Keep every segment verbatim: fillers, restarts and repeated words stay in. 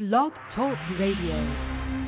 Blog Talk Radio.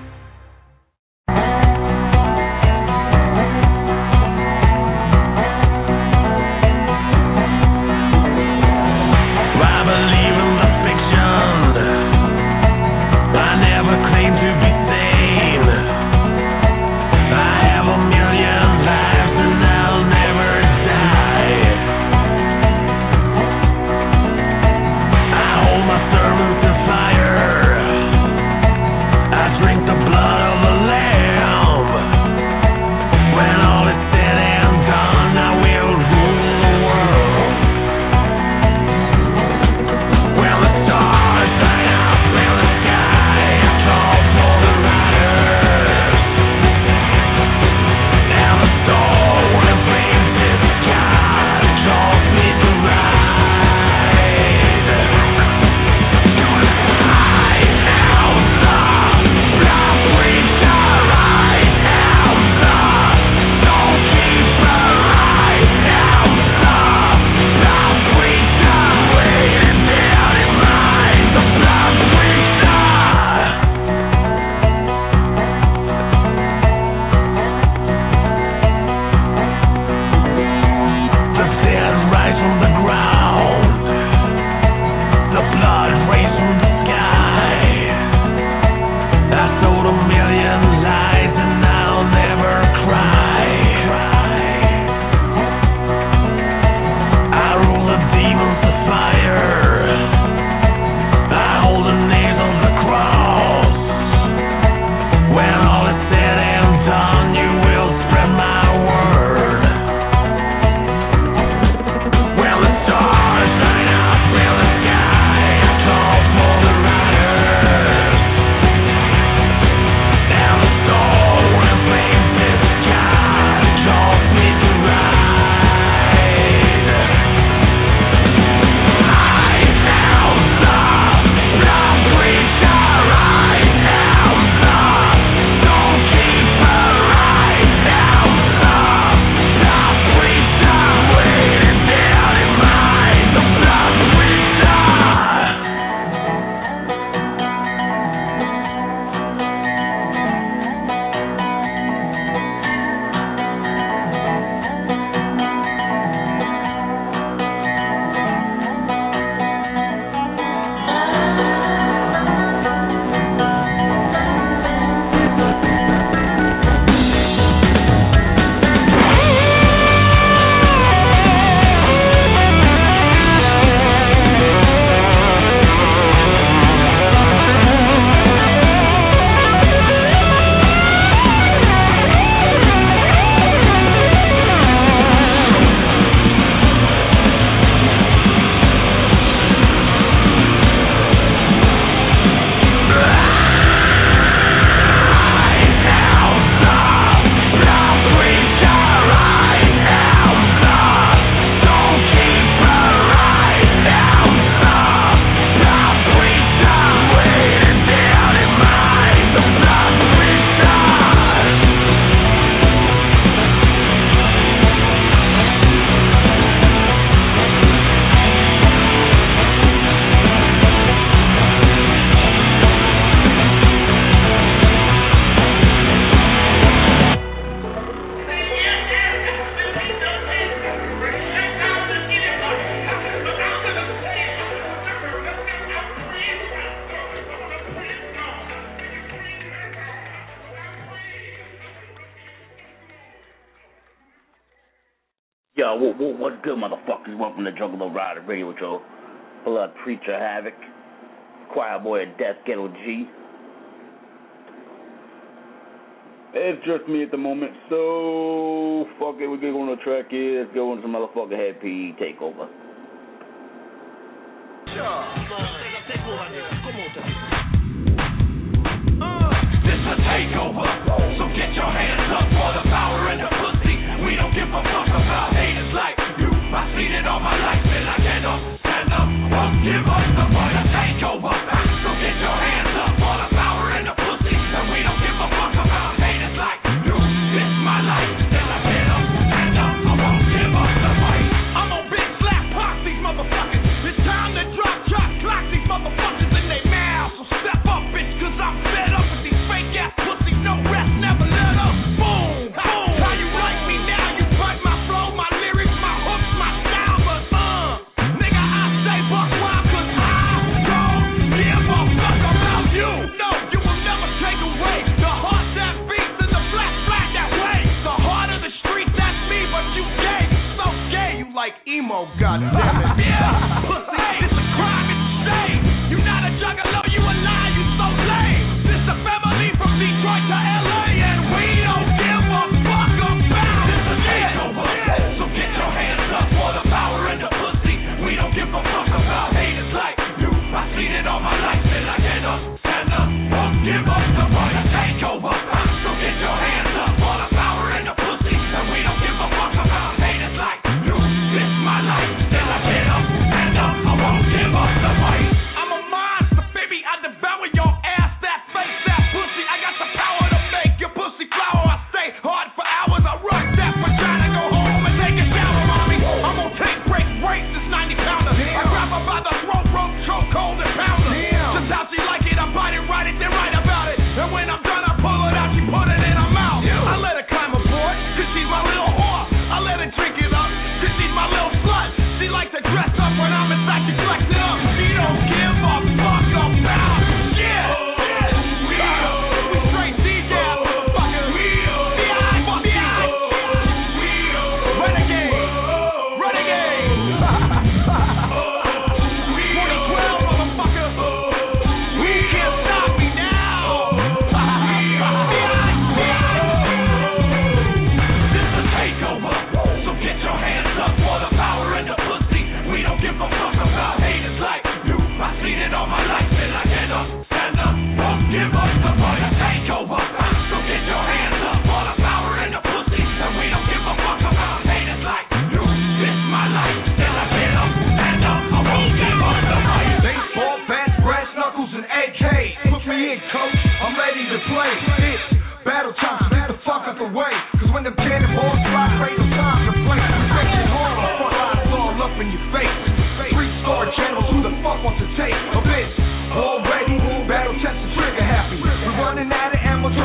Yo, what, what, what's good, motherfuckers? Welcome to Juggalo Rider Radio with your blood preacher Havoc, choir boy of Death, Ghetto G. It's just me at the moment, so fuck it, we're gonna go on the track here. Let's go on some motherfucker head P takeover. This a takeover, so get your hands up for the power and the pussy. We don't give a fuck about haters like you. I've seen it all my life and I can't stand up. Won't give up the fight, a takeover. So get your hands up for the power and the pussy. And we don't give a fuck about haters like you. It's my life and I get up, stand up. I won't give up the fight. I'm on big slap, pop these motherfuckers. It's time to drop, drop, clock these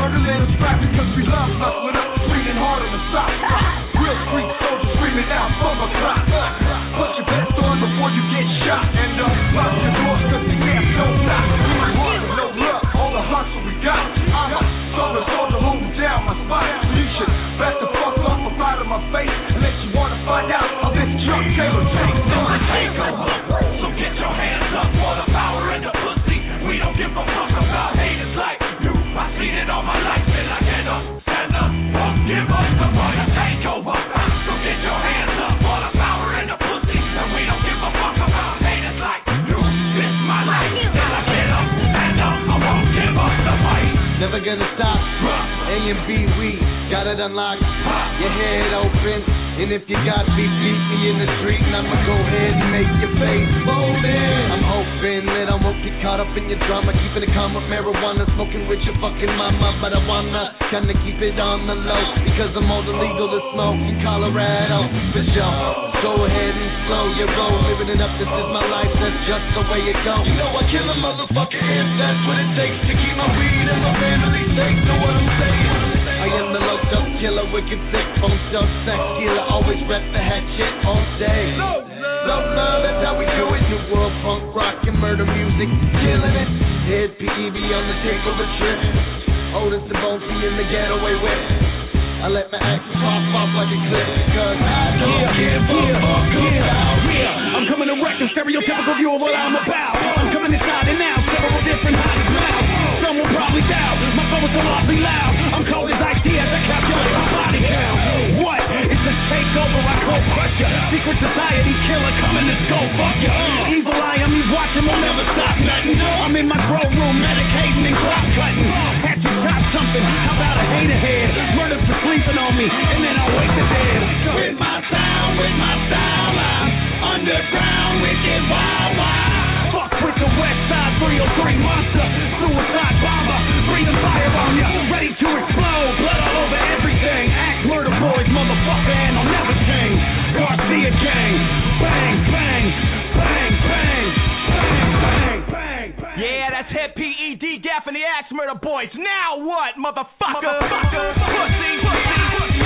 murderland is rap because we love hustling up, swinging hard on the side. Real street soldiers screaming out from a clock. Put your best on before you get shot. And uh, lock your doors cause the gas don't knock. Doing hard with no luck, all the hustle we got. I'm a soldier, soldier holding down my spot. You should back the fuck off up out of my face unless you wanna find out how this Chuck Taylor takes on. Take over, so get your hands up for the power and the pussy. We don't give a fuck about haters like you. I've seen it all my life and I get up, stand up, won't give up before you take over. So get your hands up for the power and the pussy. And we don't give a fuck about haters like you. This is my life, till I get up, stand up, I won't give up the fight. Never gonna stop, A and B, we got it unlocked. Your head open, and if you got beef, beat me in the street, and I'ma go ahead and make your face fold in. I'm hoping that I won't get caught up in your drama, keeping it calm with marijuana, smoking with your fucking mama, but I wanna kinda keep it on the low, because I'm all illegal to smoke in Colorado, for sure. Go ahead and slow your roll, living it up, this is my life, that's just the way it goes. You know I kill a motherfucker if that's what it takes to keep my weed and my family safe, know what I'm saying? I am the low dope killer, wicked sick, bone stuff, sex dealer, always rep the hat shit all day. Love, love, that's how we do it. New world punk rock and murder music, killing it. Head P E V on the takeover trip. Oldest to Bone P in the getaway whip. I let my axes pop off like a clip because I don't yeah, give a yeah, fuck yeah, about. Yeah, I'm coming to wreck the stereotypical view of what I'm about. I'm coming inside and out, several different highs loud. Some will probably doubt, my phone is so awfully loud. I'm cold as ice tea as I calculate my body count. What? It's a takeover, I cold crush ya. Secret society killer coming to go fuck ya. Evil eye on me watching, will never stop nothing. I'm in my grow room medicating and crop cutting. Had to chop something, how about a hater head? Murder for sleeping on me, and then I'll wake the dead. With my sound, with my style, I'm underground, wicked, wild, wild. Fuck with the west side, three oh three monster, suicide bomber, breathing fire on ya, ready to explode, blood all over everything. Act murder boys, motherfucker, and I'll never change. Garcia gang, bang, bang, bang, bang, bang, bang, bang, bang. Yeah, that's Head P E D, Gaff and the Axe Murder Boys. Now what, motherfucker? Motherfucker, pussy, pussy, pussy.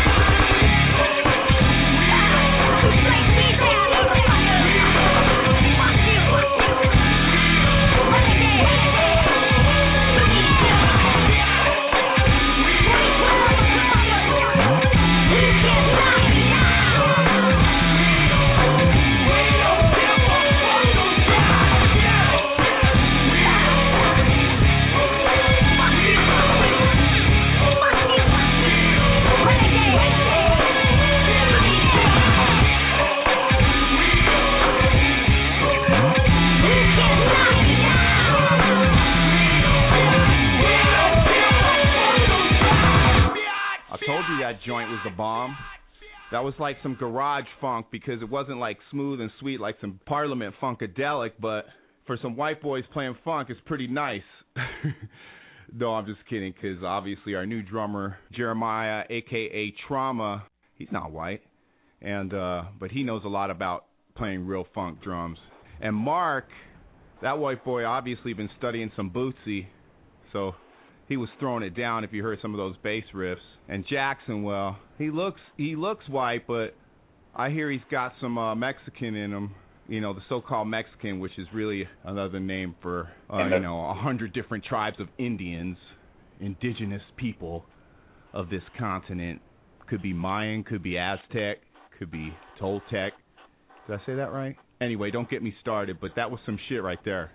That joint was a bomb. That was like some garage funk because it wasn't like smooth and sweet like some Parliament funkadelic, but for some white boys playing funk, it's pretty nice. No, I'm just kidding, because obviously our new drummer, Jeremiah, a k a. Trauma, he's not white, and uh, but he knows a lot about playing real funk drums. And Mark, that white boy, obviously been studying some Bootsy, so he was throwing it down if you heard some of those bass riffs. And Jackson, well, he looks he looks white, but I hear he's got some uh, Mexican in him. You know, the so-called Mexican, which is really another name for, uh, you know, a hundred different tribes of Indians, indigenous people of this continent. Could be Mayan, could be Aztec, could be Toltec. Did I say that right? Anyway, don't get me started, but that was some shit right there.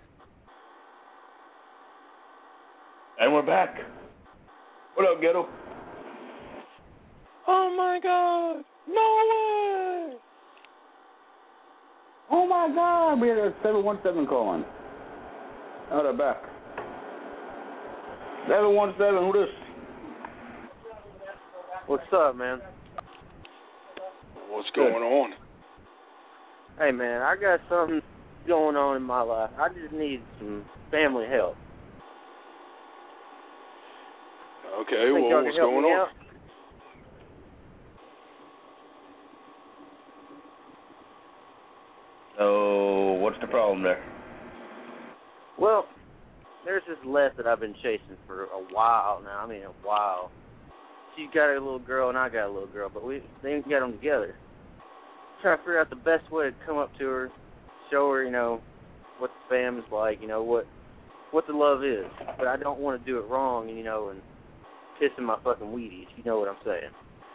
And we're back. What up, Ghetto? Oh, my God. No way. Oh, my God. We had a seven one seven calling. Oh, they're back. seven one seven, who this? What's up, man? What's going on? Hey, man, I got something going on in my life. I just need some family help. Okay, well, what's going on? Out? So, what's the problem there? Well, there's this Les that I've been chasing for a while now. I mean, a while. She's got a little girl and I got a little girl, but we they ain't got them together. Trying to figure out the best way to come up to her, show her, you know, what the fam is like, you know, what what the love is. But I don't want to do it wrong, you know, and pissing my fucking Wheaties. You know what I'm saying?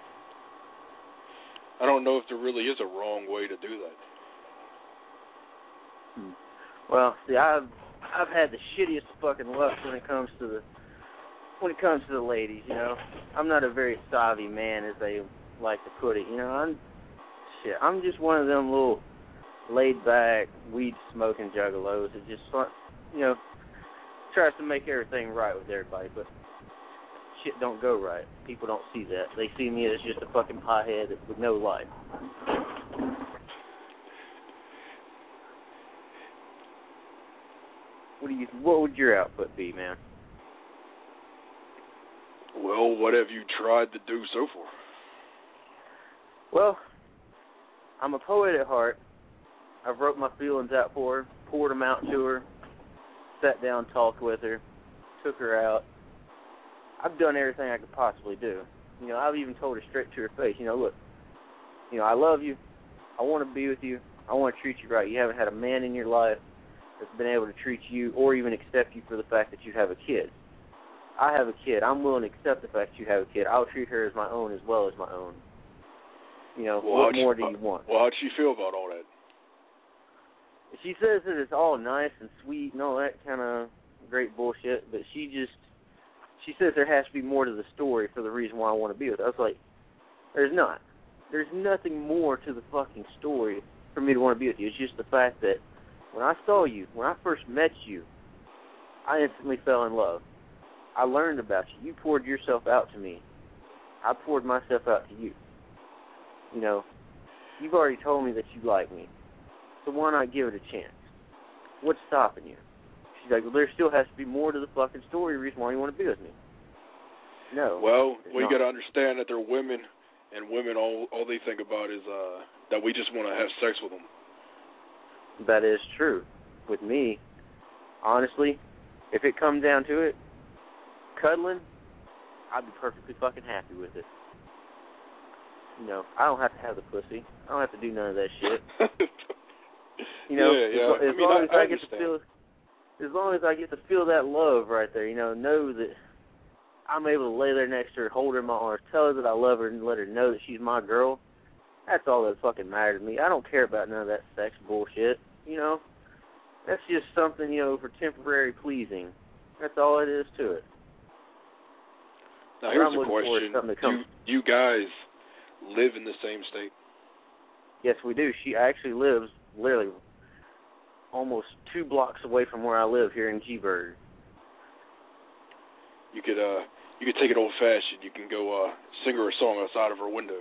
I don't know if there really is a wrong way to do that. Hmm. Well, see, I've I've had the shittiest fucking luck when it comes to the when it comes to the ladies. You know, I'm not a very savvy man, as they like to put it. You know, I'm shit. I'm just one of them little laid back, weed smoking juggalos that just, you know, tries to make everything right with everybody, but shit don't go right. People don't see that. They see me as just a fucking pothead with no life. What do you? What would your output be, man? Well, what have you tried to do so far? Well, I'm a poet at heart. I've wrote my feelings out for her, poured them out to her, sat down, talked with her, took her out. I've done everything I could possibly do. You know, I've even told her straight to her face, you know, look, you know, I love you. I want to be with you. I want to treat you right. You haven't had a man in your life that's been able to treat you or even accept you for the fact that you have a kid. I have a kid. I'm willing to accept the fact that you have a kid. I'll treat her as my own as well as my own. You know, well, what more she, do you want? Well, how'd she feel about all that? She says that it's all nice and sweet and all that kind of great bullshit, but she just, she says there has to be more to the story for the reason why I want to be with her. I was like, there's not. There's nothing more to the fucking story for me to want to be with you. It's just the fact that when I saw you, when I first met you, I instantly fell in love. I learned about you. You poured yourself out to me. I poured myself out to you. You know, you've already told me that you like me. So why not give it a chance? What's stopping you? She's like, well, there still has to be more to the fucking story, reason why you want to be with me. No. Well, we not. got to understand that they're women, and women, all all they think about is uh, that we just want to have sex with them. That is true. With me, honestly, if it comes down to it, cuddling, I'd be perfectly fucking happy with it. You know, I don't have to have the pussy. I don't have to do none of that shit. You know, yeah, yeah. as, as I mean, long I, as I, I get to feel, as long as I get to feel that love right there, you know, know that I'm able to lay there next to her, hold her in my arms, tell her that I love her, and let her know that she's my girl. That's all that fucking matters to me. I don't care about none of that sex bullshit. You know, that's just something, you know, for temporary pleasing. That's all it is to it. Now here's the question: you, you guys live in the same state? Yes, we do. She actually lives literally almost two blocks away from where I live here in G-Burg. You could uh, you could take it old fashioned. You can go uh, sing her a song outside of her window.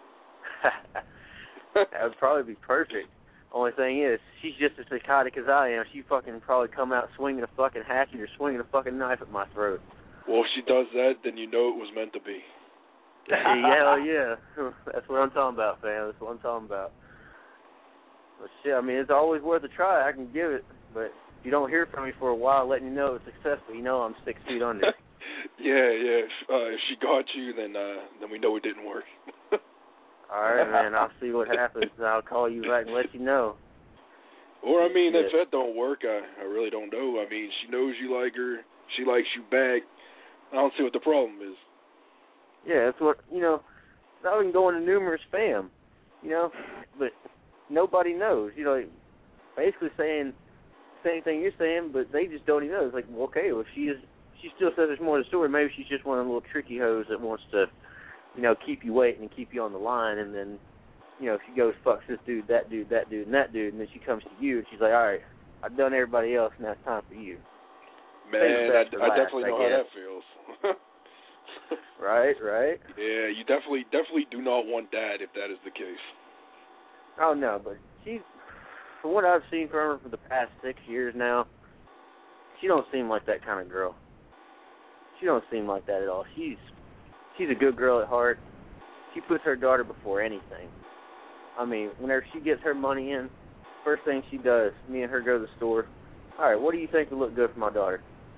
That would probably be perfect. Only thing is, she's just as psychotic as I am. She fucking probably come out swinging a fucking hatchet or swinging a fucking knife at my throat. Well, if she does that, then you know it was meant to be. Yeah, hell yeah. That's what I'm talking about, fam. That's what I'm talking about. But shit, I mean, it's always worth a try. I can give it. But if you don't hear from me for a while, letting you know it's successful, you know I'm six feet under. yeah, yeah. If, uh, if she got you, then uh, then we know it didn't work. All right, man. I'll see what happens. I'll call you back and let you know. Or, I mean, yeah. if that don't work, I, I really don't know. I mean, she knows you like her. She likes you back. I don't see what the problem is. Yeah, that's what, you know, I've been going to numerous fam, you know, but nobody knows. You know, basically saying the same thing you're saying, but they just don't even know. It's like, well, okay, well, she is, she still says there's more to the story. Maybe she's just one of the little tricky hoes that wants to, you know, keep you waiting and keep you on the line, and then, you know, she goes, fucks this dude, that dude, that dude, and that dude, and then she comes to you, and she's like, all right, I've done everybody else, and now it's time for you. Man, I, I last, definitely I know guess. how that feels. Right, right. Yeah, you definitely, definitely do not want that if that is the case. Oh, no, but she's, from what I've seen from her for the past six years now, she don't seem like that kind of girl. She don't seem like that at all. She's she's a good girl at heart. She puts her daughter before anything. I mean, whenever she gets her money in, first thing she does, me and her go to the store. All right, what do you think would look good for my daughter?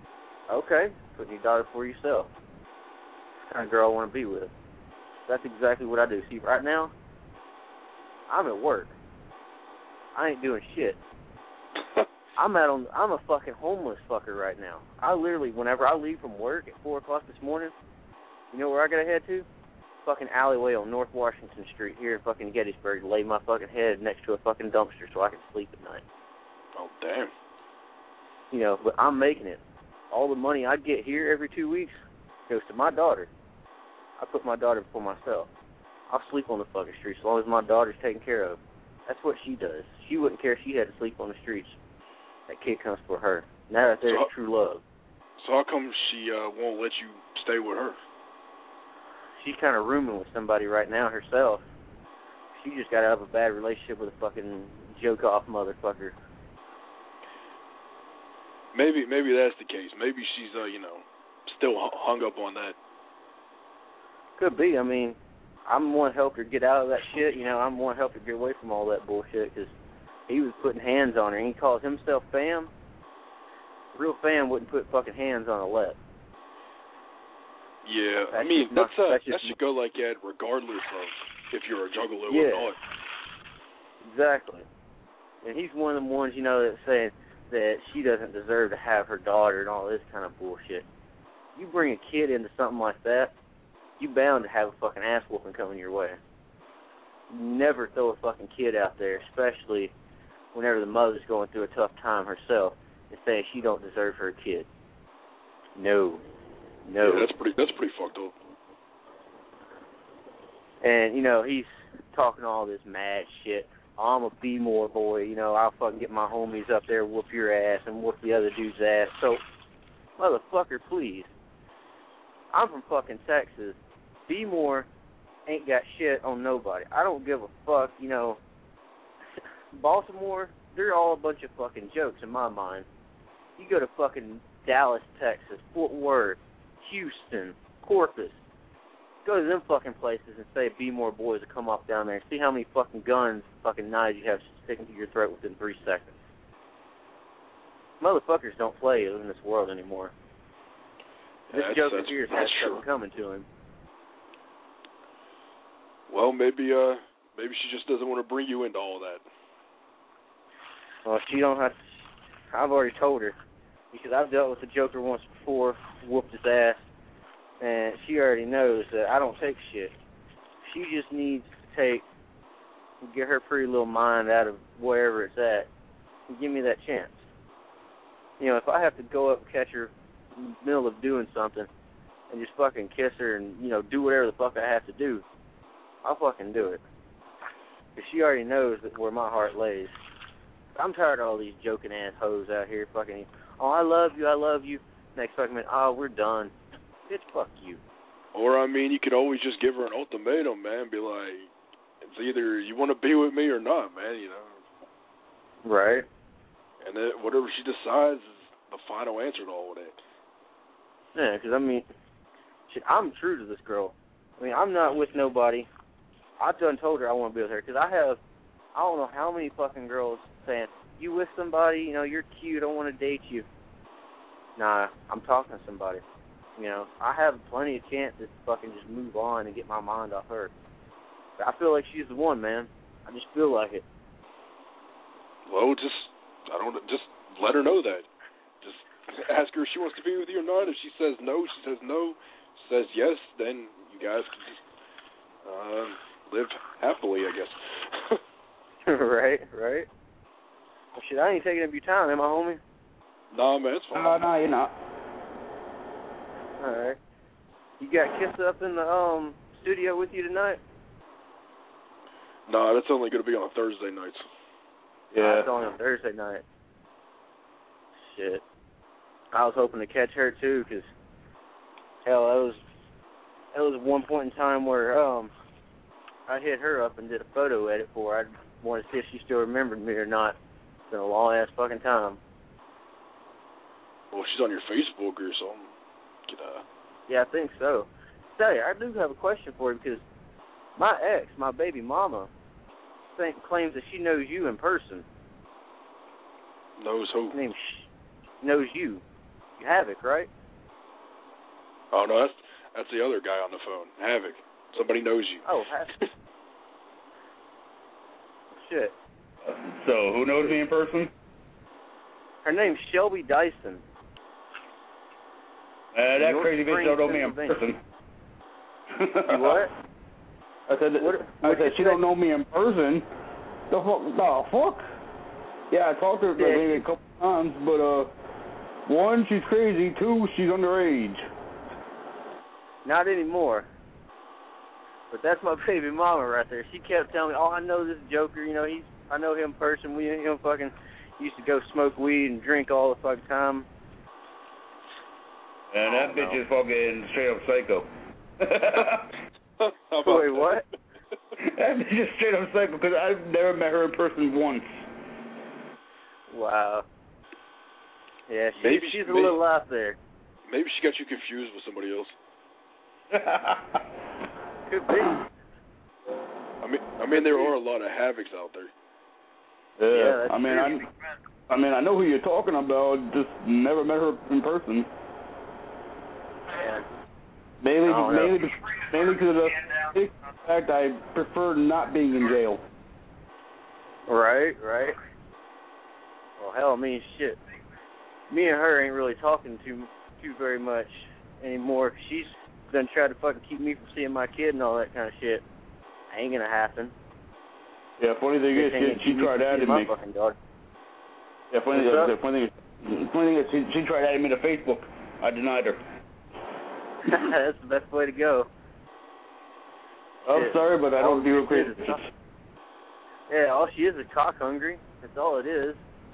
Okay, putting your daughter for yourself. That's the kind of girl I want to be with. That's exactly what I do. See, right now, I'm at work. I ain't doing shit. I'm out on. I'm a fucking homeless fucker right now. I literally, whenever I leave from work at four o'clock this morning, you know where I gotta head to? Fucking alleyway on North Washington Street here in fucking Gettysburg to lay my fucking head next to a fucking dumpster so I can sleep at night. Oh, damn. You know, but I'm making it. All the money I get here every two weeks goes to my daughter. I put my daughter before myself. I'll sleep on the fucking streets as long as my daughter's taken care of. That's what she does. She wouldn't care if she had to sleep on the streets. That kid comes for her. And that right there is true love. So how come she uh, won't let you stay with her? She's kind of rooming with somebody right now herself. She just got out of a bad relationship with a fucking joke-off motherfucker. Maybe maybe that's the case. Maybe she's, uh, you know, still hung up on that. Could be. I mean, I'm one to help her get out of that shit. You know, I'm one to help her get away from all that bullshit because he was putting hands on her, and he calls himself fam. A real fam wouldn't put fucking hands on a lep. Yeah, that's I mean, my, that's, uh, that's that should go like that regardless of if you're a juggalo yeah, or not. Exactly. And he's one of them ones, you know, that's saying that she doesn't deserve to have her daughter and all this kind of bullshit. You bring a kid into something like that, you bound to have a fucking ass whooping coming your way. Never throw a fucking kid out there, especially whenever the mother's going through a tough time herself and saying she don't deserve her kid. No. No. Yeah, that's pretty that's pretty fucked up. And, you know, he's talking all this mad shit. Oh, I'm a B-more boy, you know, I'll fucking get my homies up there, whoop your ass, and whoop the other dude's ass. So, motherfucker, please. I'm from fucking Texas. B-more ain't got shit on nobody. I don't give a fuck, you know. Baltimore, they're all a bunch of fucking jokes in my mind. You go to fucking Dallas, Texas, Fort Worth, Houston, Corpus. Go to them fucking places and say B-more boys will come up down there and see how many fucking guns, fucking knives you have sticking to your throat within three seconds. Motherfuckers don't play in this world anymore. This That's, joker that's, here has that's something true. coming to him. Well, maybe uh, maybe she just doesn't want to bring you into all that. Well, she don't have to, I've already told her, because I've dealt with the Joker once before, whooped his ass, and she already knows that I don't take shit. She just needs to take, get her pretty little mind out of wherever it's at, and give me that chance. You know, if I have to go up and catch her in the middle of doing something, and just fucking kiss her and, you know, do whatever the fuck I have to do, I'll fucking do it. Because she already knows that where my heart lays. I'm tired of all these joking ass hoes out here fucking, oh, I love you, I love you. Next fucking minute, oh, we're done. Bitch, fuck you. Or, I mean, you could always just give her an ultimatum, man. Be like, it's either you want to be with me or not, man, you know. Right. And then whatever she decides is the final answer to all of that. Yeah, because, I mean, shit, I'm true to this girl. I mean, I'm not with nobody. I've done told her I want to be with her, because I have, I don't know how many fucking girls saying, you with somebody, you know, you're cute, I want to date you. Nah, I'm talking to somebody. You know, I have plenty of chances to fucking just move on and get my mind off her. But I feel like she's the one, man. I just feel like it. Well, just, I don't, just let her know that. Just ask her if she wants to be with you or not. If she says no, she says no. She says yes, then you guys can just uh, live happily, I guess. right, right. Well, shit, I ain't taking up your time, am I, homie? Nah, man, it's fine. No, no, you're not. All right. You got Kiss up in the um studio with you tonight? Nah, that's only going to be on Thursday nights. Yeah. Uh, it's only on Thursday night. Shit. I was hoping to catch her, too, because, hell, that was, that was one point in time where um I hit her up and did a photo edit for her. I wanted to see if she still remembered me or not. It's been a long-ass fucking time. Well, she's on your Facebook or something. Get, uh... Yeah, I think so. Tell you, I do have a question for you, because my ex, my baby mama, think, claims that she knows you in person. Knows who? Her name sh- knows you. You Havoc, right? Oh no, that's that's the other guy on the phone, Havoc. Somebody knows you. Oh, Havoc. Shit. So, who knows me in person? Her name's Shelby Dyson. Uh, that crazy bitch don't know me in person. You what? I said, what, I said she don't know me in person. The fuck? The fuck? Yeah, I talked to her yeah, maybe a couple times, but uh, one, she's crazy. Two, she's underage. Not anymore. But that's my baby mama right there. She kept telling me, "Oh, I know this Joker. You know, he's I know him in person. We and him fucking used to go smoke weed and drink all the fucking time." And that bitch know. is fucking straight up psycho. Wait, what? That bitch is straight up psycho because I've never met her in person once. Wow. Yeah, she, maybe she's she, a little maybe, out there. Maybe she got you confused with somebody else. Could be. I mean, I mean, there are a lot of Havocs out there. Yeah, yeah that's I mean, true. I, I mean, I know who you're talking about. Just never met her in person. Yeah. Mainly, mainly, mainly because of the fact I prefer not being in jail. Right, right. Well, hell, I mean, shit. Me and her ain't really talking too, too very much anymore. She's done tried to fucking keep me from seeing my kid and all that kind of shit. Ain't gonna happen. Yeah, funny thing is, she, she tried adding me. Fucking dog. Yeah, funny thing, the funny thing is, funny thing is, she, she tried adding me to Facebook. I denied her. That's the best way to go. I'm yeah. sorry, but I don't do crazy. Yeah, all she is is cock hungry. That's all it is.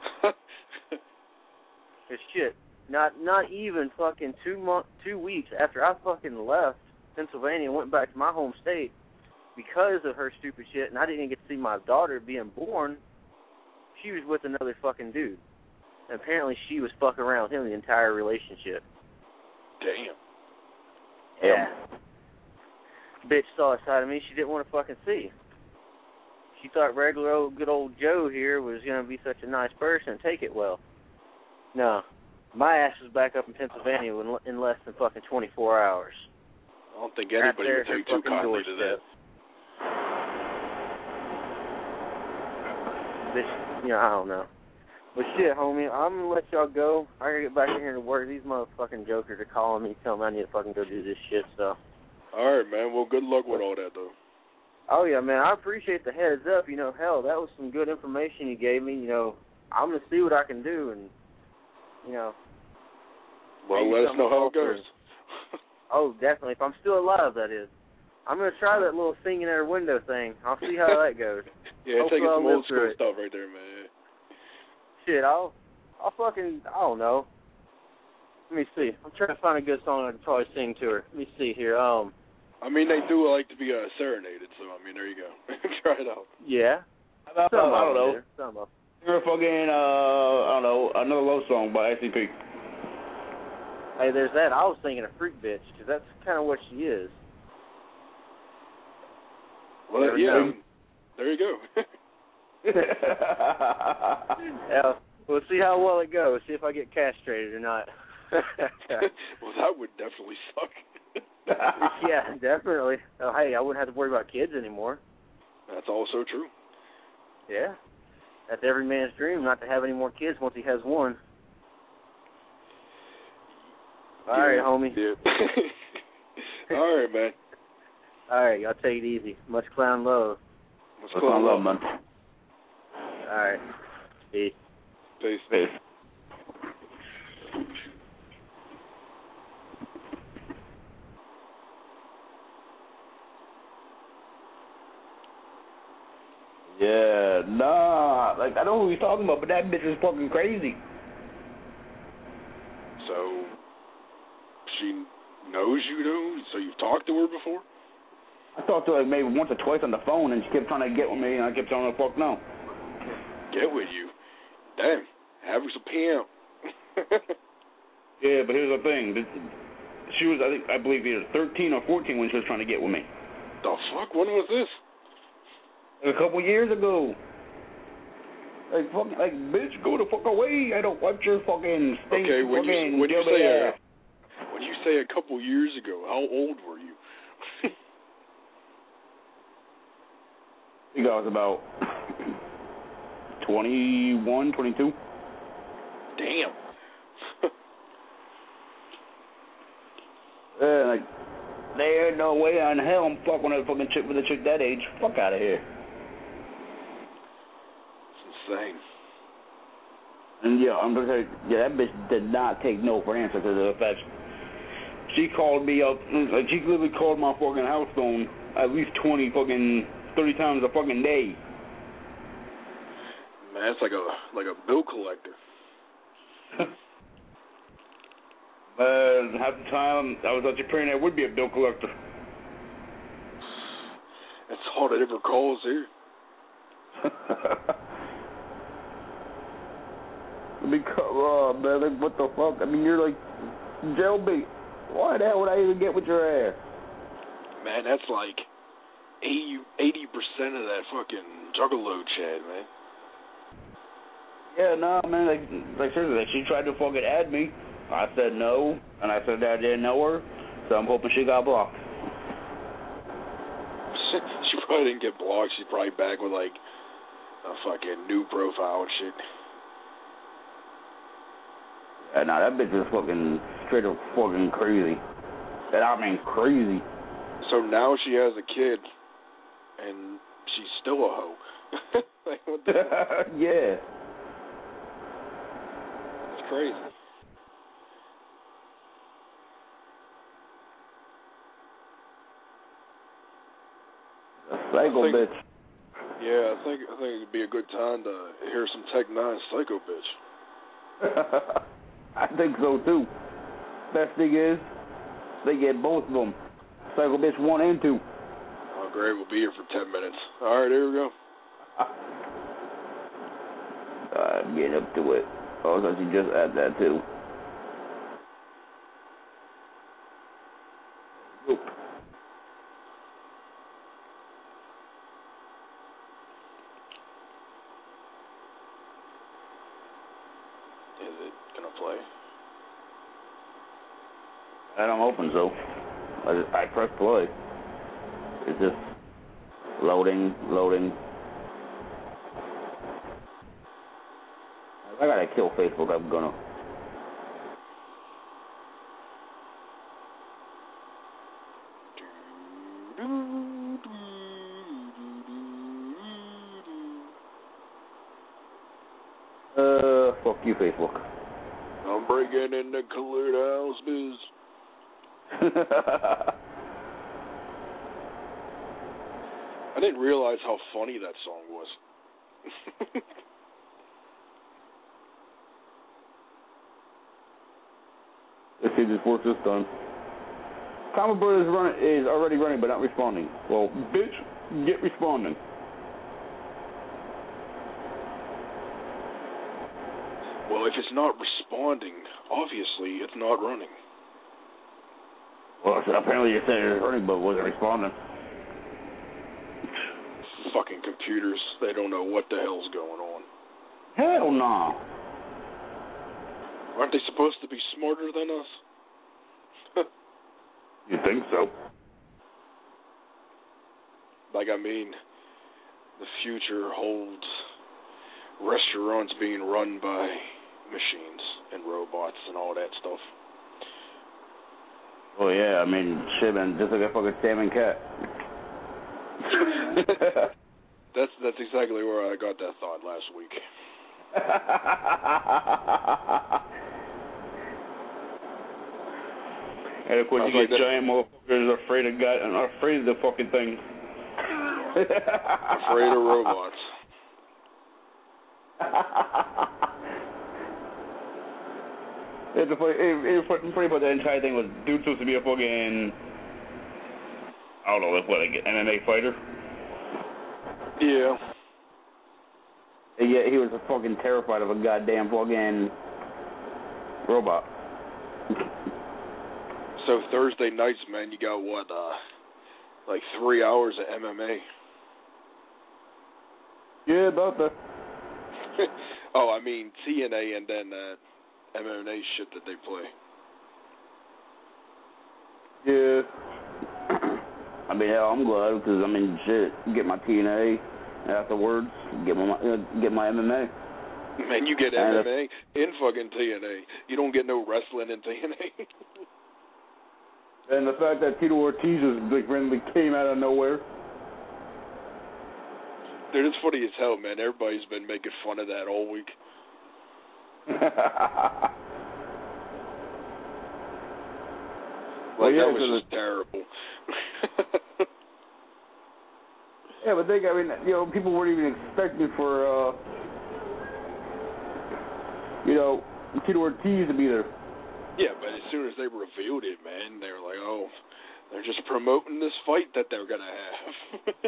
It's shit. Not not even fucking two month, two weeks after I fucking left Pennsylvania and went back to my home state because of her stupid shit, and I didn't even get to see my daughter being born. She was with another fucking dude. And apparently she was fucking around with him the entire relationship. Damn. Yeah. Bitch saw a side of me she didn't want to fucking see. She thought regular old good old Joe here was going to be such a nice person and take it well. No. My ass was back up in Pennsylvania in, in less than fucking twenty-four hours. I don't think anybody would take too kindly to that. Bitch, you know, I don't know. But shit, homie, I'm going to let y'all go. I got to get back in here to work. These motherfucking jokers are calling me, telling me I need to fucking go do this shit, so. All right, man. Well, good luck with all that, though. Oh, yeah, man. I appreciate the heads up. You know, hell, that was some good information you gave me. You know, I'm going to see what I can do, and, you know. Well, let us know how it goes. Oh, definitely. If I'm still alive, that is. I'm going to try that little singing at her window thing. I'll see how that goes. Yeah, Hopefully taking some I'll old school stuff right there, man. Shit, I'll, I'll fucking, I don't know. Let me see. I'm trying to find a good song I can probably sing to her. Let me see here. Um, I mean, they do like to be uh, serenaded, so, I mean, there you go. Try it out. Yeah. How about, Some uh, I don't know. Some of You're fucking, uh, I don't know, another love song by S C P. Hey, there's that. I was thinking a freak bitch, because that's kind of what she is. Well, there, yeah. There you go. Yeah, we'll see how well it goes. See if I get castrated or not. Well, that would definitely suck. Yeah, definitely. Oh, hey, I wouldn't have to worry about kids anymore. That's also true. Yeah. That's every man's dream, not to have any more kids once he has one. All yeah, right, homie. Yeah. All right, man. All right, y'all take it easy. Much clown love. Much clown love, man. All right. Peace. Peace. Peace. Yeah, nah. Like, I know who he's talking about, but that bitch is fucking crazy. So, she knows you, though? So you've talked to her before? I talked to her like maybe once or twice on the phone, and she kept trying to get with me, and I kept telling her, fuck no. Get with you? Damn. Having some pimp. Yeah, but here's the thing. She was, I think, I believe either thirteen or fourteen when she was trying to get with me. The fuck? When was this? A couple years ago. Like, fuck, like, bitch, go the fuck away. I don't want your fucking stink. Okay, when you, when you say a, when you say say a couple years ago. How old were you? I think I was about twenty-one, twenty-two. Damn. Yeah, like, there ain't no way in hell I'm fucking with a fucking chick with a chick that age. Fuck out of here. It's insane. And yeah, I'm gonna tell you, yeah, that bitch did not take no for an answer because of the fact she called me up, like she literally called my fucking house phone at least twenty fucking thirty times a fucking day. Man, it's like a like a bill collector. Uh, half the time I was actually praying I would be a bill collector. That's all that ever calls here. Because, oh, man, like, what the fuck? I mean, you're like jailbait. Why the hell would I even get with your ass? Man, that's like eighty percent of that fucking juggalo Chad, man. Yeah, no, man, like, like seriously, like, she tried to fucking add me. I said no, and I said that I didn't know her, so I'm hoping she got blocked. She probably didn't get blocked. She's probably back with, like, a fucking new profile and shit. Yeah, nah, that bitch is fucking straight up fucking crazy. And I mean crazy. So now she has a kid, and she's still a hoe. Like, what the fuck? Yeah. It's crazy. Psycho think, bitch. Yeah, I think I think it'd be a good time to hear some Tech Nine Psycho Bitch. I think so too. Best thing is, they get both of them. Psycho Bitch one and two. Oh, great. We'll be here for ten minutes. All right, here we go. I'm getting up to it. Oh, so you just add that too. Oop. Is it gonna play? And I'm hoping so. I, just, I press play. It's just loading, loading. If I gotta kill Facebook, I'm gonna. Uh, fuck you, Facebook. I'm breaking into Colored House Biz. I didn't realize how funny that song was. Let's see if this works this time. Common Bird is, run, is already running but not responding. Well, bitch, get responding. Well, if it's not responding, obviously it's not running. Well, so apparently you're saying it's running but wasn't responding. Fucking computers, they don't know what the hell's going on. Hell no. Aren't they supposed to be smarter than us? You think so? Like, I mean, the future holds restaurants being run by machines and robots and all that stuff. Oh, yeah, I mean, shit, man, just like a fucking salmon cat. that's that's exactly where I got that thought last week. And of course, you like get that. giant motherfuckers afraid of God and afraid of the fucking thing. Afraid of robots. It's a funny, it, it, funny about the entire thing was dude supposed to be a fucking, I don't know, like what, like an M M A fighter? Yeah. And yet he was fucking terrified of a goddamn fucking robot. So Thursday nights, man, you got what, uh, like three hours of M M A? Yeah, about that. Oh, I mean T N A and then uh, M M A shit that they play. Yeah. I mean, hell, I'm glad because I mean, shit, get my T N A afterwards, get my uh, get my M M A. Man, you get M M A in fucking T N A. You don't get no wrestling in T N A. And the fact that Tito Ortiz is like randomly came out of nowhere. Dude, it's funny as hell, man. Everybody's been making fun of that all week. Well, like, yeah, that was just terrible. Yeah, but think, I mean, you know, people weren't even expecting for, uh, you know, Tito Ortiz to be there. Yeah, but as soon as they revealed it, man, they were like, oh, they're just promoting this fight that they're going to have.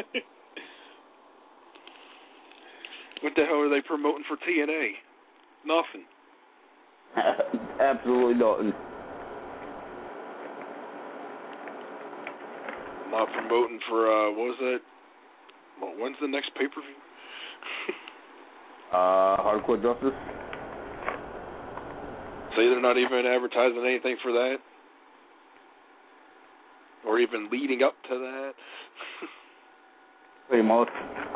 What the hell are they promoting for T N A? Nothing. Absolutely nothing. Not promoting for, uh, what was that? Well, when's the next pay-per-view? uh, Hardcore Justice. Say they're not even advertising anything for that? Or even leading up to that? Pretty much.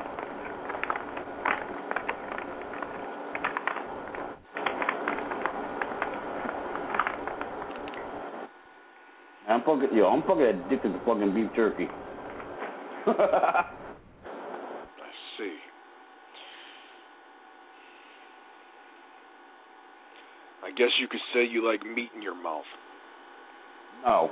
I'm fucking, yo, I'm fucking addicted to fucking beef jerky. I see. I guess you could say you like meat in your mouth. No.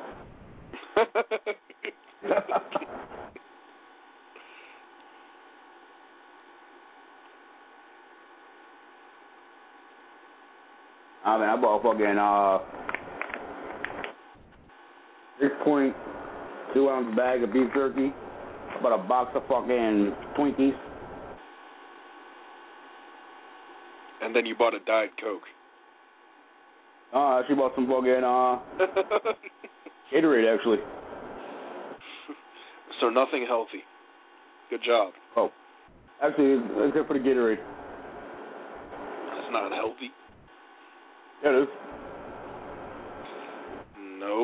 I mean, I bought fucking, uh, six point two ounce bag of beef jerky. I bought a box of fucking Twinkies. And then you bought a Diet Coke. Uh, I actually bought some fucking, uh, Gatorade, actually. So nothing healthy. Good job. Oh. Actually, except for the Gatorade. That's not healthy. Yeah, it is. No.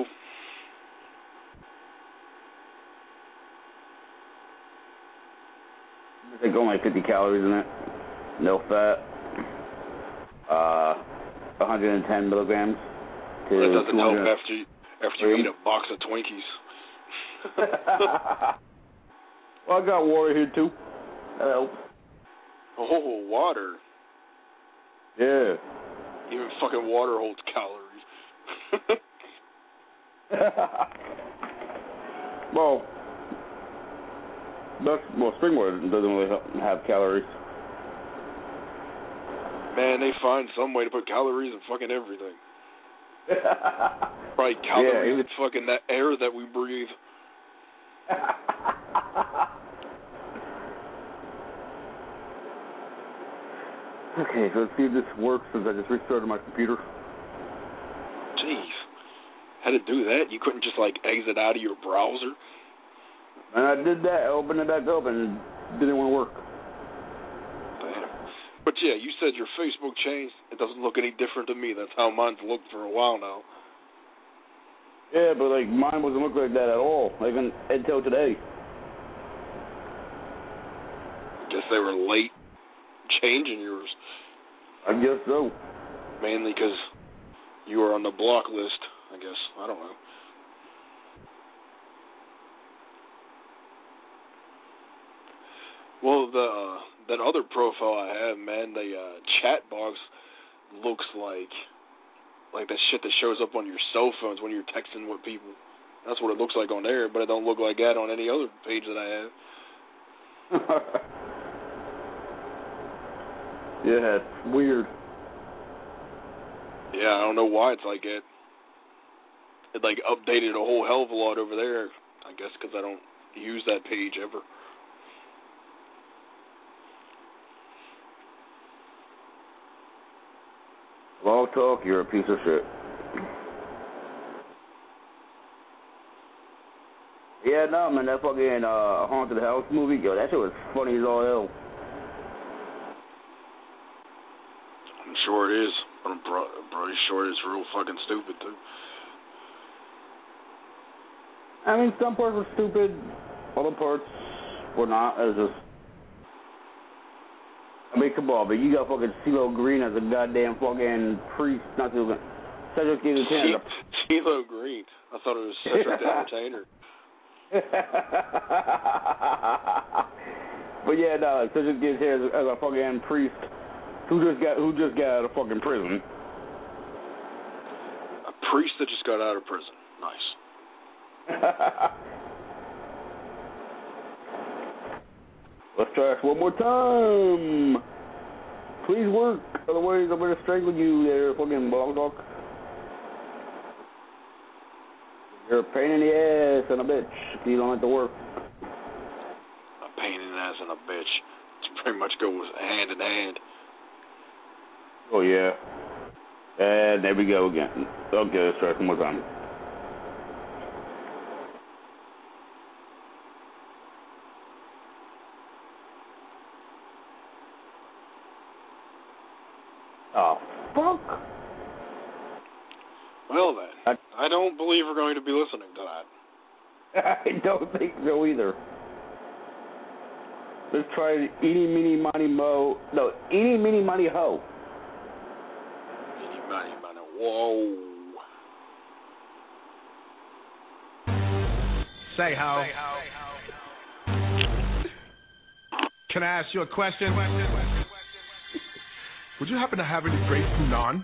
It's like only fifty calories in it. No fat. Uh, one hundred ten milligrams. To Well, that doesn't help after you, after you eat a box of Twinkies. Well, I got water here, too. That helps. Oh, water. Yeah. Even fucking water holds calories. well, that's, well, spring water doesn't really have calories. Man, they find some way to put calories in fucking everything. Probably calories Yeah, in fucking that air that we breathe. Okay, so let's see if this works since I just restarted my computer. Jeez. How to do that? You couldn't just, like, exit out of your browser? And I did that. I opened it back up and it didn't want to work. Damn. But, yeah, you said your Facebook changed. It doesn't look any different to me. That's how mine's looked for a while now. Yeah, but, like, mine wasn't look like that at all, like, until today. Guess they were late changing yours. I guess so. Mainly because you were on the block list, I guess. I don't know. Well, the uh, that other profile I have, man, the uh, chat box looks like like that shit that shows up on your cell phones when you're texting with people. That's what it looks like on there, but it don't look like that on any other page that I have. Yeah, it's weird. Yeah, I don't know why it's like it. It, like, updated a whole hell of a lot over there, I guess, because I don't use that page ever. Long talk, you're a piece of shit. Yeah, no, man, that fucking uh, Haunted House movie, yo, that shit was funny as all hell. I'm sure it is. I'm pretty sure it's real fucking stupid, too. I mean, some parts were stupid, other parts were not. It was just, I mean, come on, but you got fucking CeeLo Green as a goddamn fucking priest, not CeeLo Green. Cedric the Entertainer. CeeLo Green. I thought it was Cedric the Entertainer. But yeah, no, Cedric the Entertainer as a fucking priest who just got who just got out of fucking prison. A priest that just got out of prison. Nice. Let's try this one more time. Please work, otherwise I'm gonna strangle you there, fucking blog dog. You're a pain in the ass and a bitch if you don't have to work. A pain in the ass and a bitch. It pretty much goes hand in hand. Oh yeah. And there we go again. Okay, let's try one more time. Oh, fuck. Well then, I, I don't believe we're going to be listening to that. I don't think so either. Let's try Eeny, Meeny, Miny, Mo. No, Eeny, Meeny, Miny, Ho. Eeny, Miny, Miny, whoa. Say ho. Can I ask you a question? Would you happen to have any Grey Poupon?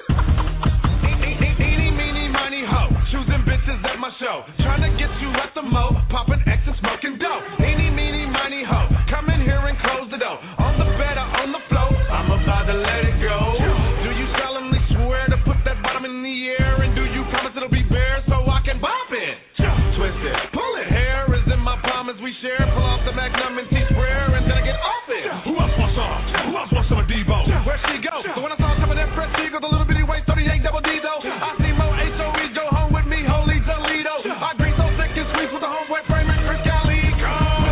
Eeny, meeny, miny, ho. Choosing bitches at my show. Trying to get you at the mo. Popping X and smoking dope. Eeny, meeny, miny, ho. Come in here and close the door. On the bed or on the floor. I'm about to let it go. Do you solemnly swear to put that bottom in the air? And do you promise it'll be bare so I can bop it? Twist it. Pull it. Hair is in my palm as we share. Pull off the Magnum and T-square and then I get off it. Who else wants some? Who else wants some of Debo? Where'd she go? So when I saw top of that press, she goes a little bitty waist, thirty-eight double D though. I see Mo H O E go home with me, holy Toledo. I agree so thick and sweet with the homeboy frame and Chris Calico.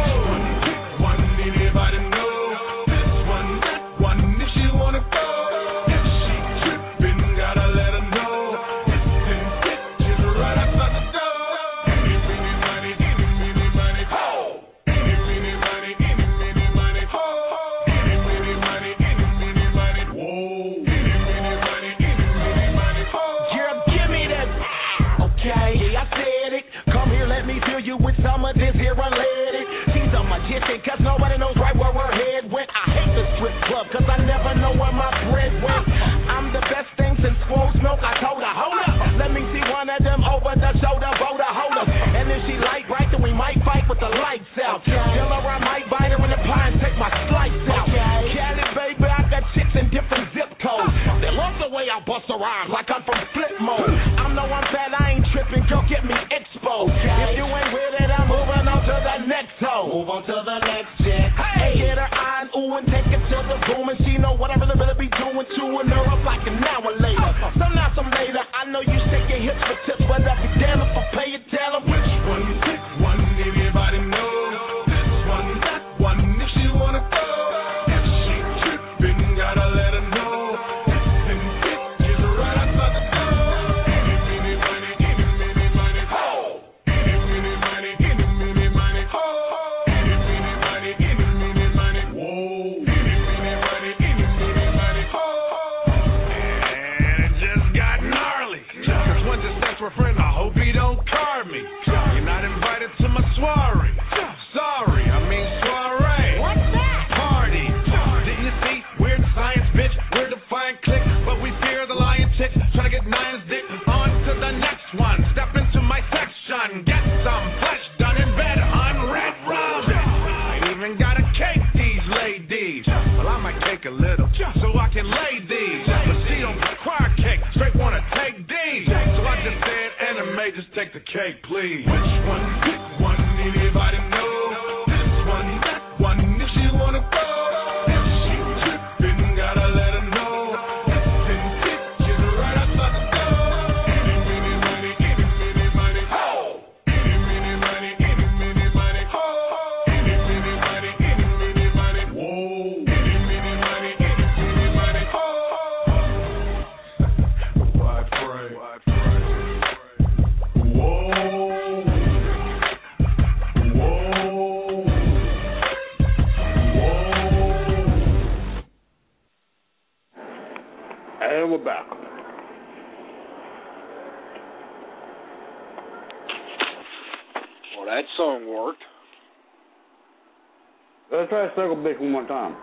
Which one, anybody know? This one, that one, if she wanna go. If she trippin', gotta let her know. It's in bitches right outside the door. Any, meeny, money, any, meeny, money, ho. Any, meeny, money, any, meeny, money, ho. Any, meeny, money, any, meeny, money, whoa. Any, meeny, money, any, meeny, money, ho. Girl, give me that. Okay, I said it. Come here, let me fill you with some of this here unleaded. She's a magician, cause nobody knows right where her head went. I hate the strip club, cause I never know where my bread went. I'm the best thing since Full Smoke. I told her, hold up. Let me see one of them over the shoulder, boulder, hold up. And if she light right, then we might fight with the lights out. Tell her I might bite her in the pie and take my slice out. Cali, baby, I got chicks in different zip codes. They love the way I bust her rhymes like I'm from flip mode. I know I'm fat, I ain't tripping, go get me exposed. If you ain't with it, I'm moving on to the next hoe. Move on to the next chick. Hey, get her eye and ooh and take it to the boom. And she know what I really, really be doing to her up like an hour later. Some now, some later. I know you shake your hips for tips, but I'll be damn if I pay you, tell her which one. This one, anybody know? This one, that one, if she wanna go. If she trippin', gotta let her know. It's in bitches right outside the door. Any, meeny, money, any, meeny, money, ho. Any, meeny, money, any, meeny, money, ho. Any, meeny, money, any, meeny, money, whoa. Any, meeny, money, any, meeny, money, ho. And it just got gnarly. Cause one just says to a friend, I hope he don't card me. You're not invited to my soiree. Sorry, I mean soiree. What's that? Party. Didn't you see? We're the science bitch. We're the fine click. But we fear the lion chick. Trying to get nine's dick. On to the next one. Step into my section. Get some flesh done in bed on red rum. Ain't even got a cake, these ladies. Well, I might cake a little so I can lay these. But she don't require cake. Straight wanna take these. So I just said, anime, just take the cake, please. Which one? Pick one. Anybody know? This one, that one, if she wanna go. If she trippin', gotta let her know. It's in bitches right outside the door. Any, meeny, money, any, meeny, money, ho. Any, meeny, money, any, meeny, money, ho. Any, meeny, money, any, meeny, money, whoa. Any, meeny, money, any, meeny, money, ho. Why pray? Why pray? Whoa. that song worked. Let's try Psycho Bitch one more time.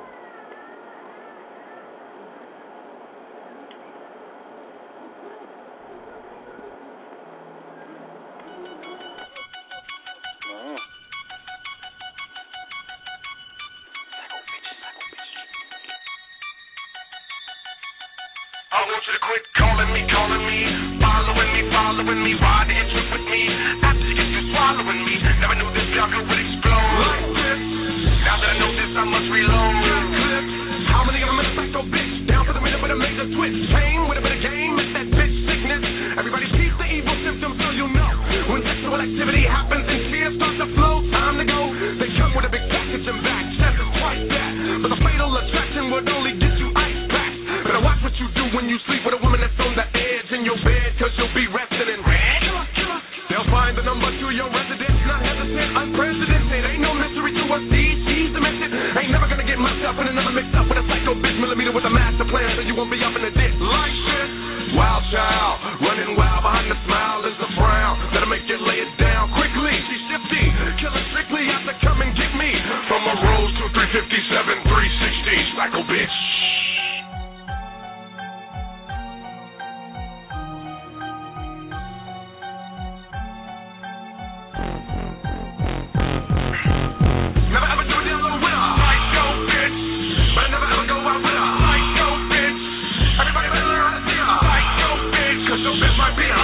I want you to quit calling me, calling me, following me, following me. Why didn't you with me? After you get through swallowing me, never knew this jungle would explode like this. Now that I know this, I must reload. How many of them in a psycho bitch? Down for the minute with a major switch. Pain with a bit of game, it's that bitch sickness. Everybody sees the evil symptoms, so you know. When sexual activity happens and tears start to flow, time to go. They come with a big package and back, says it's twice that. But the fatal attraction would only get you ice packs. Better watch what you do when you sleep with a woman that's on the edge in your bed, cause you'll be resting in red. They'll find the number to your residence, not hesitant, unprecedented. Ain't no mystery to us, these, she's the mission. Ain't never gonna get myself in another mix up with a psycho bitch millimeter with a master plan, so you won't be up in the ditch like shit. Wild child, running wild behind the smile is a frown. That'll make you lay it down quickly. She's shifty, killing strictly out to come and get me. From a Rose to three fifty-seven, three sixty, psycho bitch. Never ever do a deal with a psycho bitch, but I never ever go out with a psycho bitch. Everybody better learn how to see a psycho bitch, cause your bitch might be a.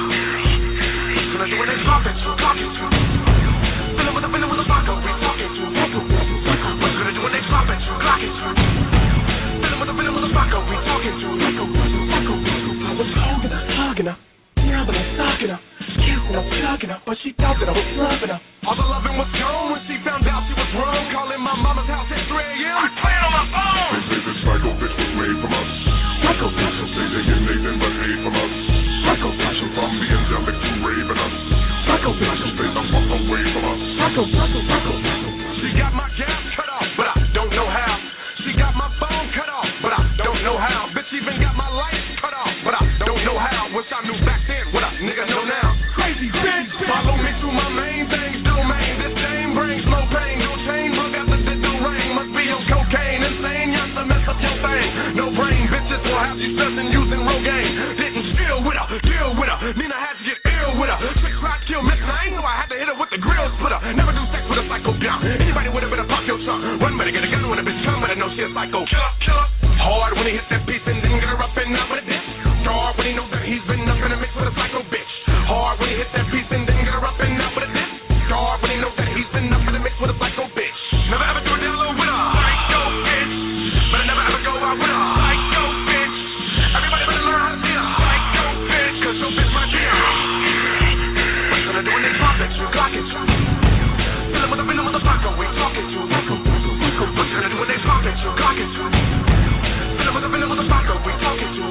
Gonna do what they talking to, talking to. Feeling with a feeling with a psycho we talking to. What's gonna do when they popping to, clocking to. Feeling with a feeling with a psycho we talking to. Psycho, psycho, I was holding her, hugging her, rubbing her, sucking her, kissing her, chugging her, but she thought that I was loving her. All the loving was gone when she found out she was wrong. Calling my mama's house at three a.m. I playing on my phone. They say this psycho bitch was made from us. Psycho bitch. Some say they get Nathan but hate from us. Psycho bitch. From the angelic to raving us. Psycho bitch. Stay the fuck away from us. Psycho, psycho, psycho. She got my gas cut off, but I don't know how. She got my phone cut off, but I don't know how. Bitch even got my lights cut off, but I don't know how. Wish I knew back then what a nigga know now. Crazy bitch. Follow me to my main things, domain. This game brings no pain, no chain. Bug after the do rain. Must be on cocaine, insane. Yes, to mess up your thing. No brain, bitches will have you stressing using Rogaine. Didn't steal with her, deal with her. Nina had to get ill with her. Six rock kill Miss Nine, so I had to hit her with the grill splitter. Never do sex with a psycho down. Anybody with a bit of pop your trunk. One better get a gun when a bitch come, but I know she a psycho. Killer, killer. Hard when he hit that piece and then get her up and out with a dick. Hard when he knows that he's been up in a mix with a psycho bitch. Hard when he hit that piece and then get her up and out with a dick. Hard when he knows that he's been up in a mix with a psycho bitch. Never ever do a deal with a psycho bitch, but I never ever go out with a psycho bitch. Everybody better learn how to see a psycho bitch, cause your bitch might be a. What's gonna do when they pop at you, clock at you? Feeling with a feeling with a psycho we talking to. What's gonna do when they pop at you, clock at you? Feeling with a feeling with a psycho we talking to.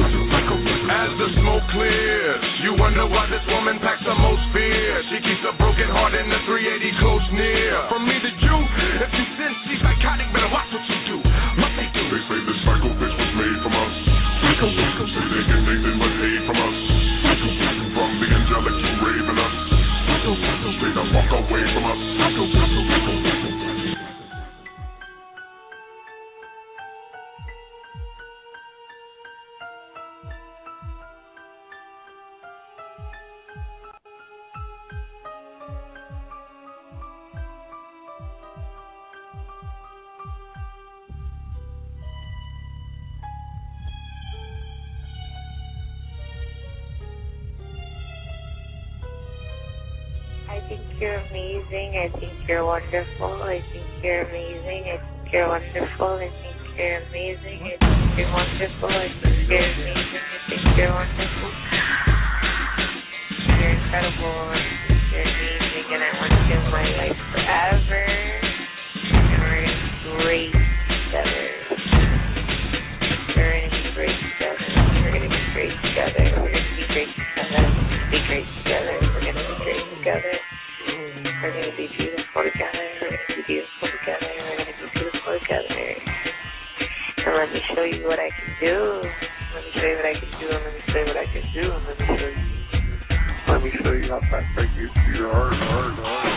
As the smoke clears, you wonder why this woman packs the most fear. She keeps a broken heart in the three eighty close near. From me to you, if you sense she's psychotic, better watch what you do. What they do? They say this psycho bitch was made from us. Psycho, psycho, say they get Nathan but hate from us. Psycho, psycho, from the angelic to raving us. Psycho, psycho, stay the fuck away from us. Psycho, psycho, psycho, psycho. I think you're amazing. I think you're wonderful. I think you're amazing. I think you're wonderful. I think you're amazing. I think you're wonderful. I think you're amazing. I think you're wonderful. You're incredible. I think you're amazing. And I want you in my life forever. And we're going to be great together. We're going to be great together. We're going to be great together. We're going to be great together. Be great together. We're going to be great together. We're going to be beautiful together. We're going to be beautiful together. We're going to be beautiful together. And let me show you what I can do. Let me show you what I can do. And let me show you what I can do. And let me show you. Let me show you how fast I get to your heart, heart, heart.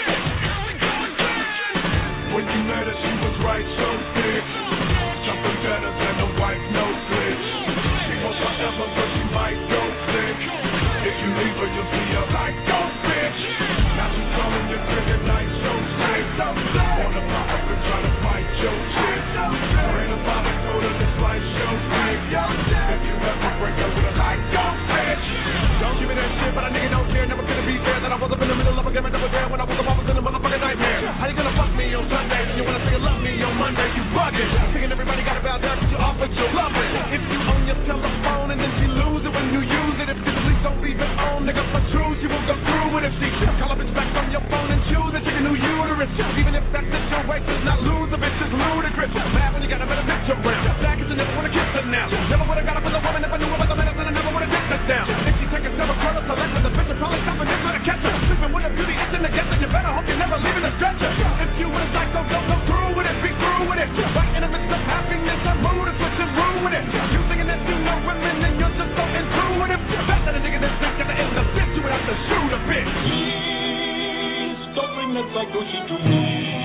When you met her, she was right so thick. Something better than a wife, no glitch. She wants forever, but she might go sick. If you leave her, you'll see her like go bitch. Now she's calling your crib at night, so sick. Wanna pop up and try to fight your chick. Ran about and told her this life show big. If you ever break up with her, like go bitch. Don't give me that shit, but a nigga don't care. Never gonna be fair that I was up in the middle of a game and never there when I woke up, I was in a motherfucking nightmare. How you gonna fuck me on Sunday and you wanna say you love me on Monday? You bugging. Thinking everybody got about that, but you offered your love it. If you own your telephone and then she lose it when you use it, if you please don't leave it on, nigga, for true, she won't go through with it. She call a bitch back from your phone and choose it, take a new uterus. Even if that situation's not lose a bitch, it's ludicrous. Mad when you got a better picture around. Back cause you never wanna kiss her now. Never would've got up with a woman if I knew about the medicine, I never would've dipped her down. If she take a several colors, select with the bitch, I'm probably stopping this with a catcher. Sleeping with a beauty, itching to get it, you better hope you never leave in a stretcher. If you with a psycho, don't go through with it, be through with it. Right in the midst of happiness, I'm mood is switching through with it. You thinking that you know women and you're just so in through with it. Back to the nigga that's sick at the end of the bitch, you would have to shoot a bitch. Don't bring that psycho shit to me.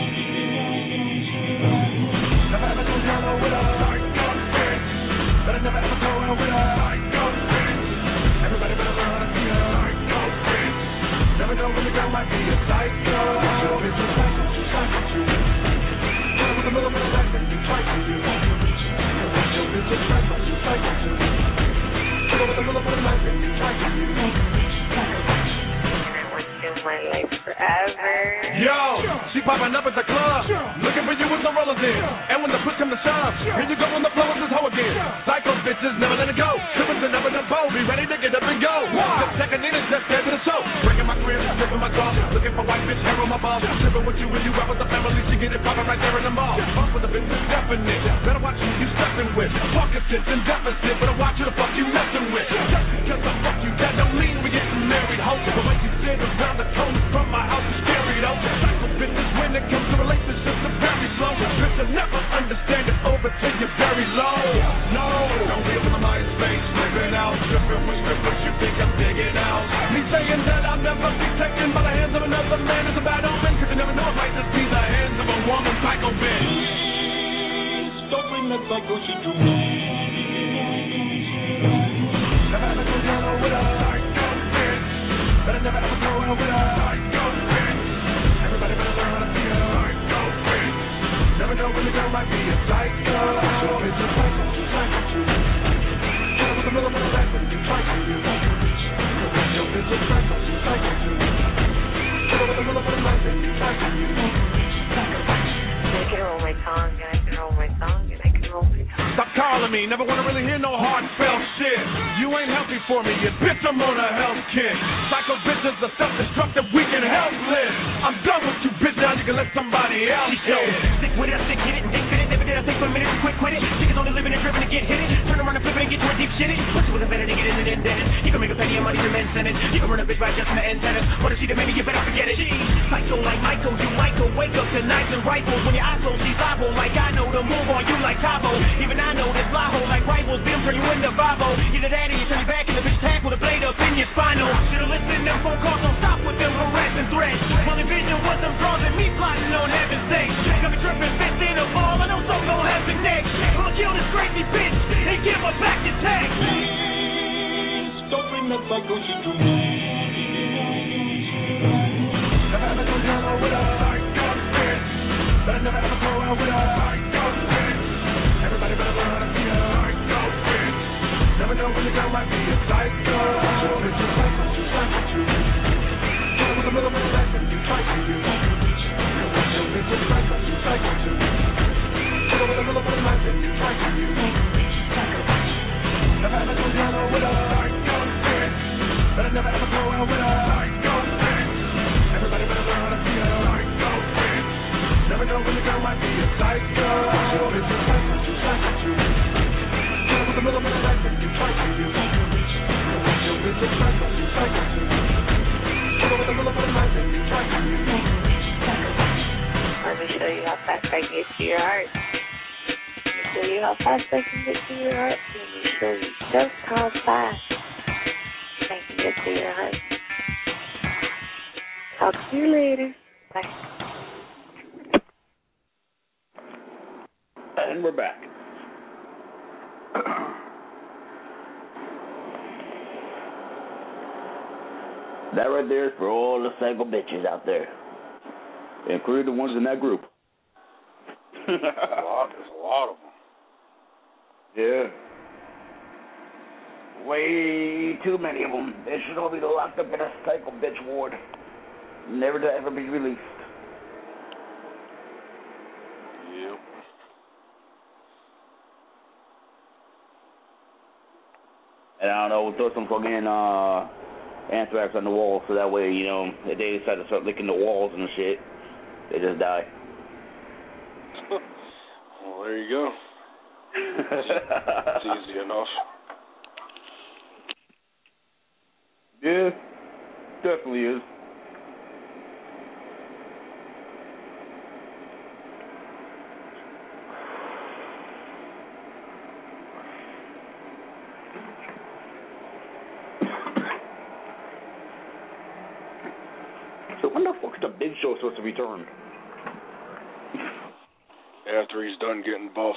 Never ever go down with a psycho bitch. Better never ever go out with a psycho bitch. Everybody better learn how to be a psycho bitch. Never know when the girl might be a psycho. Your bitch is psycho, she's psycho too. Tell with a little bit of life and you try to do. Your bitch is psycho, she's psycho too. Tell with a little bit of life and you try to do. In my life forever. Yo, she popping up at the club, looking for you with no rollers in. And when the push come to shove, here you go on the floor with this hoe again. Psycho bitches never let it go. Sippers and never the bow, be ready to get up and go. Just checking in and just there to the show. Breaking my crib, stripping my dog, looking for white bitch hair on my balls. Tripping with you when you out with the family, she get it popping right there in the mall. Fuck with the bitch is definite. Better watch who you stepping with. Pocket sits and deficit, better watch who the fuck you messing with. Just because I fuck you, that don't mean we getting married, ho. But when you sit around the corner from my house is scary though. Psycho bitches when it comes to relationships are very slow. Bitch, I never understand it over till you're very low. No, don't be up in the MySpace, living out, tripping with strippers. You think I'm digging out? Me saying that I'll never be taken by the hands of another man is a bad omen. Cause you never know it might just be the hands of a woman. Psycho bitch. Don't bring that psycho shit to me. Never ever go down with a psycho bitch. Better never ever go out with a psycho bitch. Everybody better learn how to be a psycho bitch. Never know when the girl might be a psycho. Your bitch is psycho, she's psycho too. Tell with a little bit of life and you try to do. Your bitch is psycho, she's psycho too. Tell with a little bit of life and you try to do. I can roll my tongue, and I can roll my tongue, and I can roll my tongue. Stop calling me, never wanna really hear no heartfelt shit. You ain't healthy for me, you bitch, I'm on a health kick. Psycho bitches are self-destructive, weak and helpless. I'm done with you, bitch, now you can let somebody else hit it. Stick with it, I stick hit it, and think fit it. Never did I think for a minute to quit, quit it. Niggas only living and driven to get hit it. Turn around and flip it and get to a deep shit it. Pussy wasn't better to get in it and dead it. You can make a penny of money from men sentence. You can run a bitch by just in the antennas. Wanna see the maybe you better forget it. Jeez, psycho like Michael, you Michael. Wake up to knives and rifles. When your eyes close, she's liable. Like I know the move on you like Tabo. Even I know this lie hole like rivals. Them turn you into Bravo. You're the daddy, you turn your back and the bitch tag with a blade up in your spinal. Should've listened, them phone calls don't stop with them harassing threats. Only vision was them draws and me plotting on heaven's sake. Got me tripping, fist in a ball. I know some gon' have the next. Gonna kill this crazy bitch and give her back your text. Don't bring that psycho shit to me. Never ever go down with a psycho bitch. Better never ever go out with a psycho bitch. Everybody better learn how to be a psycho bitch. Never know when the girl might be a psycho. Your bitch is psycho, she's psycho too. Tell with a little bit of life and you try to do. Your bitch is psycho, she's psycho too. Tell with a little bit of life and you try to do. Never ever go down with a psycho bitch. Better never ever go out with a psycho bitch. Everybody better learn how to be a psycho bitch. Never know when the girl might be a psycho. Your bitch is psycho, she's psycho too. Tell with a little bit of life and you try to do. Your bitch is psycho, she's psycho too. Tell with a little bit of life and you try to do. Let me show you how fast I can get to your heart. Let me show you how fast I can get to your heart. Let me show you just how fast I can get to your heart. Talk to you later. Bye. And we're back. That right there is for all the single bitches out there, including the ones in that group. There's a lot, there's a lot of them. Yeah. way too many of them. They should all be locked up in a psycho bitch ward, never to ever be released. Yep. And I don't know, we'll throw some fucking uh, anthrax on the wall so that way, you know, if they decide to start licking the walls and shit, they just die. Well, there you go. It's easy enough. Yeah, definitely is. So when the fuck's the Big Show supposed to return? After he's done getting buff.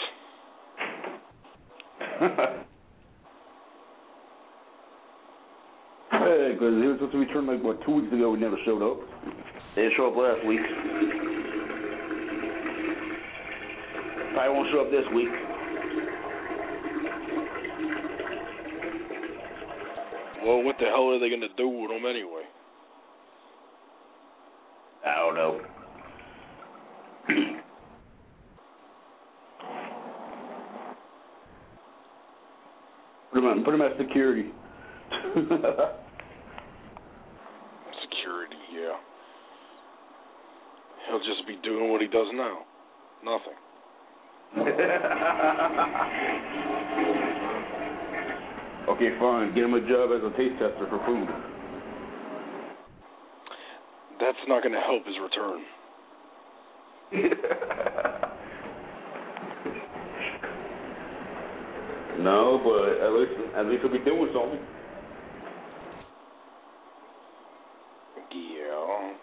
Hey, because he was supposed to return like, what, two weeks ago, he never showed up. They didn't show up last week. Probably won't show up this week. Well, what the hell are they going to do with him anyway? I don't know. Put him, on, put him as security. Security, yeah. He'll just be doing what he does now. Nothing. Okay, fine. Get him a job as a taste tester for food. That's not going to help his return. No, but at least at least he'll be doing something. Yeah.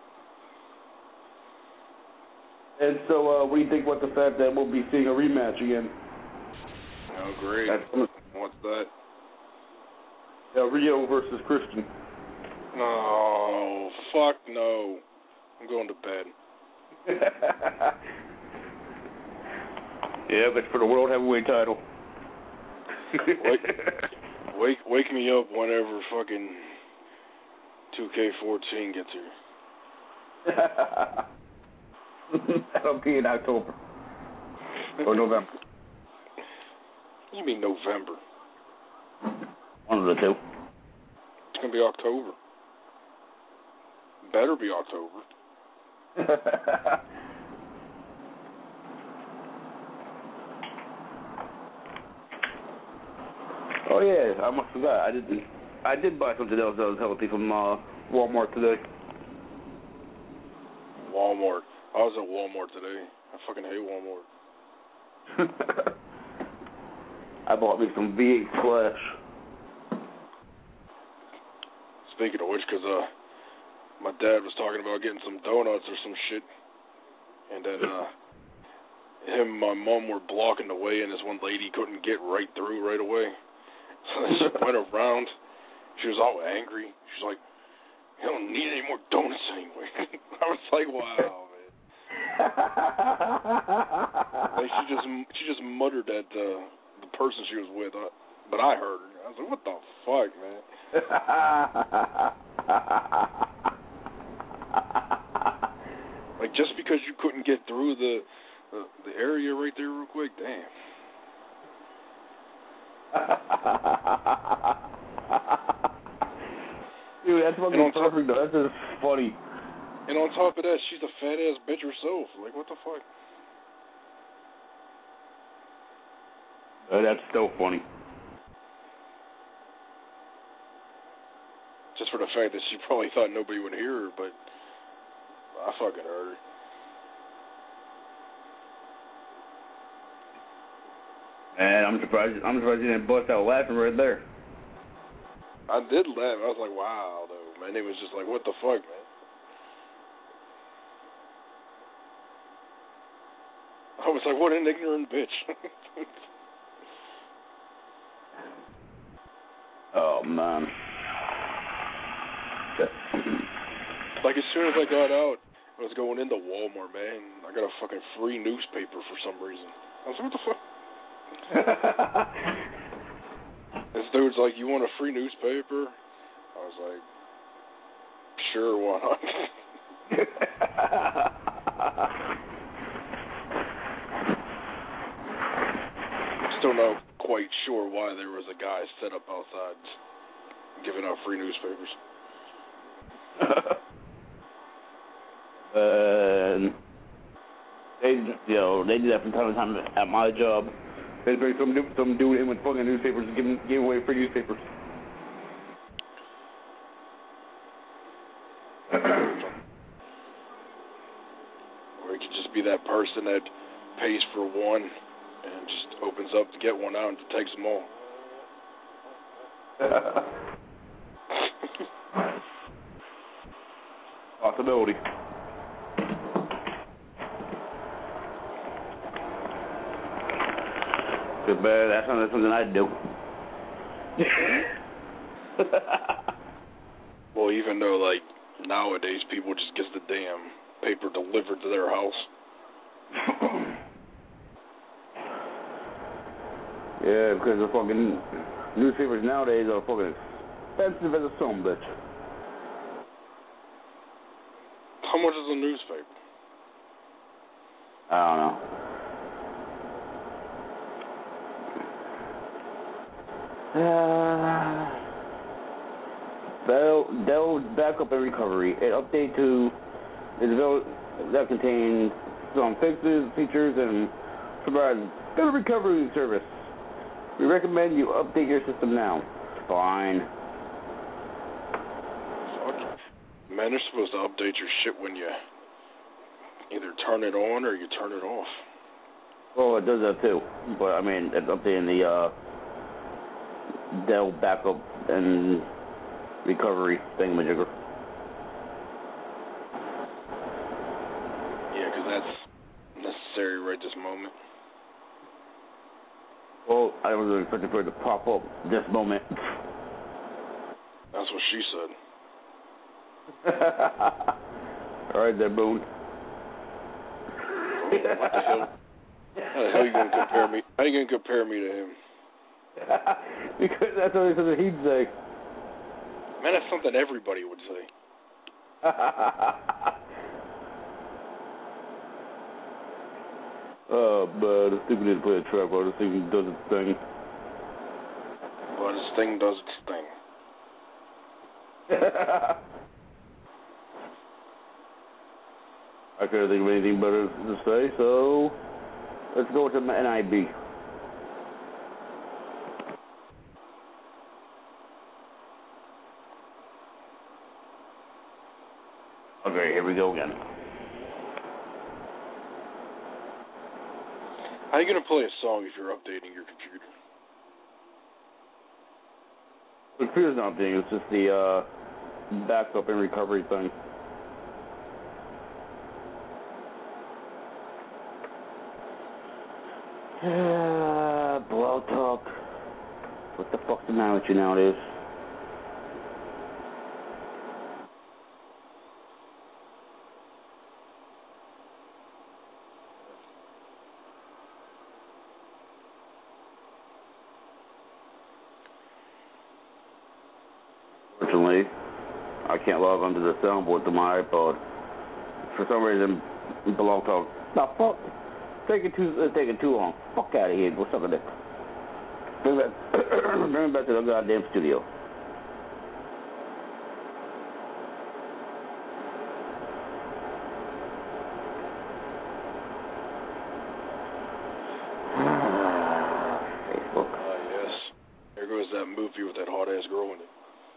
And so, uh, what do you think about the fact that we'll be seeing a rematch again? Oh, great. That's, What's that? uh, Rio versus Christian. No, fuck no. I'm going to bed. Yeah, but for the world heavyweight title. wake, wake, wake me up whenever fucking two K fourteen gets here. That'll be in October or November. You mean November? One of the two. It's gonna be October. Better be October. Oh yeah, I almost forgot. I did. I did buy something else that was healthy from uh, Walmart today. Walmart. I was at Walmart today. I fucking hate Walmart. I bought me some V eight Splash. Speaking of which, because uh, my dad was talking about getting some donuts or some shit, and then uh, him and my mom were blocking the way, and this one lady couldn't get right through right away. So she went around. She was all angry. She's like, "You don't need any more donuts anyway." I was like, "Wow, man." Like she just she just muttered at uh, the person she was with, uh, but I heard her. I was like, "What the fuck, man?" Like just because you couldn't get through the the, the area right there real quick, damn. Dude, that's fucking perfect, though. That's just funny. And on top of that, she's a fat ass bitch herself. Like, what the fuck? Uh, that's so funny. Just for the fact that she probably thought nobody would hear her, but I fucking heard her. And I'm surprised. I'm surprised you didn't bust out laughing right there. I did laugh. I was like, wow, though. Man, it was just like, what the fuck, man? I was like, what an ignorant bitch. Oh, man. Like, as soon as I got out, I was going into Walmart, man. I got a fucking free newspaper for some reason. I was like, what the fuck? This dude's like, you want a free newspaper? I was like, sure, why not? Still not quite sure why there was a guy set up outside giving out free newspapers. uh, they, you know, they do that from time to time at my job. They bring some some dude in with fucking newspapers and give, give away free newspapers. Or it could just be that person that pays for one and just opens up to get one out and takes them all. Possibility. Too bad that's not something I'd do. Well, even though, like, nowadays people just get the damn paper delivered to their house. Yeah, because the fucking newspapers nowadays are fucking expensive as a son bitch. How much is a newspaper? I don't know. Uh, Dell, Dell Backup and Recovery. An update to the develop that contains some fixes, features, and provides better recovery service. We recommend you update your system now. Fine. Fuck. Man, they're supposed to update your shit when you either turn it on or you turn it off. Well, it does that too. But, I mean, it's updating the uh, Dell Backup and Recovery thingamajigger. Yeah, because that's necessary right this moment. Well, I was expecting for it to pop up this moment. That's what she said. All right, there, Boone. What the hell? How the hell you gonna compare me? How you gonna compare me to him? Because that's only something he'd say. Man, that's something everybody would say. Oh, but the stupid didn't play a trap. Or this thing does its thing. But this thing does its thing. I couldn't think of anything better to say, so let's go to N I B. Okay, here we go again. How are you going to play a song if you're updating your computer? The computer's not updating, it's just the uh, backup and recovery thing. Uh, blow talk. What the fuck's the matter with you nowadays? Fortunately, I can't log onto the soundboard to my iPod. For some reason, blow talk. The fuck? Taking too, it's taking too long. Fuck out of here. What's up with it? Bring it back, bring it back to the goddamn studio. Facebook. Ah, uh, yes. There goes that movie with that hot-ass girl in it.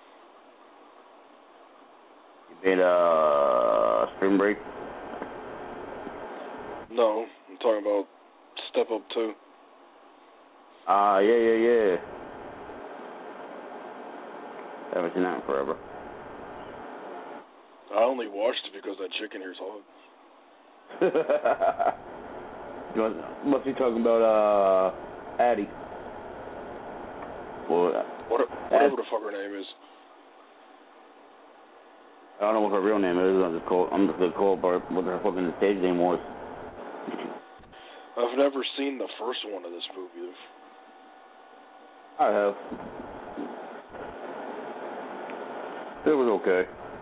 You made a Spring Break? No, I'm talking about Step Up two. Ah, uh, yeah, yeah, yeah. Haven't seen that in forever. I only watched it because that chicken here's hot. What's he talking about? Uh, Addie. Well, what, whatever the fuck her name is. I don't know what her real name is. I'm just called. I'm just gonna call her what her fucking stage name was. I've never seen the first one of this movie. I have. It was okay.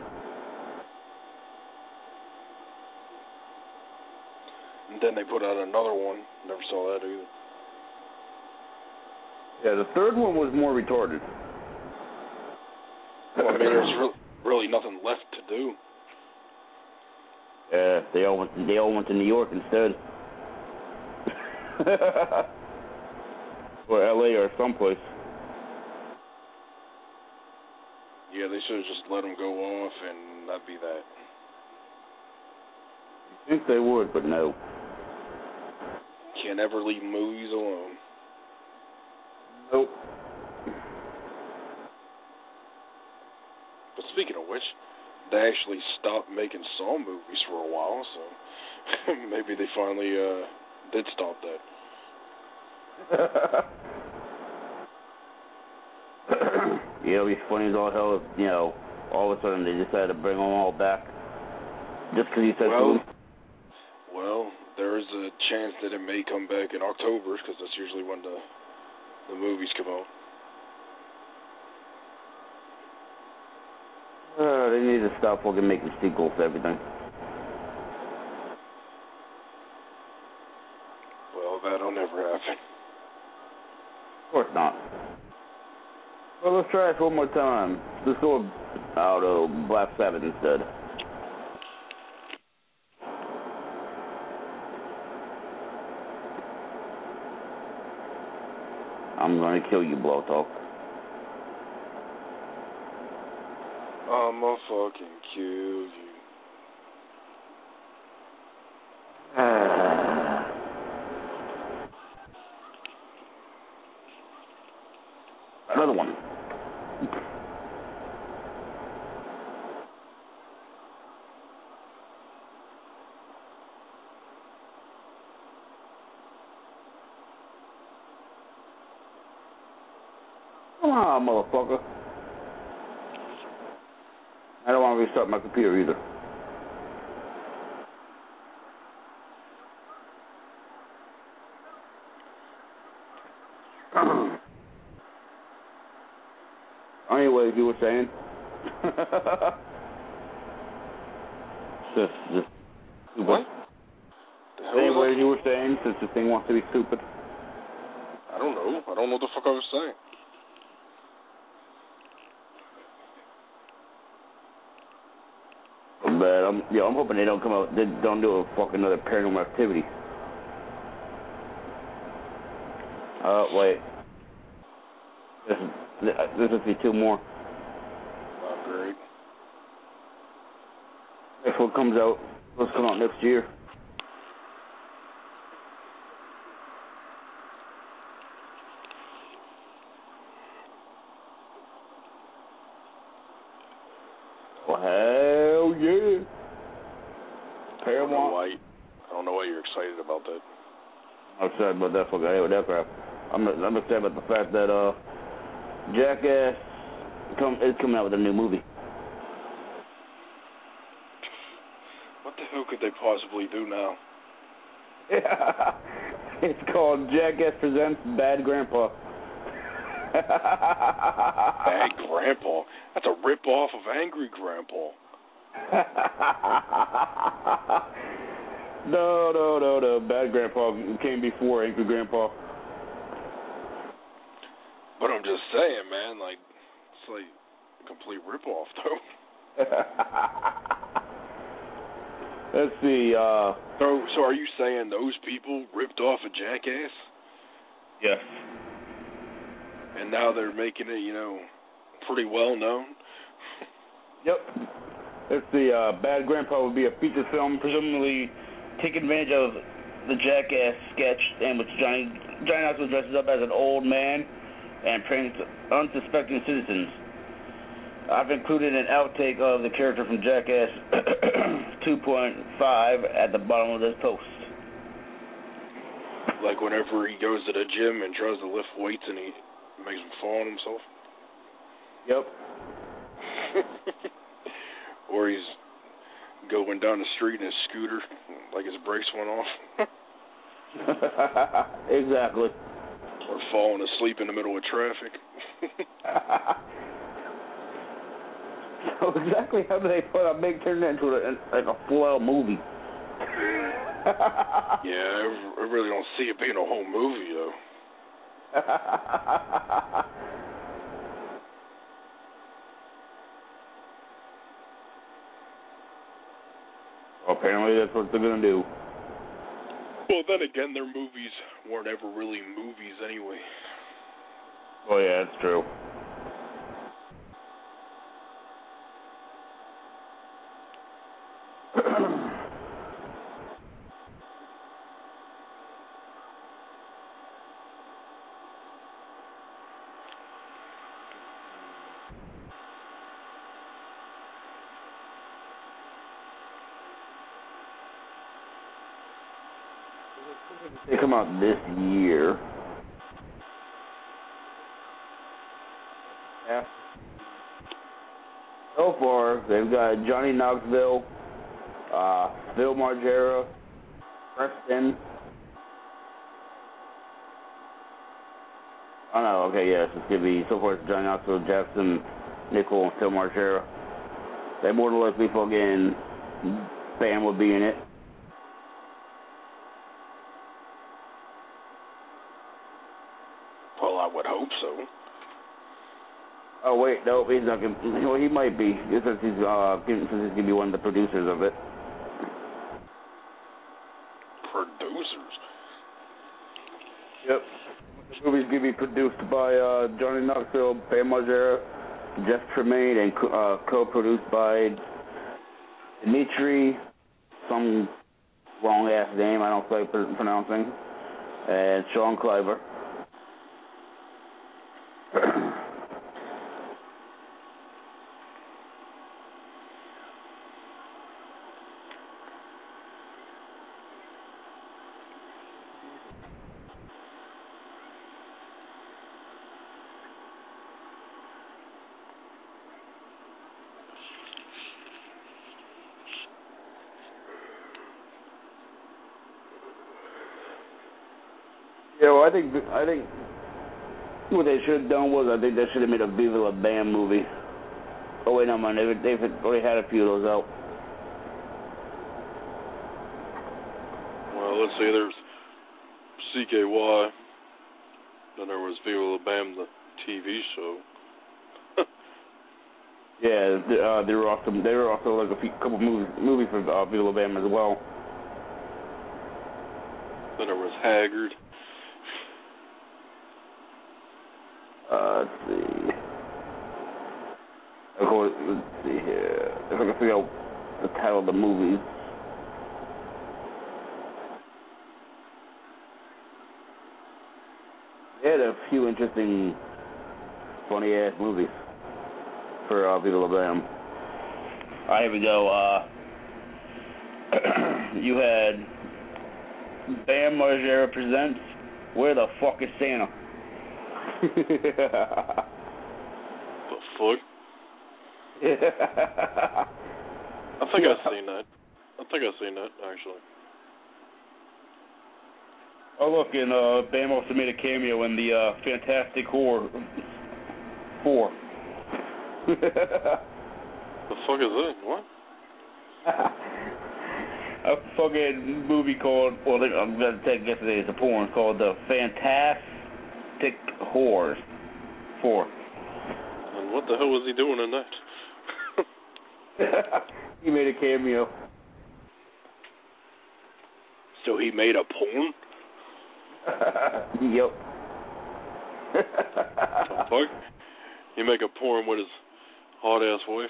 And then they put out another one. Never saw that either. Yeah, the third one was more retarded. Well, I mean, there's really, really nothing left to do. Yeah, they all went. They all went to New York instead, or L A or someplace. Yeah, they should have just let them go off and not be that. I think they would, but no. Can't ever leave movies alone. Nope. But speaking of which, they actually stopped making Saw movies for a while, so maybe they finally uh, did stop that. Yeah, it'll be funny as all hell if, you know, all of a sudden they decided to bring them all back. Just because you said well, so. Well, there is a chance that it may come back in October, because that's usually when the, the movies come out. Uh, they need to stop fucking making sequels to everything. Well, that'll never happen. Of course not. Well, let's try it one more time. Let's go out of Black Sabbath instead. I'm gonna kill you, Blow Talk. I'ma fucking kill you. Another one. Come on, motherfucker. I don't want to restart my computer either. Anyway, you were saying? just, just what? Anyway, you were saying, since the thing wants to be stupid. I don't know. I don't know what the fuck I was saying. But I'm, yeah, I'm hoping they don't come out. They don't do a fucking another Paranormal Activity. Uh, wait. This is, this is be two more. Oh, great. If what comes out, what's coming out next year? Well, hell yeah. I don't know why, I don't know why you're excited about that. I'm excited about that fucking hey, that crap. I'm I'm excited about the fact that uh Jackass come is coming out with a new movie. What the hell could they possibly do now? It's called Jackass Presents Bad Grandpa. Bad Grandpa? That's a rip-off of Angry Grandpa. No, no, no, no. Bad Grandpa came before Angry Grandpa. But I'm just saying, man, like, it's like a complete rip-off, though. Let's see, uh... So, so are you saying those people ripped off a Jackass? Yes. And now they're making it, you know, pretty well known? Yep. Let's see, uh, Bad Grandpa would be a feature film, presumably take advantage of the Jackass sketch, and which Johnny, Johnny Knoxville dresses up as an old man and pranks unsuspecting citizens. I've included an outtake of the character from Jackass two point five at the bottom of this post. Like whenever he goes to the gym and tries to lift weights and he makes him fall on himself. Yep. Or he's going down the street in his scooter like his brakes went off. Exactly. Or falling asleep in the middle of traffic. So exactly how do they put a big turn into a, like a full-out movie? Yeah, I really don't see it being a whole movie, though. Well, apparently that's what they're going to do. Well, then again, their movies weren't ever really movies anyway. Oh, yeah, that's true. They come out this year. Yeah. So far, they've got Johnny Knoxville, uh, Phil Margera, Preston. Oh no, okay, yes, it's gonna be so far it's Johnny Knoxville, Jackson, Nickel, and Phil Margera. They more than likely fucking Bam will be in it. Well, I would hope so. Oh wait, no, he's not gonna. Well, he might be, since he's uh, since he's gonna be one of the producers of it. Producers. Yep. The movie's gonna be produced by uh, Johnny Knoxville, Bam Margera, Jeff Tremaine, and uh, co-produced by Dimitri, some long ass name I don't feel like pronouncing, and Sean Cliver. Yeah, well, I think I think what they should have done was I think they should have made a Viva La Bam movie. Oh wait, no man, they've they've already had a few of those out. Well, let's see. There's C K Y. Then there was Viva La Bam, the T V show. Yeah, they, uh, they were also they were also like a few, couple movies movies for uh, Viva La Bam as well. Then there was Haggard. Uh, let's see. Of course, let's see here. If I can figure out the title of the movies. They had a few interesting, funny ass movies for uh, Viva La Bam. Alright, here we go. Uh, you had Bam Margera presents Where the Fuck is Santa? The fuck? I think yeah. I've seen that. I think I've seen that, actually. Oh, look, and uh, Bam also made a cameo in the uh, Fantastic Four. Four. The fuck is that? What? A fucking movie called, well, I'm going to take a guess today, it's a porn, called The Fantastic Whores. Four. And what the hell was he doing in that? He made a cameo. So he made a porn? Yep. The fuck? He make a porn with his hot-ass wife?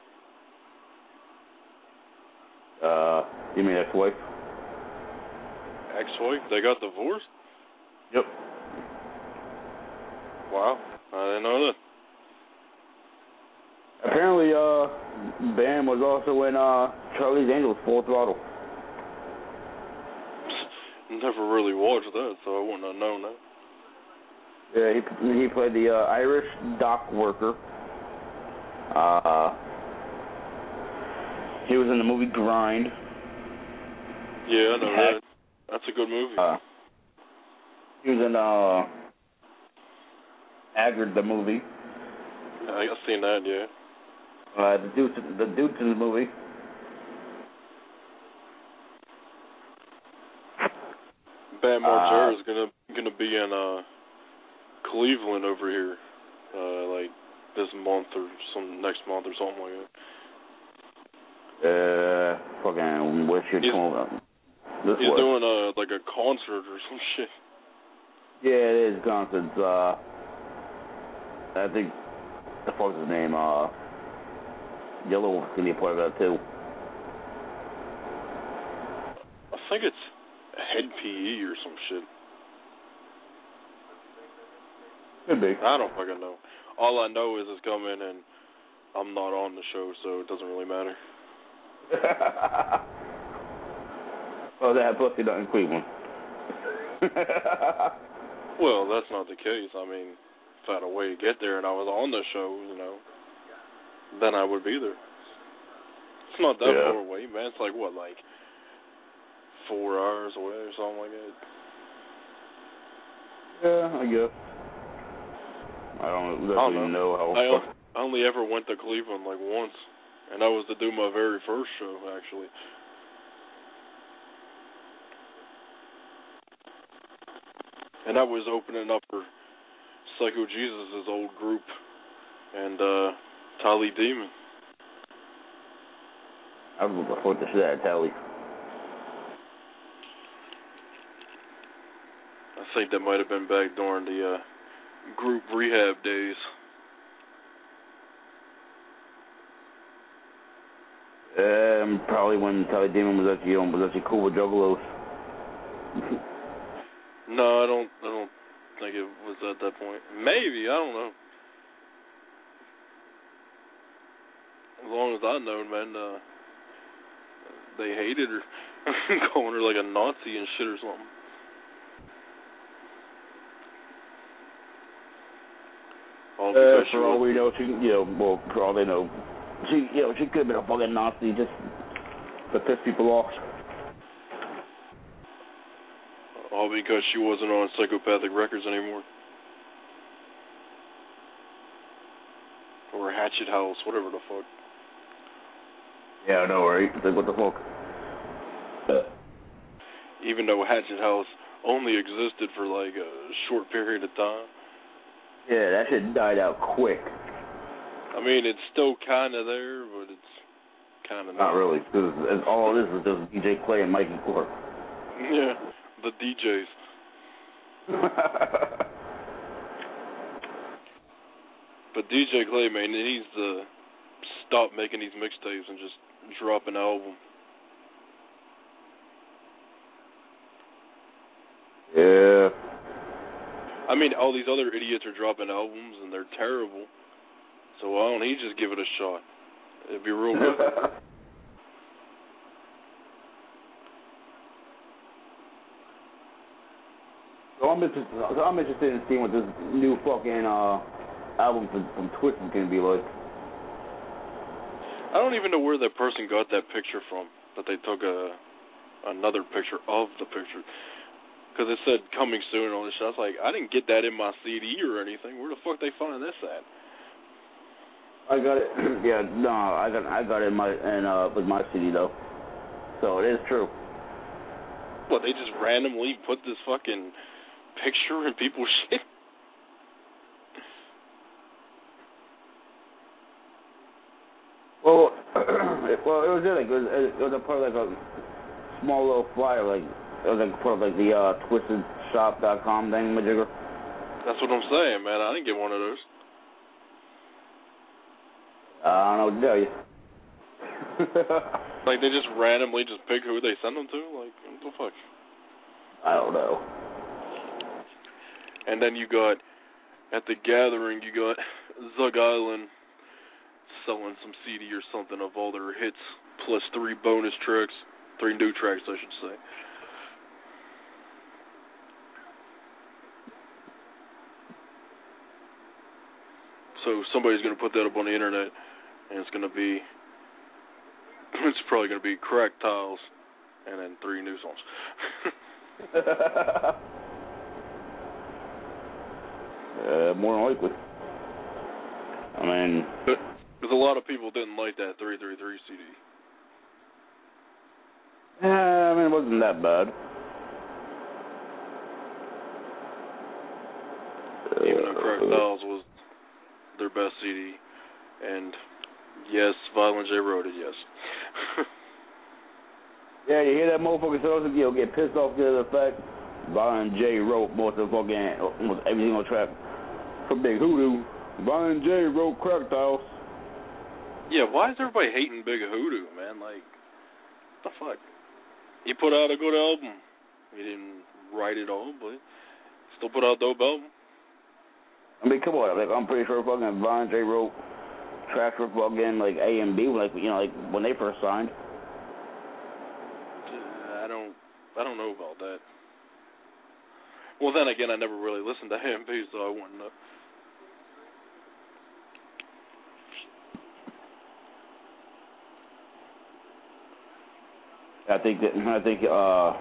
Uh, you mean ex-wife? Ex-wife? They got divorced? Yep. Wow, I didn't know that. Apparently, uh, Bam was also in uh, Charlie's Angels Full Throttle. Never really watched that, so I wouldn't have known that. Yeah, he he played the uh, Irish dock worker. Uh, he was in the movie Grind. Yeah, I know that. That's a good movie. Uh, he was in uh, Haggard, the movie. Yeah, I've seen that, yeah. Uh, the dude, the dude's in the movie. Bam Margera Uh, is gonna gonna be in uh, Cleveland over here, uh, like this month or some next month or something like that. Uh, fucking what shit He's, coming up? This he's way. doing uh like a concert or some shit. Yeah, it is concerts. Uh, I think the fuck's his name? Uh, Yellow can be a part of that too. I think it's Head P E or some shit. Could be. I don't fucking know. All I know is it's coming and I'm not on the show, so it doesn't really matter. Oh, that pussy not in Cleveland. Well, that's not the case. I mean, if I had a way to get there and I was on the show, you know, then I would be there. It's not that Yeah. far away, man. It's like, what, like four hours away or something like that? Yeah, I guess. I don't, I don't really know. know how. I, o- I only ever went to Cleveland like once, and that was to do my very first show, actually. And that was opening up for Psycho Jesus' old group and uh, Tally Demon. I was looking forward to shit out of Tally. I think that might have been back during the uh, group rehab days. Um, probably when Tally Demon was actually um, was actually cool with Juggalos. No, I don't. I don't think it was at that point. Maybe, I don't know. As long as I know, man, uh, they hated her, calling her like a Nazi and shit or something. All Uh, because she for all was, we know, she, you know, well, for all they know, she, you know, she could have been a fucking Nazi just to piss people off. all because she wasn't on Psychopathic Records anymore. Or Hatchet House, whatever the fuck. Yeah, I know, right? It's like, what the fuck? Even though Hatchet House only existed for like a short period of time. Yeah, that shit died out quick. I mean, it's still kind of there, but it's kind of not. Not really, because all it is is just D J Clay and Mikey Clark. Yeah, the D Js. But D J Clay, man, he needs to stop making these mixtapes and just drop an album. Yeah. I mean, all these other idiots are dropping albums and they're terrible. So why don't he just give it a shot? It'd be real good. So I'm interested. So I'm interested in seeing what this new fucking uh, album from, from Twist is gonna be like. I don't even know where that person got that picture from. That they took a another picture of the picture, because it said coming soon and all this shit. I was like, I didn't get that in my C D or anything. Where the fuck they find this at? I got it. Yeah, no, I got I got it in my in uh with my C D though. So it is true. What, they just randomly put this fucking picture in people's shit? Well, it, well, it was like it was, it was a part of like a small little flyer, like it was like part of like the uh, twisted shop dot com thing, majigger. That's what I'm saying, man. I didn't get one of those. Uh, I don't know what to tell you. Like they just randomly just pick who they send them to? Like, what the fuck? I don't know. And then you got, at the gathering, you got Zug Island selling some C D or something of all their hits, plus three bonus tracks, three new tracks, I should say. So somebody's going to put that up on the internet, and it's going to be, it's probably going to be Crack Tiles, and then three new songs. uh, more than likely. I mean, but because a lot of people didn't like that three three three C D. Uh, I mean, it wasn't that bad. Even though Crack Tiles was their best C D, and yes, Violent J wrote it. Yes. Yeah, you hear that motherfucker so you know, get pissed off to the fact Violent J wrote most of the fucking almost everything on track from Big Hoodoo. Violent J wrote Crack Tiles. Yeah, why is everybody hating Big Hoodoo, man? Like, what the fuck? He put out a good album. He didn't write it all, but still put out a dope album. I mean, come on, like I'm pretty sure fucking Violent J wrote tracks for fucking like A and B, like you know, like when they first signed. Uh, I don't, I don't know about that. Well, then again, I never really listened to A and B, so I wouldn't know. I think that I think uh.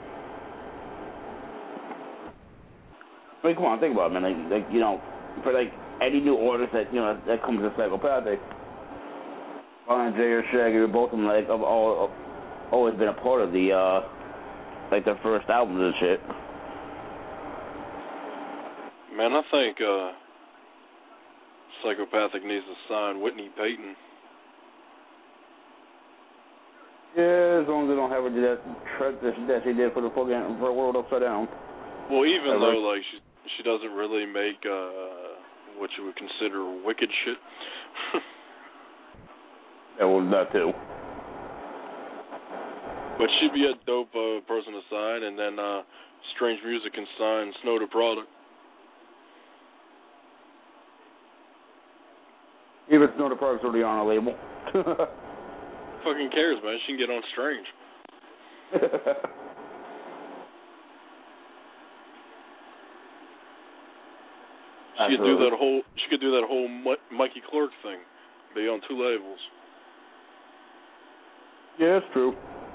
I mean, come on, think about it, man. Like, like you know, for like any new artist that you know that comes to Psychopathic, Violent J or Shaggy, both of them like have all always been a part of the uh like their first albums and shit. Man, I think uh, Psychopathic needs to sign Whitney Payton. Yeah, as long as they don't have her do that trick that she, that she did for the fucking for World Upside Down. Well, even Ever. though like she she doesn't really make uh, what you would consider wicked shit. Yeah, well, that too. But she'd be a dope uh, person to sign, and then uh, Strange Music can sign Snow the Product. Even Snow the Product's already on a label. Fucking cares, man. She can get on Strange. She could do that whole. She could do that whole Mikey Clark thing, be on two labels. Yeah, that's true.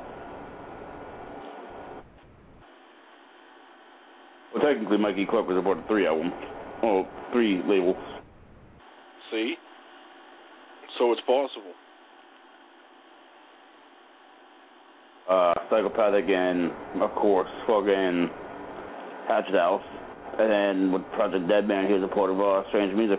Well, technically, Mikey Clark was about three albums. Oh, three labels. See? So it's possible. Uh, Psychopathic and, of course, fucking Hatchet House. And then with Project Deadman, he was a part of uh, Strange Music.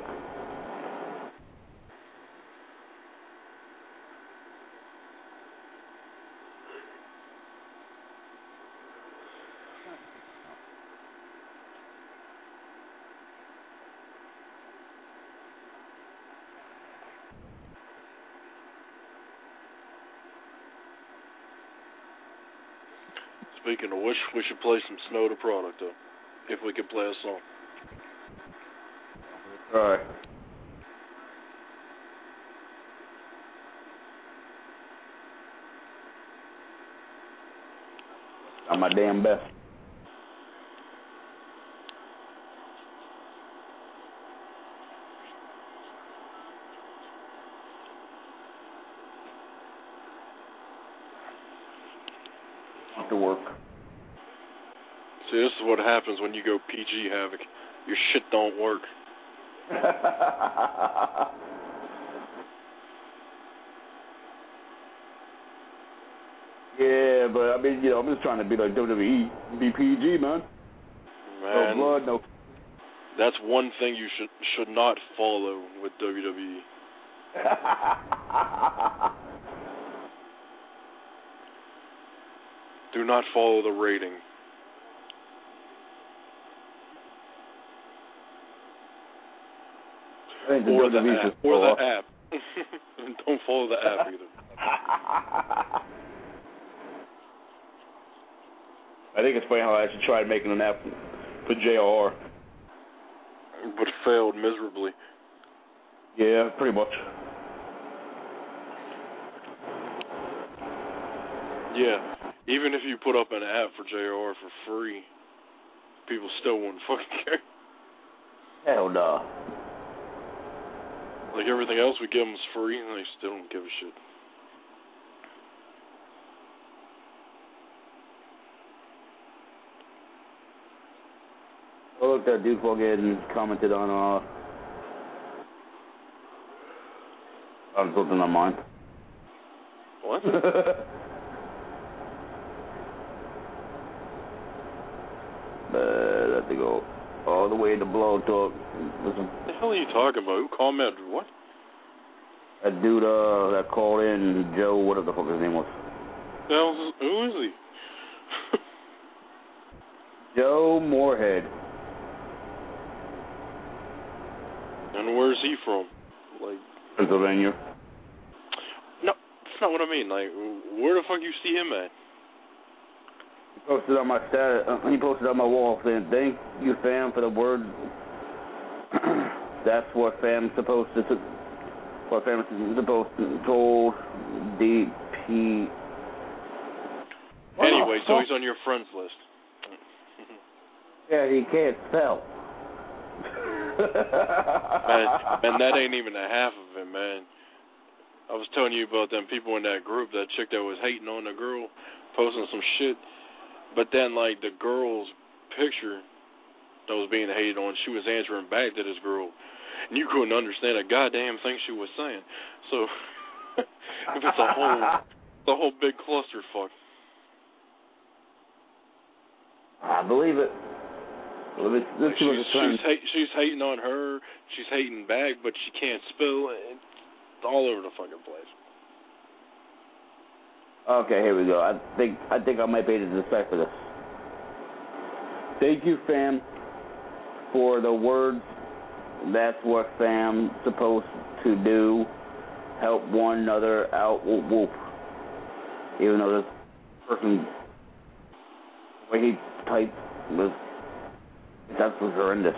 Speaking of which, we should play some Snow the Product, though, if we can play a song. All right. I'm my damn best. To work. See, this is what happens when you go P G Havoc. Your shit don't work. Yeah, but I mean, you know, I'm just trying to be like W W E, be P G, man. Man, no blood, no. That's one thing you should should not follow with W W E. Do not follow the rating. I think the or the W W E app. should Or fall the app. Don't follow the app either. I think it's funny how I actually tried making an app for J R. But failed miserably. Yeah, pretty much. Yeah. Even if you put up an app for J R for free, people still wouldn't fucking care. Hell no. Like everything else we give them is free, and they still don't give a shit. Oh, look, that dude fucking commented on, uh, on something on mine. What? Uh, let to go all the way to Blow Talk. Listen. What the hell are you talking about? Who commented what? That dude uh, that called in, Joe, whatever the fuck his name was. The hell is, who is he? Joe Moorhead. And where's he from? Like Pennsylvania. No, that's not what I mean. Like, where the fuck you see him at? He posted on my status. Uh, he posted on my wall saying, "Thank you, fam, for the word. That's what fam's supposed to. What fam is supposed to told D P." Anyway, so he's on your friends list. Yeah, he can't spell. man, man, that ain't even a half of it, man. I was telling you about them people in that group, that chick that was hating on the girl, posting some shit. But then, like, the girl's picture that was being hated on, she was answering back to this girl. And you couldn't understand a goddamn thing she was saying. So, if it's a whole, it's a whole big clusterfuck. I believe it. Well, this, this she's, was a she's, hate, she's hating on her, she's hating back, but she can't spell. It's all over the fucking place. Okay, here we go. I think I think I might be able to decipher this. Thank you, fam, for the words. That's what fam supposed to do. Help one another out. Whoop whoop. Even though this person, the way he typed was, that was horrendous.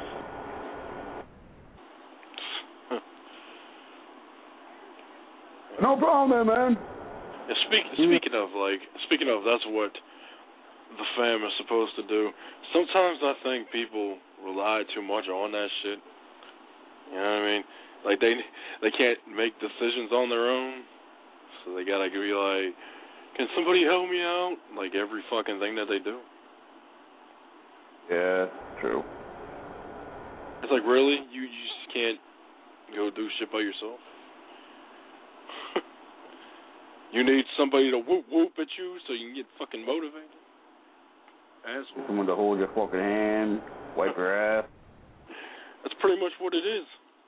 No problem, man. Yeah, speak, speaking of, like, speaking of, that's what the fam is supposed to do. Sometimes I think people rely too much on that shit. You know what I mean? Like, they they can't make decisions on their own, so they gotta be like, can somebody help me out? Like, every fucking thing that they do. Yeah, true. It's like, really? You, you just can't go do shit by yourself? You need somebody to whoop whoop at you so you can get fucking motivated? Asshole. Someone to hold your fucking hand, wipe your ass. That's pretty much what it is.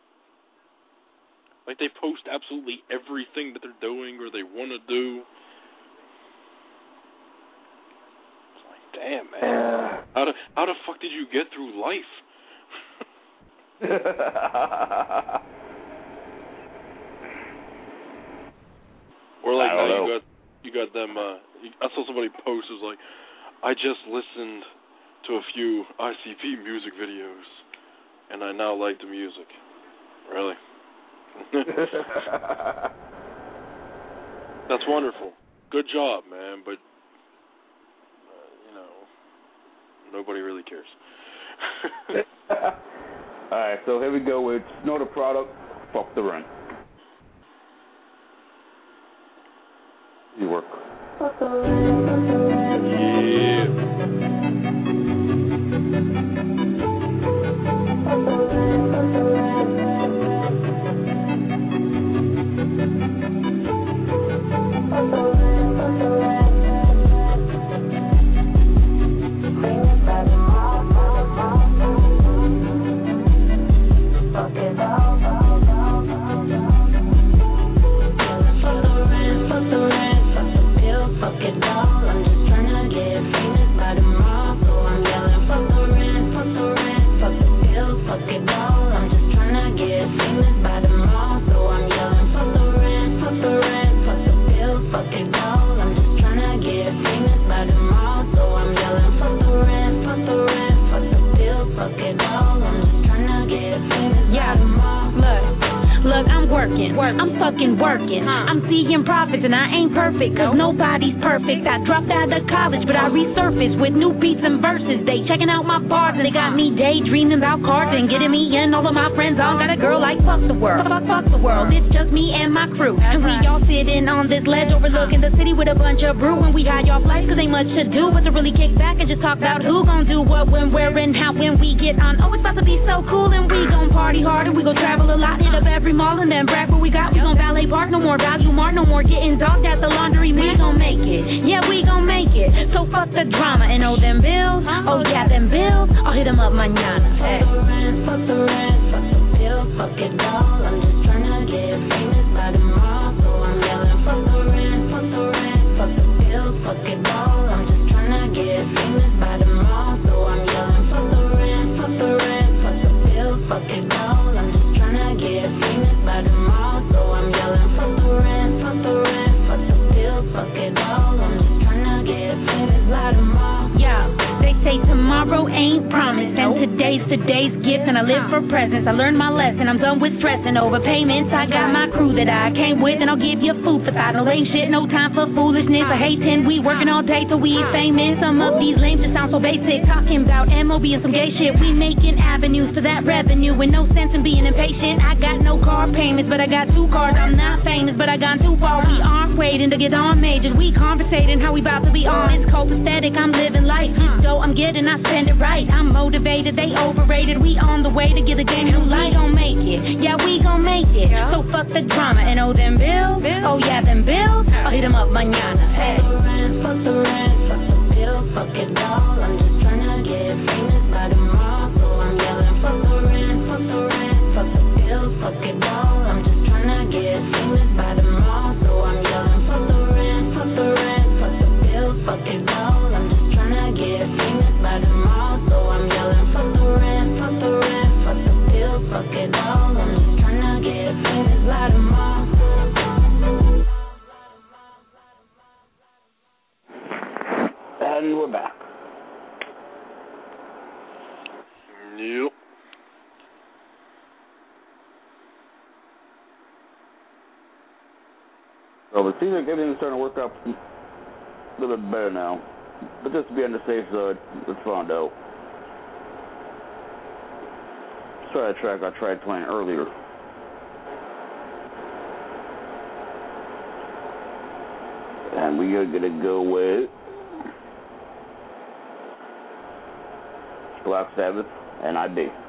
Like, they post absolutely everything that they're doing or they want to do. It's like, damn, man. Uh, how the, how the fuck did you get through life? Or like now you got you got them. Uh, I saw somebody post, it was like, I just listened to a few I C P music videos, and I now like the music. Really? That's wonderful. Good job, man. But uh, you know, nobody really cares. All right, so here we go. It's not a product. Fuck the rent. You work. Working, work. I'm fucking working. I'm seeing profits and I ain't perfect, cause nobody's perfect. I dropped out of college, but I resurfaced with new beats and verses. They checking out my bars and they got me daydreaming about cars and getting me in. All of my friends all got a girl like fuck the world. Fuck, fuck the world. It's just me and my crew. And we all sitting on this ledge overlooking the city with a bunch of brew. And we high off life cause ain't much to do but to really kick back and just talk about who gon' do what, when, where, and how when we get on. Oh, it's about to be so cool and we gon' party hard and we gon' travel a lot. Hit up every mall and then brag what we got. We gon' valet park, no more value mart, no more getting dogged at the laundry. We gon' make it. Yeah, we gon' make it. So fuck the drama and oh, them bills. Oh, yeah, them bills. I'll hit them up mañana. Hey. Fuck the rent, fuck the rent, fuck the bill, fuck it all. I'm just tryna get famous by tomorrow, so I'm yelling fuck the rent, fuck the rent, fuck the bill, fuck it all. I'm just tryna get famous by tomorrow, so I'm yelling fuck the rent, fuck the rent, fuck the bill, fuck it all. I'm just tryna get famous by tomorrow, so I'm yelling fuck the rent, fuck the rent, fuck the bill, fuck it all. I'm just tryna get famous by tomorrow. Yeah, they say tomorrow ain't promised, and today's today's gift, and I live for presents. I learned my lesson, I'm done with stressing over payments. I got my crew that I came with, and I'll give you food for thought. No ain't shit, no time for foolishness. I hate ten, we working all day till we famous. Some of these lames just sound so basic, talking about M O B and some gay shit. We making avenues for that revenue, with no sense in being impatient. I got no car payments, but I got two cars. I'm not famous, but I gone too far. We aren't waiting to get on majors. We conversating how we about to be on. It's copacetic, I'm living life. So I'm getting, I spend it right. I'm motivated, they overrated. We on the way to get the game new light. We gon' make it, yeah, we gon' make it. So fuck the drama and oh, them bills. Oh yeah, them bills. I'll hit them up mañana. Hey. Fuck the rent, fuck the rent, fuck the bill, fuck it all. I'm just tryna get famous by tomorrow, so I'm yelling fuck the rent, fuck the rent, fuck the bill, fuck it all. I'm just tryna get famous by tomorrow, so I'm yelling fuck the rent, fuck the rent, fuck the bill, fuck it all. I'm just tryna get famous by tomorrow, so I'm yelling fuck the rent, fuck the rent, fuck the bill, fuck it all. I'm just tryna get famous by tomorrow. And we're back. Yep. So it seems like everything's starting to work out a little bit better now. But just to be on the safe side, let's find out. Let's try a track I tried playing earlier. And we are gonna go with Black Sabbath and I D.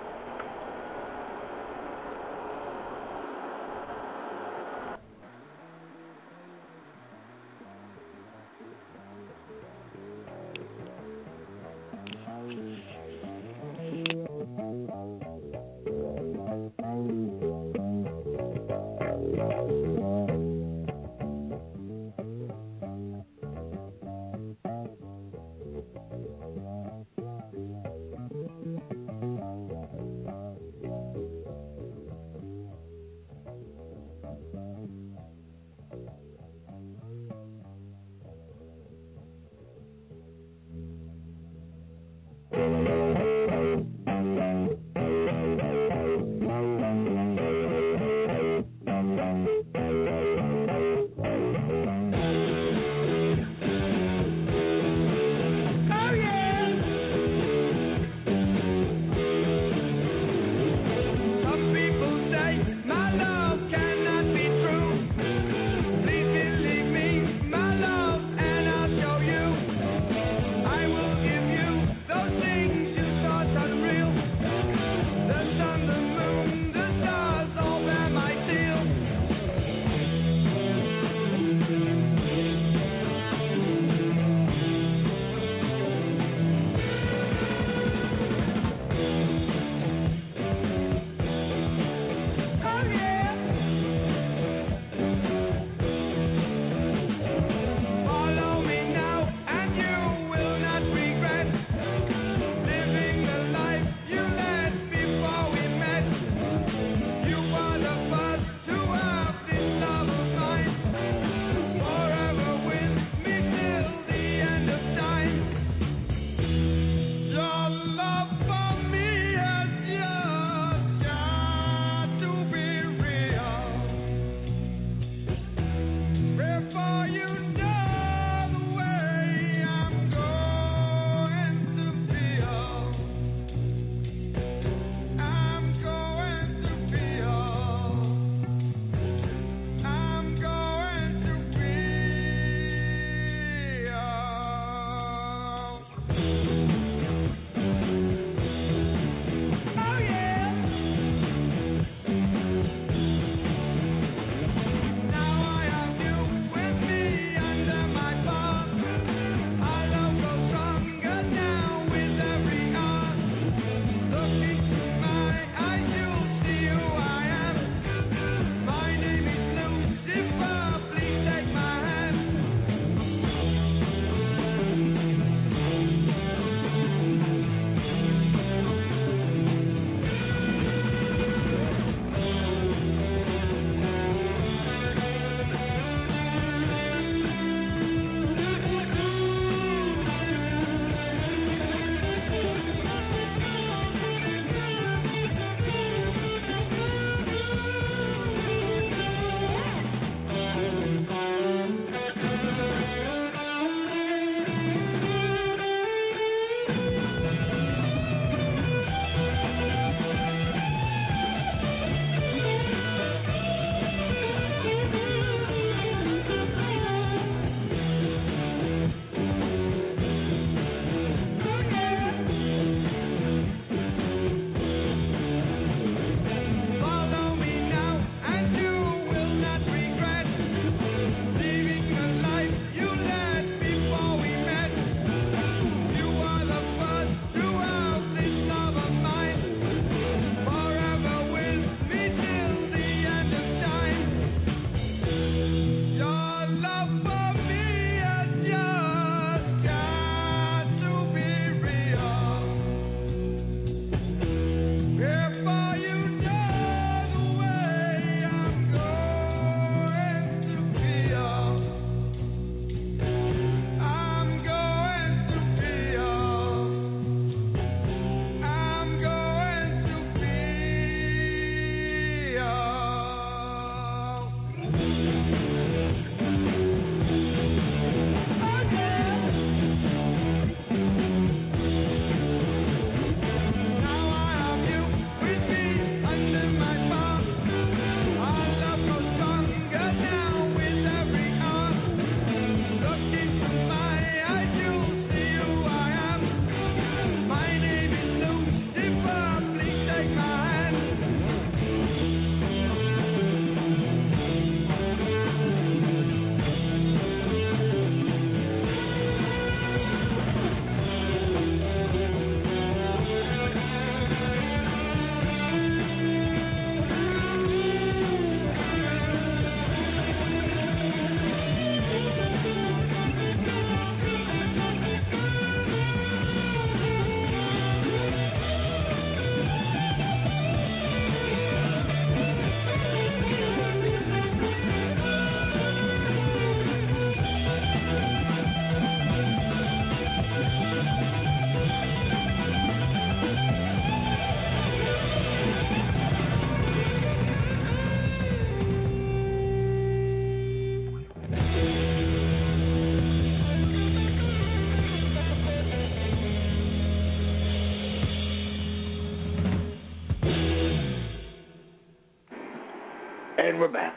And we're back.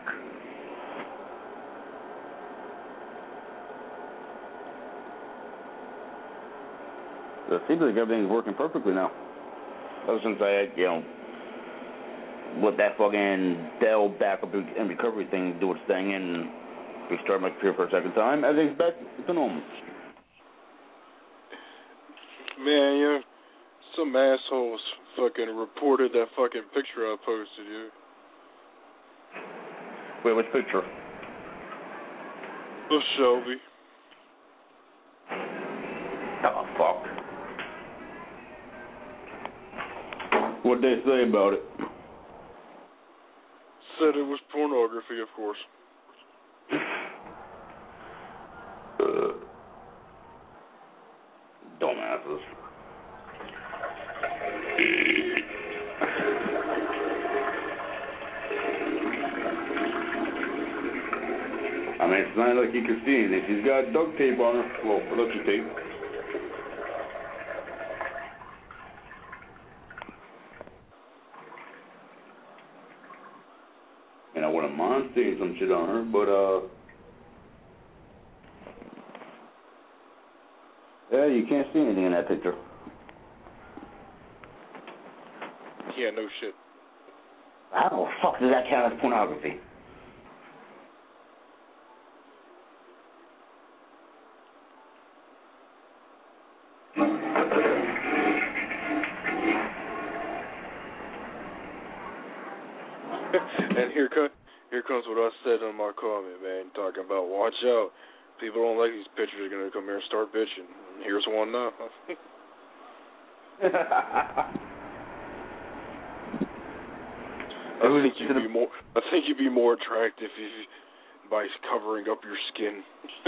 So it seems like everything's working perfectly now. Ever since I had, you know, let that fucking Dell backup and recovery thing do its thing and restart my computer for a second time, everything's back to normal. Man, yeah, some assholes fucking reported that fucking picture I posted, yeah. Wait, which picture? The Shelby. Oh, fuck. What'd they say about it? Said it was pornography, of course. uh, dumbasses. I mean, it's not like you can see anything. She's got duct tape on her. Well, production tape. And I wouldn't mind seeing some shit on her, but, uh... yeah, you can't see anything in that picture. Yeah, no shit. How the fuck does that count as pornography? And here, co- here comes what I said in my comment, man, talking about watch out. People don't like these pictures, they're going to come here and start bitching. And here's one now. I think you'd be more. I think you'd be more attractive if you, by covering up your skin,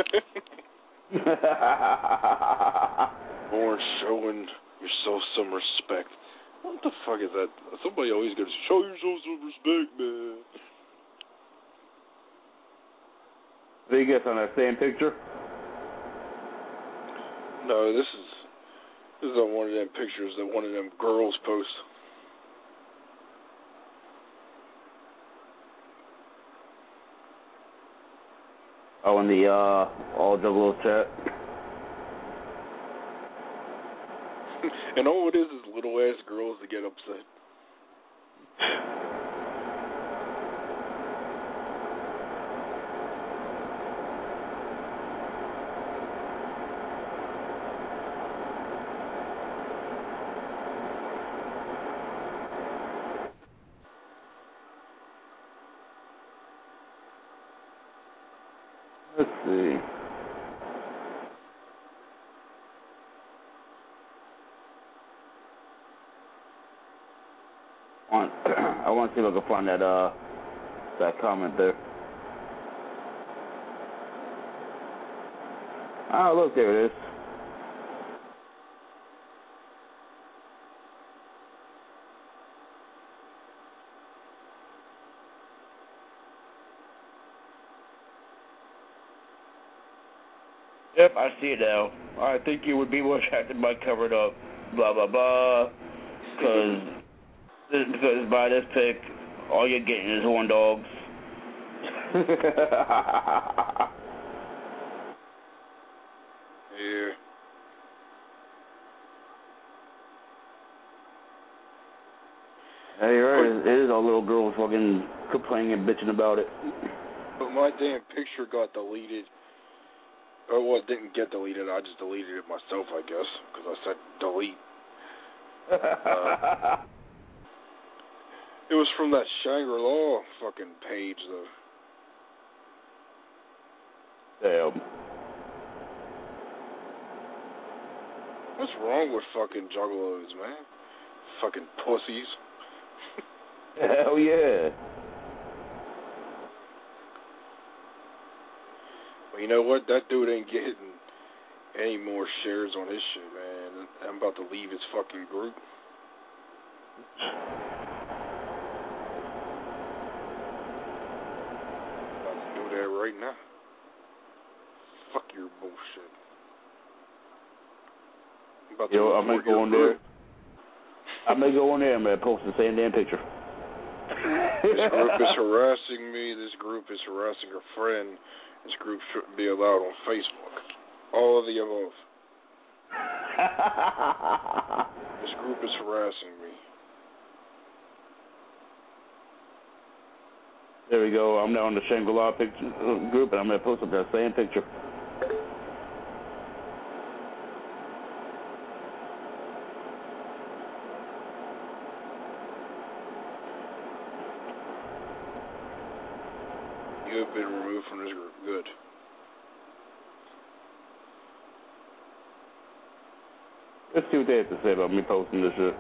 or showing yourself some respect. What the fuck is that? Somebody always goes, show yourself some respect, man. What do you get on that same picture? No, this is this is on one of them pictures that one of them girls post. Oh, in the uh, all double chat. And all it is is little ass girls that get upset. Let's see. I want to see if I can find that uh that comment there. Ah, look, there it is. Yep, I see it now. I think you would be more attracted by covered up, blah, blah, blah, because because by this pic, all you're getting is horn dogs. Yeah. Hey, you're right. It is all little girls fucking complaining and bitching about it. But my damn picture got deleted. Or well, it didn't get deleted. I just deleted it myself, I guess, because I said delete. Uh, it was from that Shangri-La fucking page, though. Damn. What's wrong with fucking juggalos, man? Fucking pussies. Hell yeah. Well, you know what? That dude ain't getting any more shares on his shit, man. I'm about to leave his fucking group. I'm about to do that right now. Fuck your bullshit. I'm about to Yo, I'm gonna go on there. I'm gonna go on there and I'm gonna post the same damn picture. This group is harassing me. This group is harassing her friend. This group shouldn't be allowed on Facebook. All of the above. This group is harassing me. There we go. I'm now in the Shangri-La picture uh, group, and I'm going to post up that same picture. You have been removed from this group. Good. Let's see what they have to say about me posting this shit.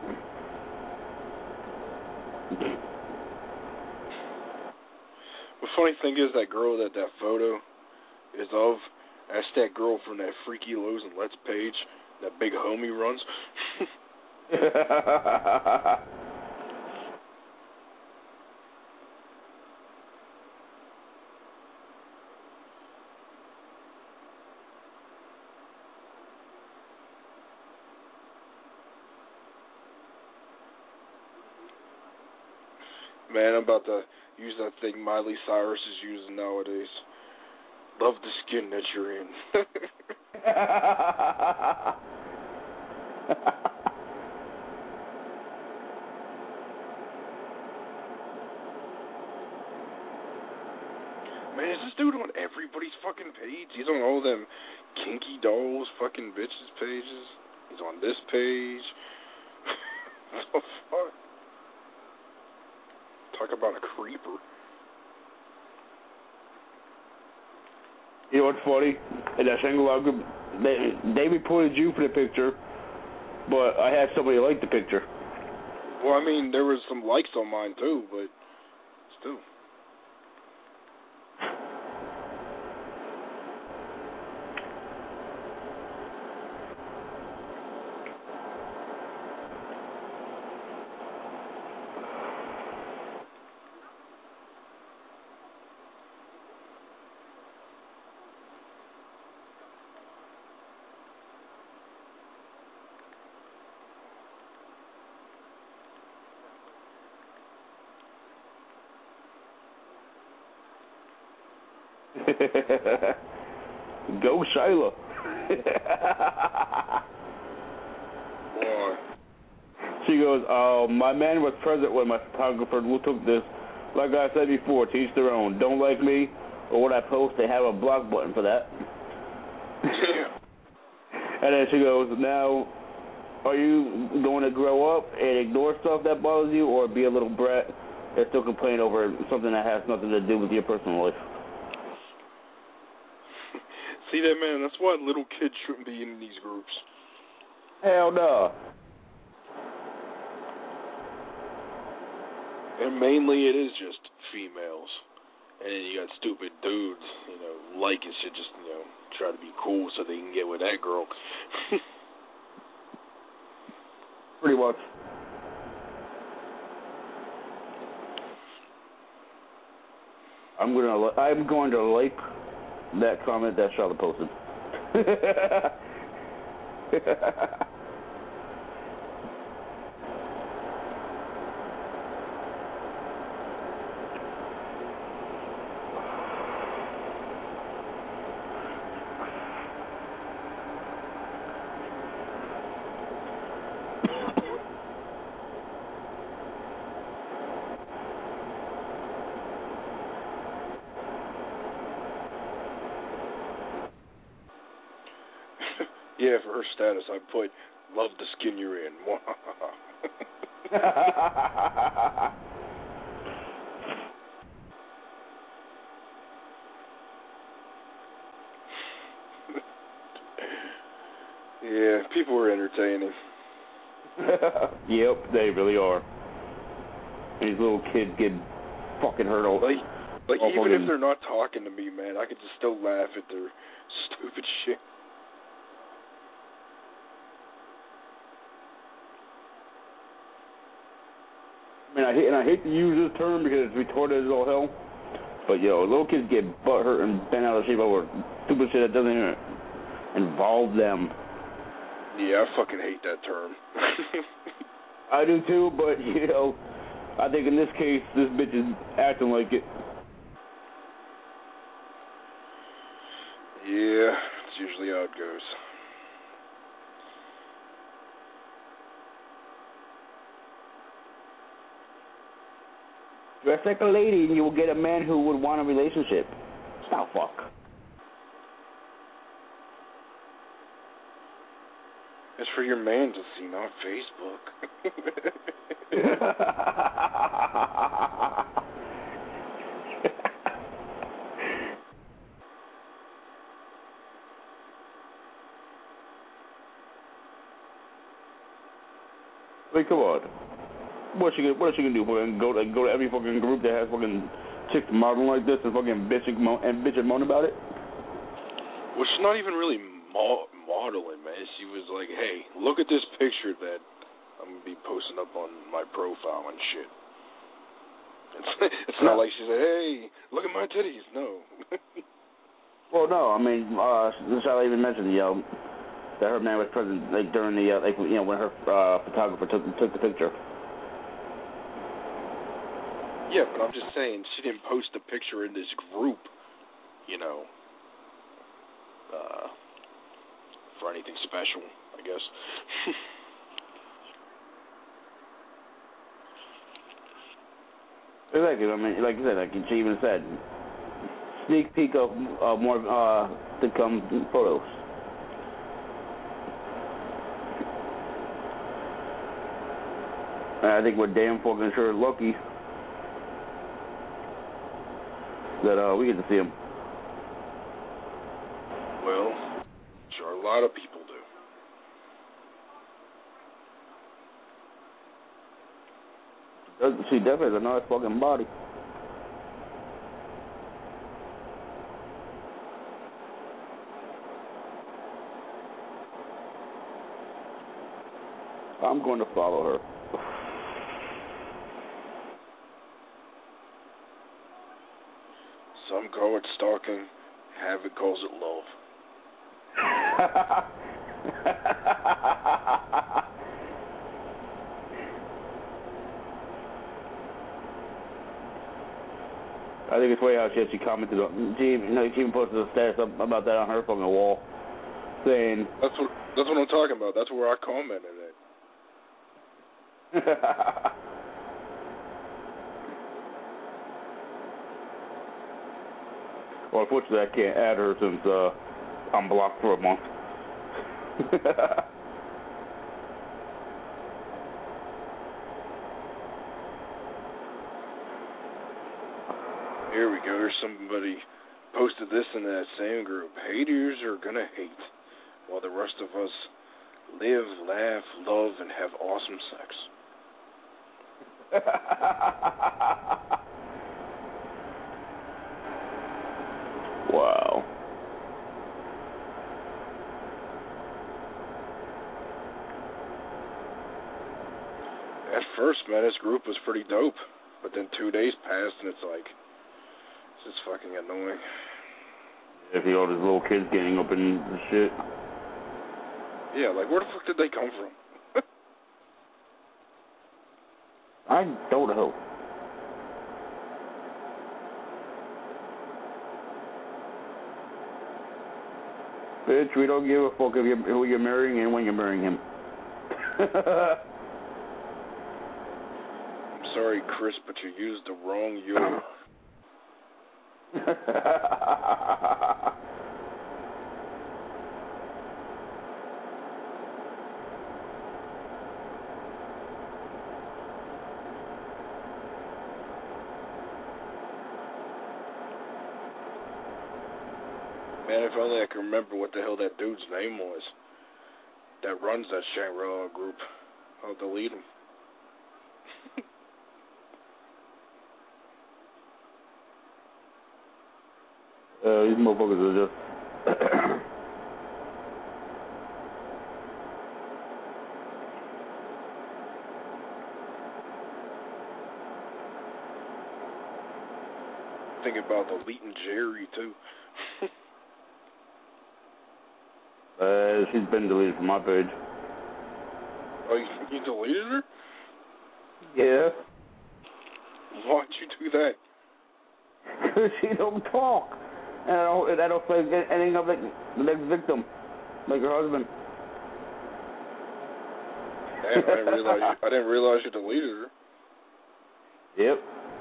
The funny thing is, that girl that that photo is of, that's that girl from that Freaky Lows and Let's page, that big homie runs. Man, I'm about to use that thing Miley Cyrus is using nowadays. Love the skin that you're in. Man, is this dude on everybody's fucking page? He's on all them kinky dolls fucking bitches pages. He's on this page. What the fuck? Talk about a creeper. You know what's funny? In that Shangri-La group, they, they reported you for the picture, but I had somebody like the picture. Well, I mean, there was some likes on mine too, but still. Go Shyla. Boy. She goes, uh, my man was present when my photographer who took this. Like I said before, to each their own. Don't like me or what I post, they have a block button for that. And then she goes, now, are you going to grow up and ignore stuff that bothers you, or be a little brat and still complain over something that has nothing to do with your personal life? See that, man? That's why little kids shouldn't be in these groups. Hell no. And mainly it is just females. And then you got stupid dudes, you know, liking shit, just, you know, try to be cool so they can get with that girl. Pretty much. I'm gonna I'm going to like that comment that Charlotte posted. Yeah, for her status, I put, love the skin you're in. Yeah, people are entertaining. Yep, they really are. These little kids get fucking hurt all Like, like all even fucking... if they're not talking to me, man, I could just still laugh at their stupid shit. I mean, I hate, and I hate to use this term because it's retarded as all hell, but, yo, little kids get butt hurt and bent out of shape over stupid shit that doesn't even involve them. Yeah, I fucking hate that term. I do too, but, you know, I think in this case, this bitch is acting like it. Yeah, it's usually how it goes. Dress like a lady and you will get a man who would want a relationship. Now fuck. It's for your man to see, not Facebook. Like, come on. What she gonna, what is she gonna do? Fucking go to go to every fucking group that has fucking chicks modeling like this and fucking bitch and moan, and bitch and moan about it? Well, she's not even really mo- modeling, man. She was like, "Hey, look at this picture that I'm gonna be posting up on my profile and shit." It's, it's not like she said, "Hey, look at my titties." No. Well, no. I mean, uh, Charlotte even mentioned, you know, that her man was present, like during the, uh, like, you know, when her uh, photographer took took the picture. Yeah, but I'm just saying she didn't post a picture in this group, you know, uh, for anything special, I guess. Exactly. I mean, like you said, like she even said, sneak peek of uh, more uh, to come photos. And I think we're damn fucking sure lucky that uh, we get to see him. Well, sure, a lot of people do. She definitely has a nice fucking body. I'm going to follow her. Some call it stalking, Havoc calls it love. I think it's way out she, she commented on, she, you know, she even posted a status up about that on her fucking wall, saying... That's what, that's what I'm talking about. That's where I commented it. Well, unfortunately, I can't add her since uh, I'm blocked for a month. Here we go. There's somebody posted this in that same group. Haters are gonna hate, while the rest of us live, laugh, love, and have awesome sex. Wow. At first, man, this group was pretty dope, but then two days passed, and it's like, this is fucking annoying. If you all these little kids getting up in the shit. Yeah, like, where the fuck did they come from? I don't know. Bitch, we don't give a fuck if you're, who you're marrying and when you're marrying him. I'm sorry, Chris, but you used the wrong yo. Man, if only I can remember what the hell that dude's name was that runs that Shangri-La group. I'll delete him. uh, these motherfuckers are just... Thinking about deleting Jerry, too. Uh, she's been deleted from my page. Oh, you, you deleted her? Yeah. Why'd you do that? Because she don't talk. And I don't, and I don't say anything of like the next victim, like her husband. Damn, I didn't realize you, I didn't realize you deleted her. Yep.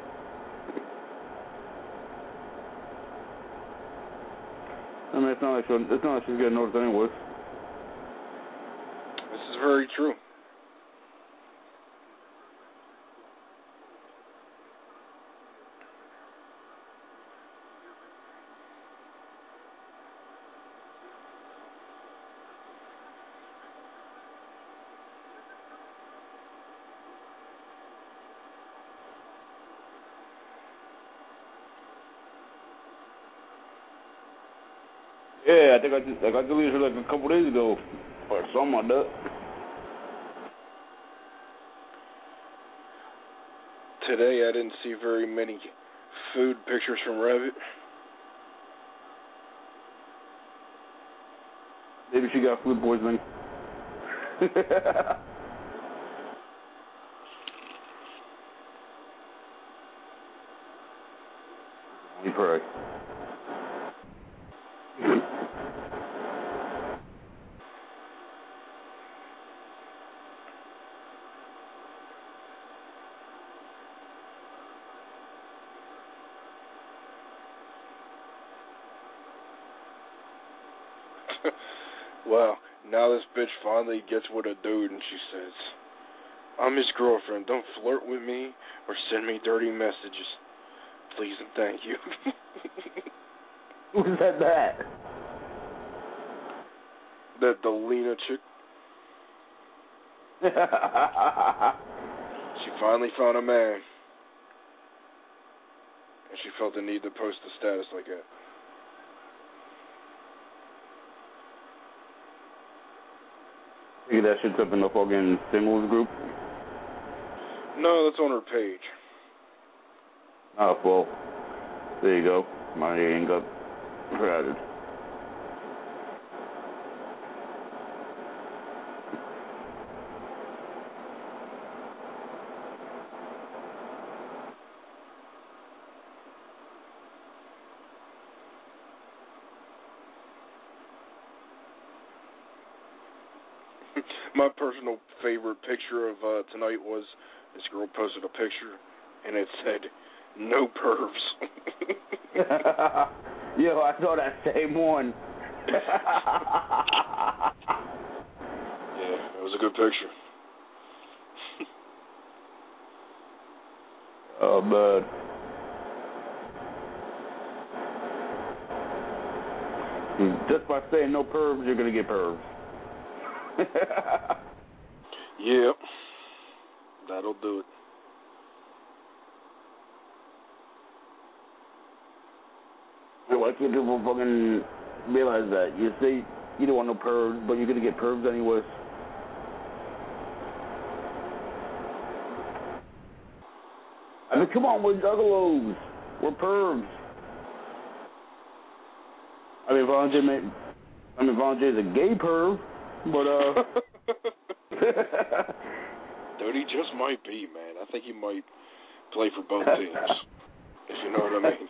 I mean, it's not like, she, it's not like she's getting noticed anyways. This is very true. Yeah, I think I just, like I deleted her like a couple days ago, or something like that. Today I didn't see very many food pictures from Reddit. Maybe she got food poisoning. We pray. Wow, now this bitch finally gets with a dude and she says, I'm his girlfriend, don't flirt with me or send me dirty messages. Please and thank you. Who said that? That the Lena chick. She finally found a man. And she felt the need to post a status like that. You that shit's up in the fucking singles group? No, that's on her page. Oh, well, there you go. My ain't got crowded. My personal favorite picture of uh, tonight was this girl posted a picture, and it said, no pervs. Yo, I saw that same one. Yeah, it was a good picture. Oh, man. Just by saying no pervs, you're going to get pervs. Yep. That'll do it. Why can't people fucking realize that? You say you don't want no pervs, but you're going to get pervs anyways. I mean, come on, we're juggalos. We're pervs. I mean, Vonjay may, I mean, Vonjay's a gay perv, but, uh... Dude, he just might be, man. I think he might play for both teams, if you know what I mean.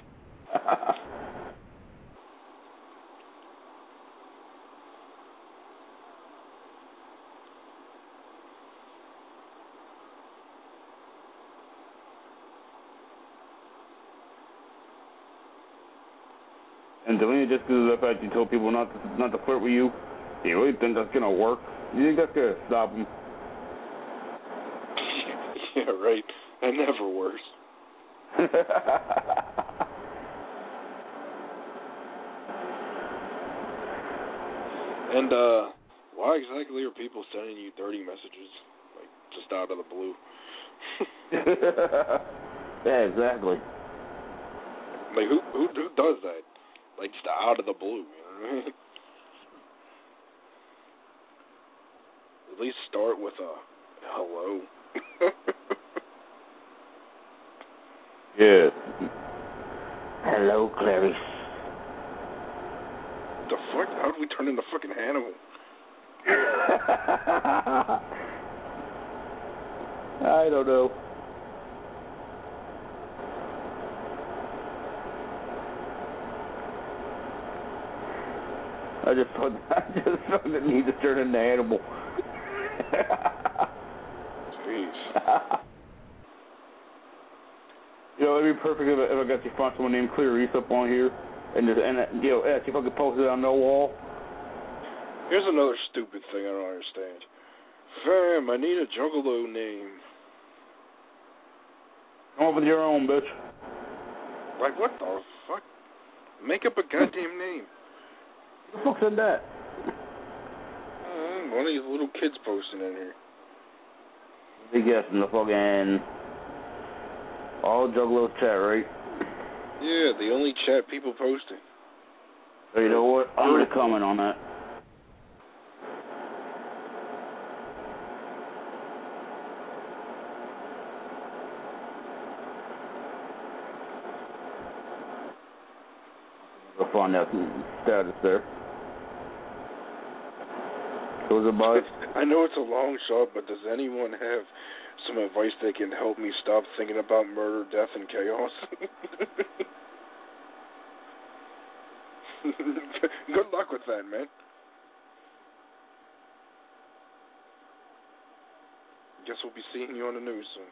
And Delaney, just because of the fact you told people not to, not to flirt with you, do you really think that's going to work? You think that's going to stop them? Yeah, right. That never works. And, uh, why exactly are people sending you dirty messages? Like, just out of the blue? Yeah, exactly. Like, who, who who does that? Like, just out of the blue, you know what I mean? At least start with a hello. Yeah. Hello, Clarice. The fuck? How did we turn into fucking Hannibal? I don't know. I just felt, I just felt the need to turn into animal. Jeez. You know, it'd be perfect if I, if I got to find someone named Clarice up on here, and just, and uh, you know, ask if I could post it on the wall. Here's another stupid thing I don't understand. Fam, I need a Juggalo name. Come up with your own, bitch. Like, what the fuck? Make up a goddamn name. Who the fuck said that? Uh, one of these little kids posting in here. Big guess in the fucking all Juggalo chat, right? Yeah, the only chat people posting. So you know what? I'm gonna comment on that. We'll find out the status there. So was it about? I know it's a long shot, but does anyone have some advice that can help me stop thinking about murder, death, and chaos? Good luck with that, man. Guess we'll be seeing you on the news soon.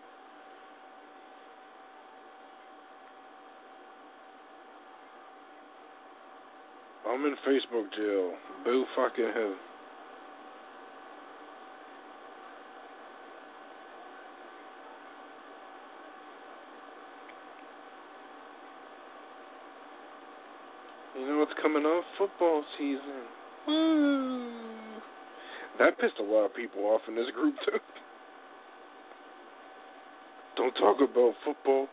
I'm in Facebook jail. Boo fucking hell. You know what's coming up? Football season. Woo! That pissed a lot of people off in this group, too. Don't talk about football.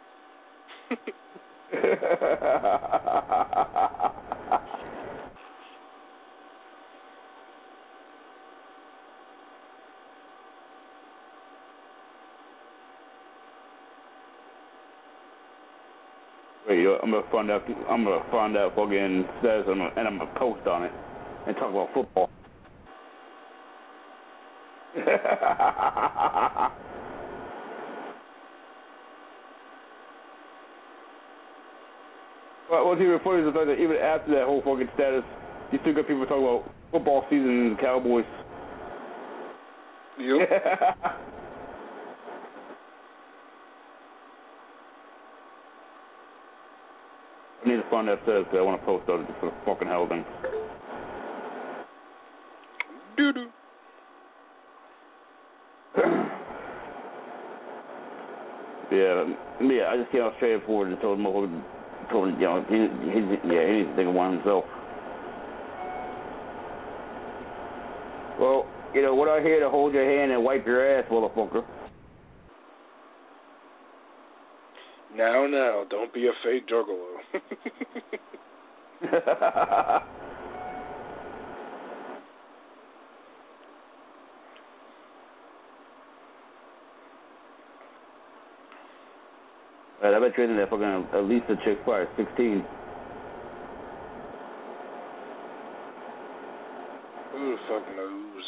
Wait, yo, I'm gonna find out. I'm gonna find out fucking status, and I'm, and I'm gonna post on it and talk about football. Well, what's even funny is the fact that even after that whole fucking status, you still got people talking about football season and the Cowboys. Yep. I need to find that status because I want to post on it for the fucking hell thing. Doo-doo. Yeah, yeah, I just came out straight forward and told him, told him, you know, he, he, yeah, he needs to think of one himself. Well, you know, we're not here to hold your hand and wipe your ass, motherfucker. Now, now, don't be a fake juggalo. Right, I bet you in there fucking at least a chick probably sixteen. Who the fuck knows?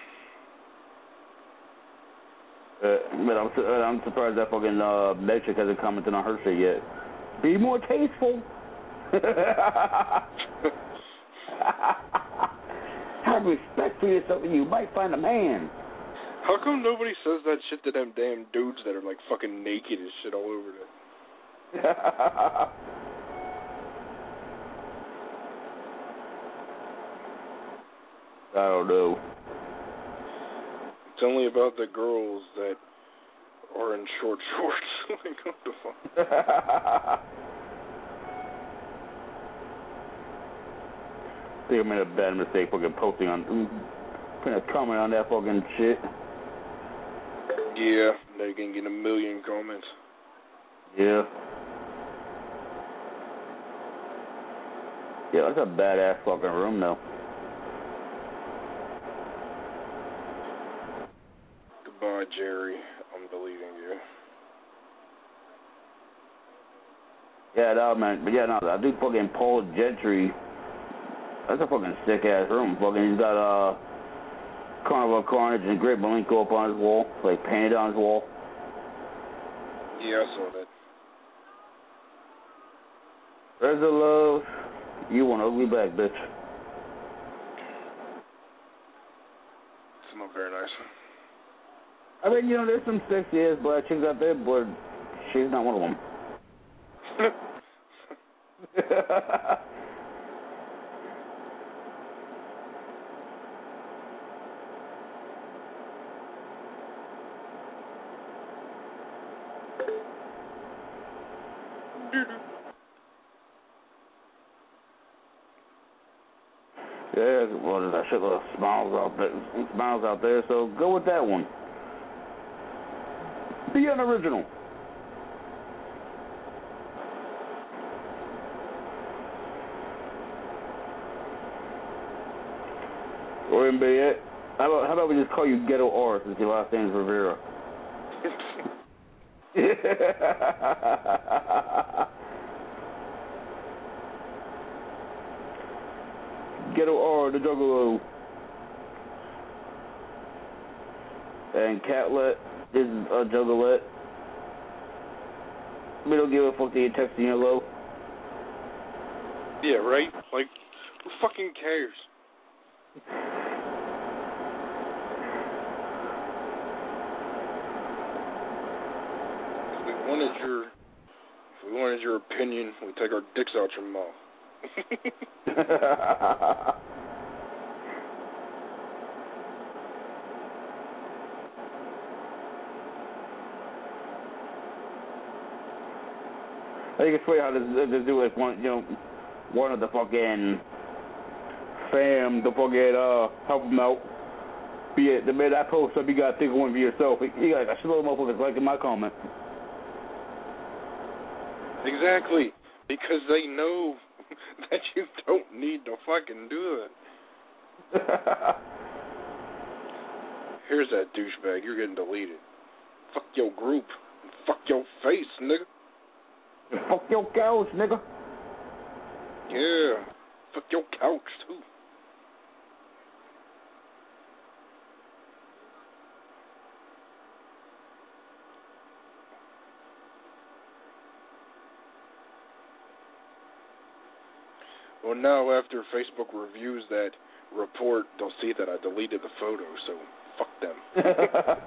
Uh, but I'm, uh, I'm surprised that fucking uh, that chick hasn't commented on her shit yet. Be more tasteful. Have respect for yourself and you might find a man. How come nobody says that shit to them damn dudes that are like fucking naked and shit all over them? I don't know. It's only about the girls that are in short shorts. Like, what the fuck? I think I made a bad mistake fucking posting on, putting a comment on that fucking shit. Yeah, they can get a million comments. Yeah. Yeah, that's a badass fucking room, though. Goodbye, Jerry. I'm deleting you. Yeah, no, man. But yeah, no, I do fucking Paul Gentry. That's a fucking sick ass room. Fucking, he's got uh, Carnival Carnage and Great Malenko up on his wall, like painted on his wall. Yeah, I saw that. There's the love. You want ugly back, bitch. some up very nice. I mean, you know, there's some sexy ass black chicks out there, but she's not one of them. Yeah, well, there's a shitload of smiles out there, smiles out there, so go with that one. Be unoriginal. Or in it. How about, how about we just call you Ghetto R since your last name's Rivera? Ghetto R, the Juggalo. And Catlet is a Juggalette. We don't give a fuck that you texting yellow. Yeah, right? Like, who fucking cares? If we wanted your, if we wanted your opinion, we take our dicks out your mouth. I think it's funny how this, this dude like one, you know, one of the fucking fam, the fucking uh, help him out. Be it the minute I post up, you gotta think of one for yourself. You got like a shitload of motherfuckers liking my comment. Exactly, because they know that you don't need to fucking do that. Here's that douchebag. You're getting deleted. Fuck your group. Fuck your face, nigga. Fuck your couch, nigga. Yeah. Fuck your couch, too. Well, now after Facebook reviews that report, they'll see that I deleted the photo, so fuck them.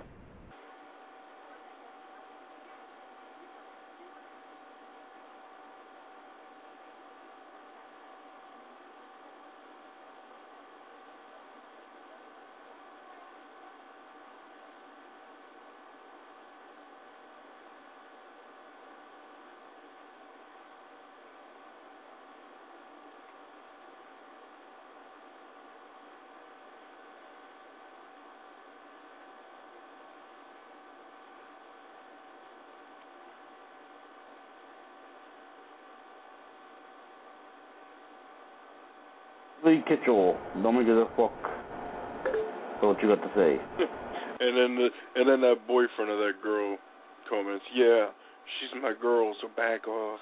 Lee Kitchell, don't make it a fuck. That's what you got to say. And then the and then that boyfriend of that girl comments, yeah, she's my girl, so back off.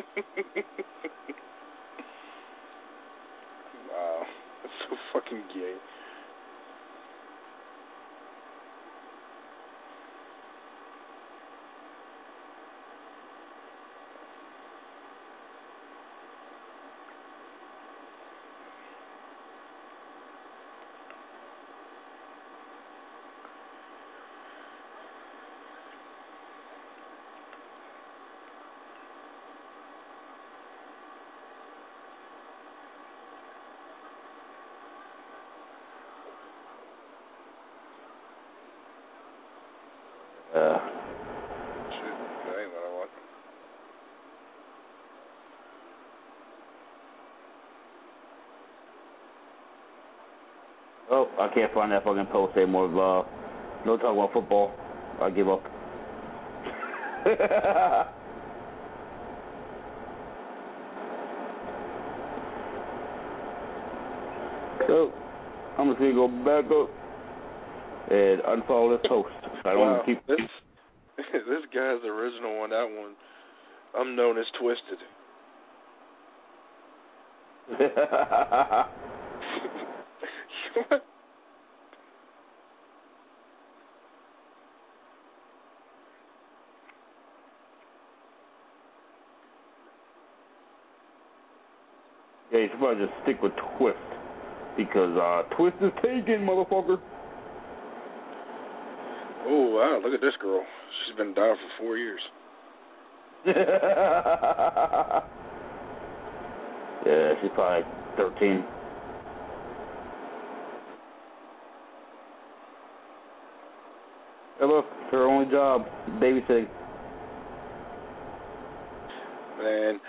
Wow, that's so fucking gay. Uh, Shit, that ain't what I want. oh, I can't find that fucking post anymore. Uh, no talk about football. I give up. So, I'm just going to go back up and unfollow this post. I don't wow, want to keep... This, this guy's the original one. That one, I'm known as Twisted. What? Yeah, you should probably just stick with Twist. Because uh, Twist is taken, motherfucker. Oh, wow, look at this girl. She's been down for four years. Yeah, she's probably thirteen. Hey, look, her only job, babysitting. Man,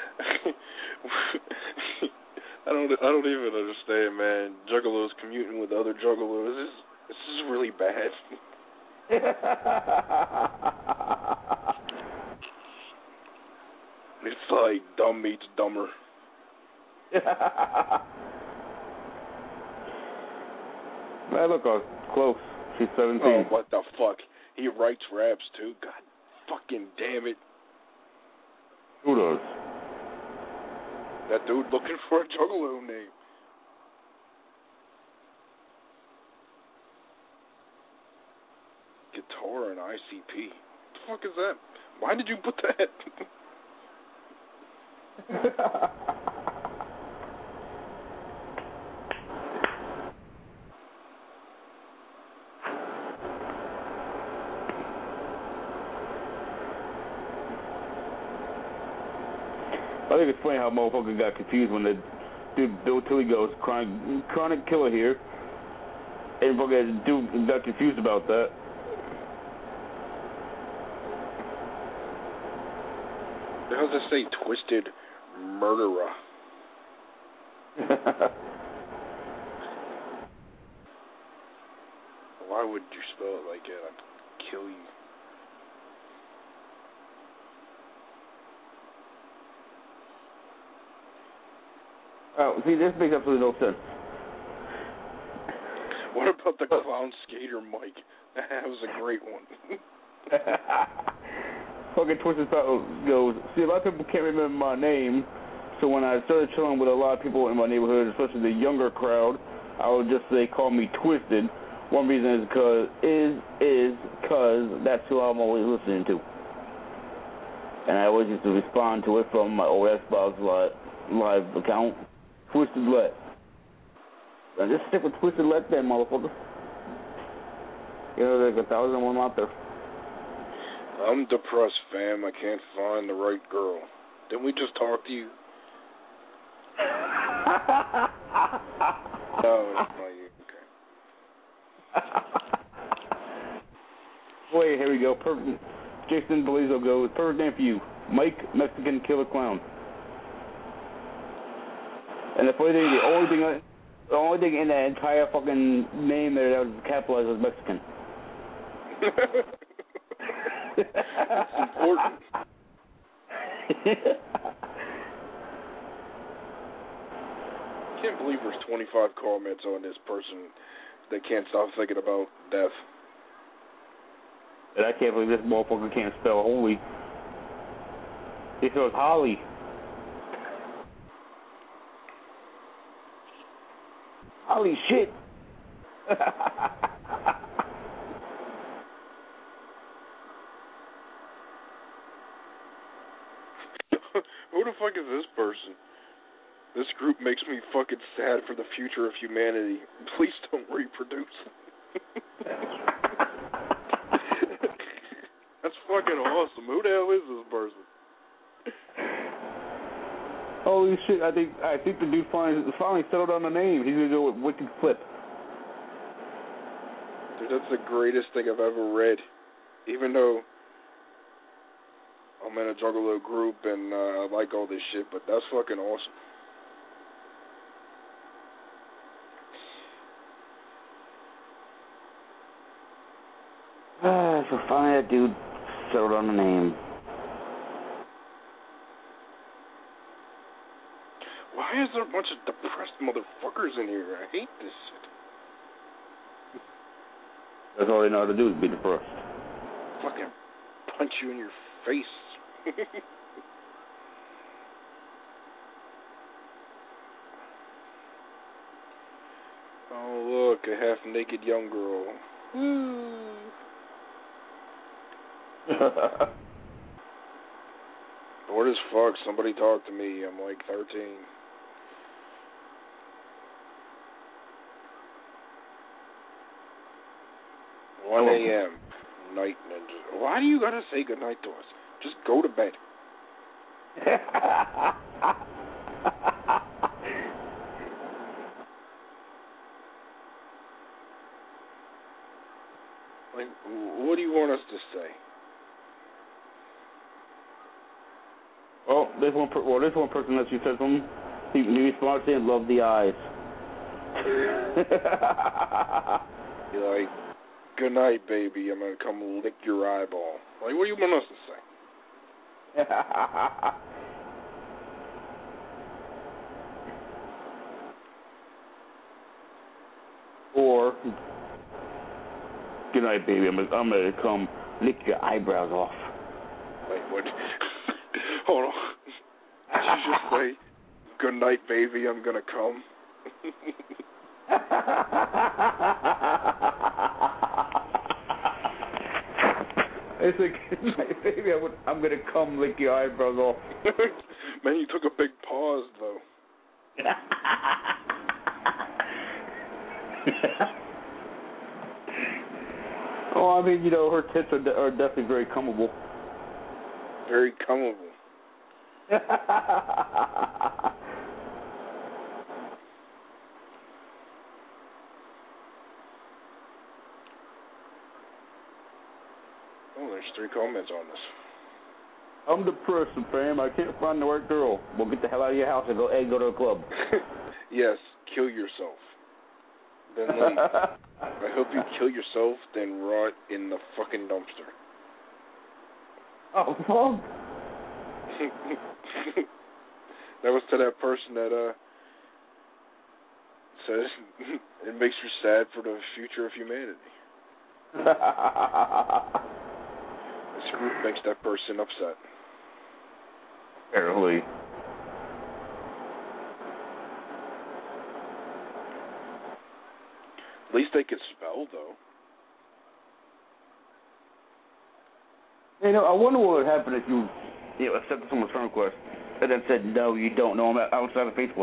I don't, I don't even understand, man. Juggalos commuting with other juggalos. This, this is really bad. It's like dumb meets dumber. Man, look, uh, close. She's seventeen. Oh, what the fuck? He writes raps too. God fucking damn it. Who does? That dude looking for a juggalo name. Guitar and I C P. What the fuck is that? Why did you put that? I think it's funny how motherfucker got confused when the dude Bill Tilly goes chronic, chronic killer here, and fucking dude got confused about that. How does it say twisted murderer? Why would you spell it like that? I'd kill you. Oh, see, this makes absolutely no sense. What about the clown skater Mike? That was a great one. Fucking Twisted Thought goes, see, a lot of people can't remember my name, so when I started chilling with a lot of people in my neighborhood, especially the younger crowd, I would just say, call me Twisted. One reason is because, is, is, because that's who I'm always listening to. And I always used to respond to it from my old Xbox Live, live account, Twisted Let. And just stick with Twisted Let then, motherfucker. You know, there's a thousand of them out there. I'm depressed, fam. I can't find the right girl. Didn't we just talk to you? No, it's not you. Okay. Wait, here we go. Perfect. Jason Belizo goes, perfect name for you. Mike, Mexican Killer Clown. And the funny thing, the only thing, the only thing in that entire fucking name there that was capitalized was Mexican. It's important. I can't believe there's twenty-five comments on this person that can't stop thinking about death. And I can't believe this motherfucker can't spell holy. He spells Holly. Holy shit. Who the fuck is this person? This group makes me fucking sad for the future of humanity. Please don't reproduce. That's fucking awesome. Who the hell is this person? Holy shit! I think I think the dude finally finally settled on the name. He's gonna go with Wicked Flip. Dude, that's the greatest thing I've ever read. Even though I'm in a Juggalo group and uh, I like all this shit, but that's fucking awesome. Ah, so finally that dude settled on the name. Why is there a bunch of depressed motherfuckers in here? I hate this shit. That's all they know how to do is be depressed. Fucking punch you in your face. Oh, look, a half-naked young girl. Woo. Bored as fuck. Somebody talk to me. I'm like thirteen. one a.m. night and just, why do you gotta say good night to us? Just go to bed. Like, what do you want us to say? Oh, this one. Per- well, this one person that you said something. He, he responds saying, "Love the eyes." You're like, good night, baby. I'm gonna come lick your eyeball. Like, what do you want us to say? Or, good night, baby. I'm gonna, I'm gonna come lick your eyebrows off. Wait, what? Hold on. Did you just say, good night, baby, I'm gonna come? It's like, good night, baby, I'm, I'm gonna come lick your eyebrows off. Man, you took a big pause, though. Oh, I mean, you know, her tits are, de- are definitely very comable. Very comable. Oh, there's three comments on this. I'm depressed, fam. I can't find the right girl. Well, get the hell out of your house and go, and go to a club. Yes, kill yourself. Then leave. I hope you kill yourself, then rot in the fucking dumpster. Oh, fuck. That was to that person that uh says it makes you sad for the future of humanity. This group makes that person upset. Apparently. At least they could spell, though. You know, I wonder what would happen if you, you know, accepted someone's friend request and then said, no, you don't know him outside of Facebook.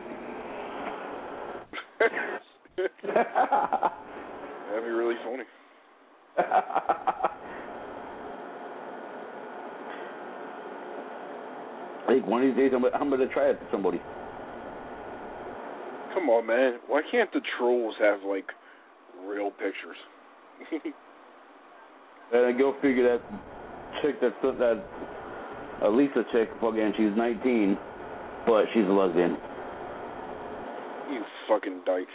That'd be really funny. I think one of these days I'm, I'm going to try it to somebody. Come on, man. Why can't the trolls have, like, real pictures? And go figure that chick that's that uh, Lisa chick, fucking, she's nineteen, but she's a lesbian. You fucking dyke.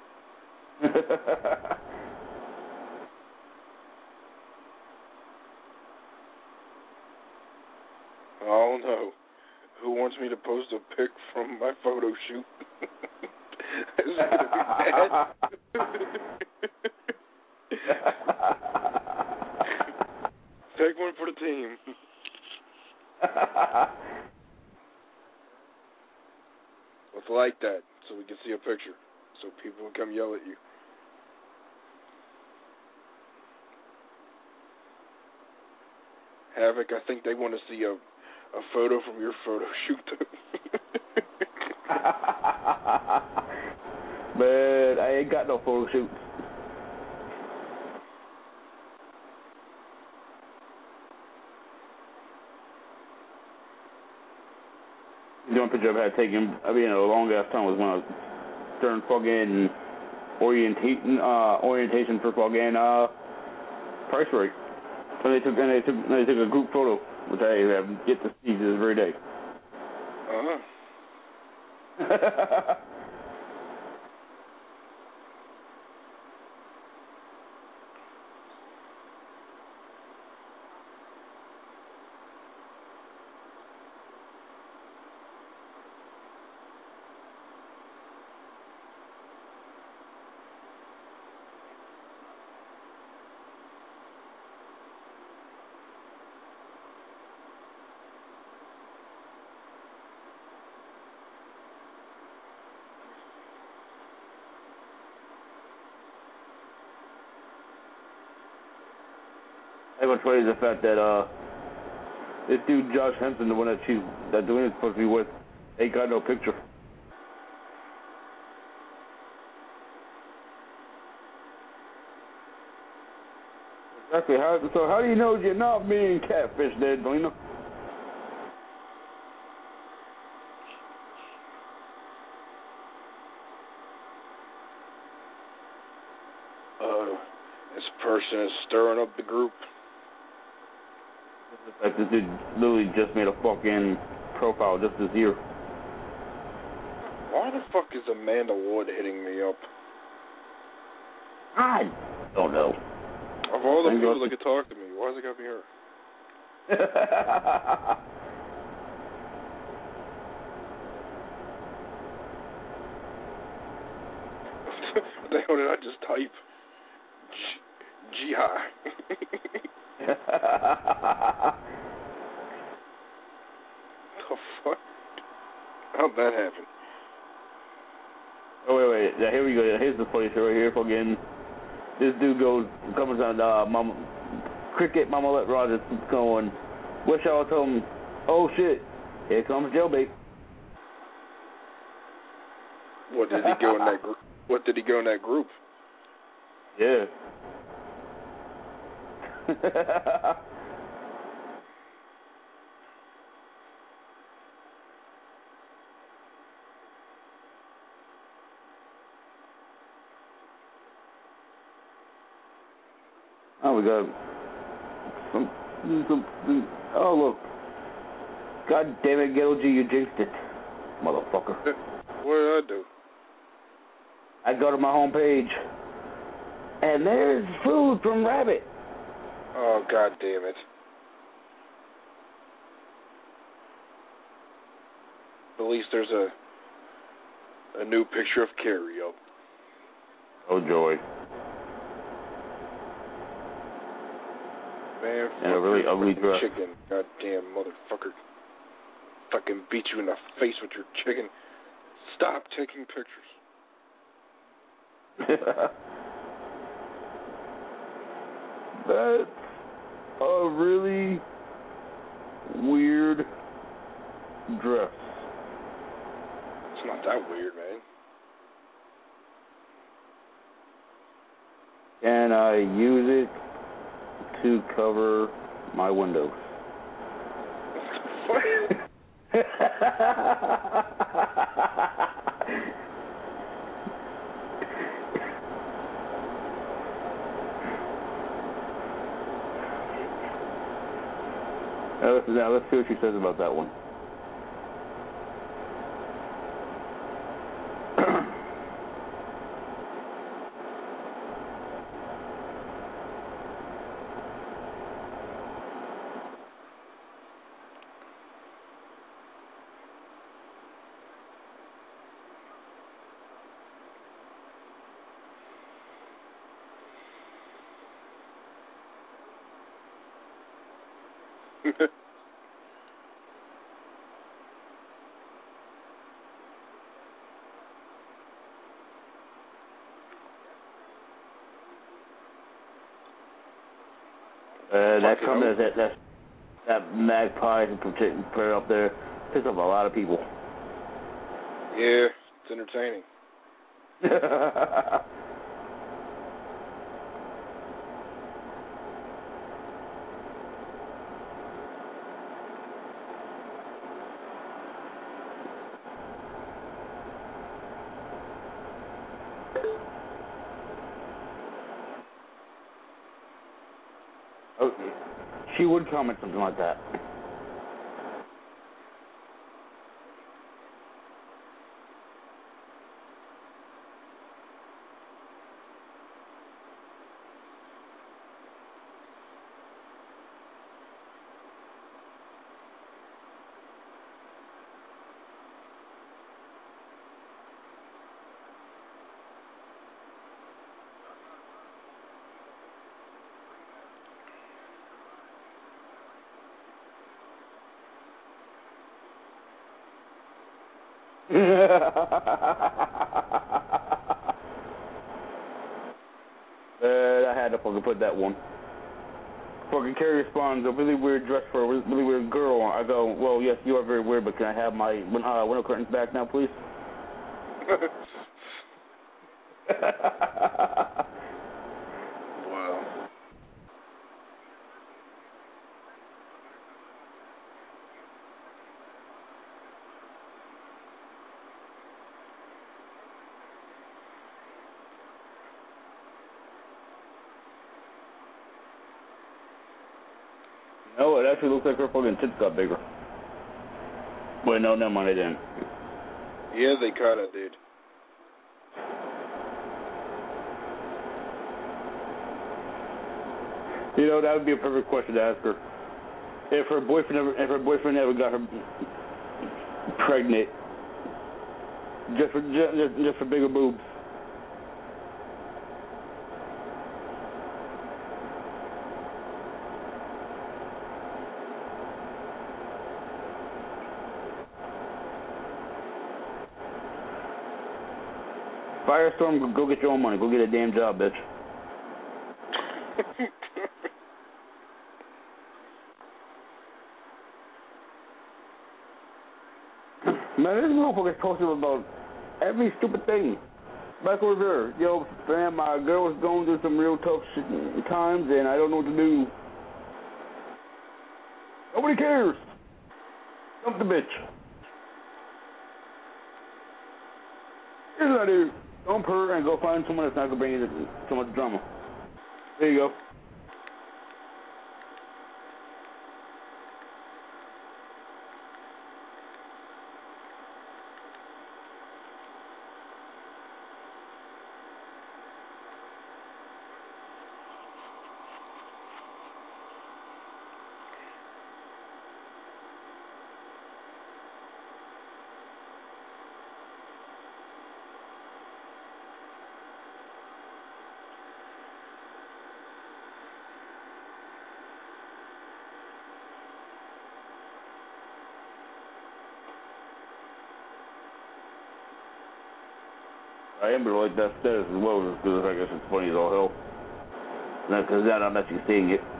Oh no. Who wants me to post a pic from my photo shoot? This is gonna be bad. Take one for the team. Let's like that so we can see a picture, so people can come yell at you. Havoc, I think they want to see a a photo from your photo shoot too. Man, I ain't got no photo shoot. The only picture I've had taken, I mean, a long ass time was when I was during fucking orientation, uh, orientation for fucking uh, price break. So they took and they took and they took a group photo, which I have get to see this very day. Uh-huh. I what's funny is the fact that uh, this dude Josh Henson, the one that she's that doing is supposed to be with, ain't got no picture. Okay, how, so how do you know you're not being catfished there, Delina? Uh, this person is stirring up the group. Like this dude literally just made a fucking profile just this year. Why the fuck is Amanda Wood hitting me up? I don't know. Of all the Thank people God. that could talk to me, why's it gotta be her? What the hell did I just type? G- Jihad. The fuck? How'd that happen? Oh, wait, wait. Yeah, here we go. Here's the funny story right here. Fucking, this dude goes, comes on, uh, Mama, Cricket Mama Let Rogers going, wish I would tell him, oh shit, here comes jailbait. What did he go in that group? What did he go in that group? Yeah. Oh, we got some, some, some, oh, look. God damn it, Ghetto G, you jinxed it, motherfucker. What did I do? I go to my homepage, and there's food from Rabbit. Oh, God damn it. At least there's a a new picture of Carrie up. Oh, joy. Man, And a really ugly dress. chicken. Goddamn motherfucker. Fucking beat you in the face with your chicken. Stop taking pictures. That's a really weird dress. It's not that weird, man. Can I use it to cover my windows? Now let's, now let's see what she says about that one. Uh, that comment, that that that magpie put it up there, pissed off a lot of people. Yeah, it's entertaining. Oh, she would comment something like that. uh, I had to fucking put that one. Fucking Carrie responds, a really weird dress for a really, really weird girl. I go, well, yes, you are very weird, but can I have my uh, window curtains back now, please? Wow. Oh, it actually looks like her fucking tits got bigger. Wait, no, never mind, it didn't. Yeah, they kind of did. You know, that would be a perfect question to ask her. If her boyfriend ever, if her boyfriend ever got her pregnant, just for just, just for bigger boobs. Firestorm, go get your own money. Go get a damn job, bitch. Man, this motherfucker's posting about every stupid thing. Michael Revere, yo, fam, my girl is going through some real tough shit times, and I don't know what to do. Nobody cares. Dump the bitch. Here's what I do. Dump her and go find someone that's not going to bring you so much drama. There you go. I am really like that status as well, just because I guess it's funny as all hell. Because now I'm actually seeing it.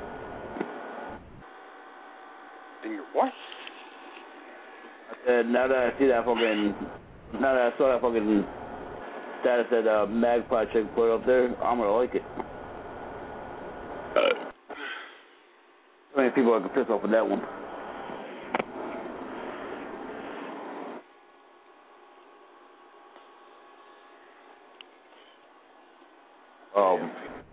In your what? I said, now that I see that fucking, now that I saw that fucking status that uh, Magpie chick put up there, I'm gonna like it. How many people I could piss off with that one? Um,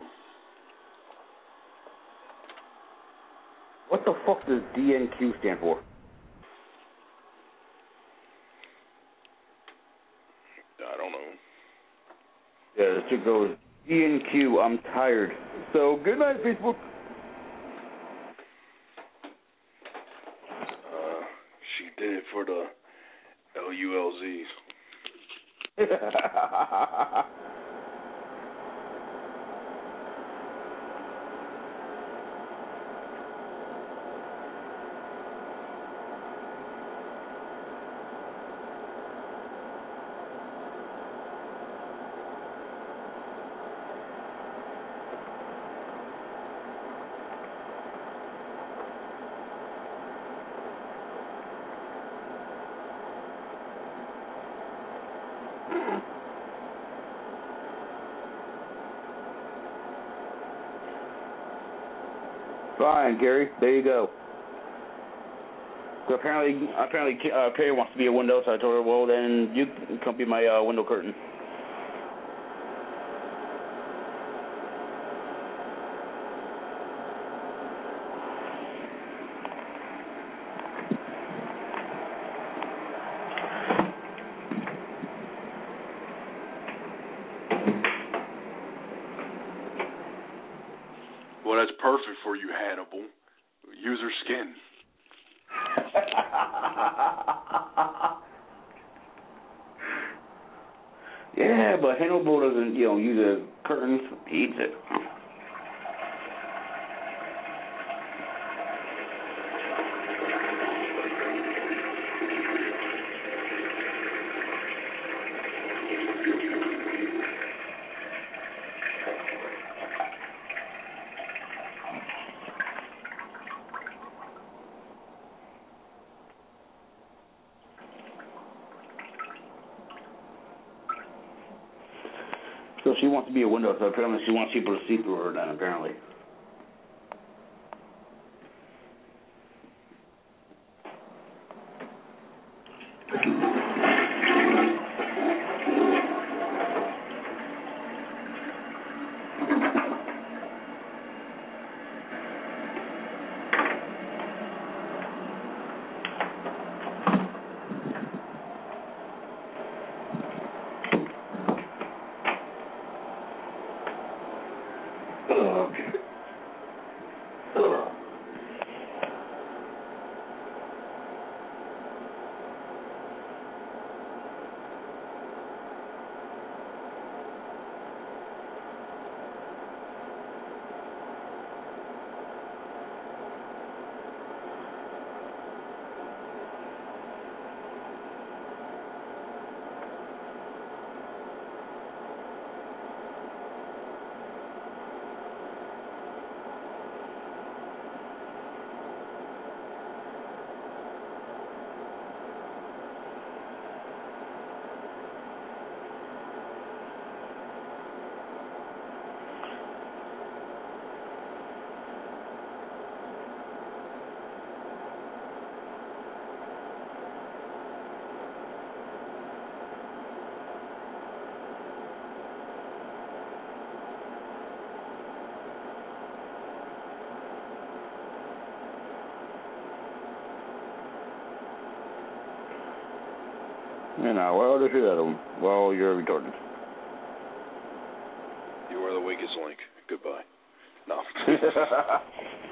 what the fuck does D N Q stand for? I don't know. Yeah, the chick goes, D N Q, I'm tired. So, good night, Facebook. Uh, she did it for the L U L Zs. Fine, Gary. There you go. So apparently, apparently, uh, Carrie wants to be a window, so I told her, well, then you can come be my uh, window curtain. Well, that's perfect for you, Hannibal. Use her skin. Yeah, but Hannibal doesn't, you know, use the curtains. He eats it. So she wants to be a window, so apparently she wants people to see through her then, apparently. You know, well, this is Adam. Well, you're retarded. You are the weakest link. Goodbye. No.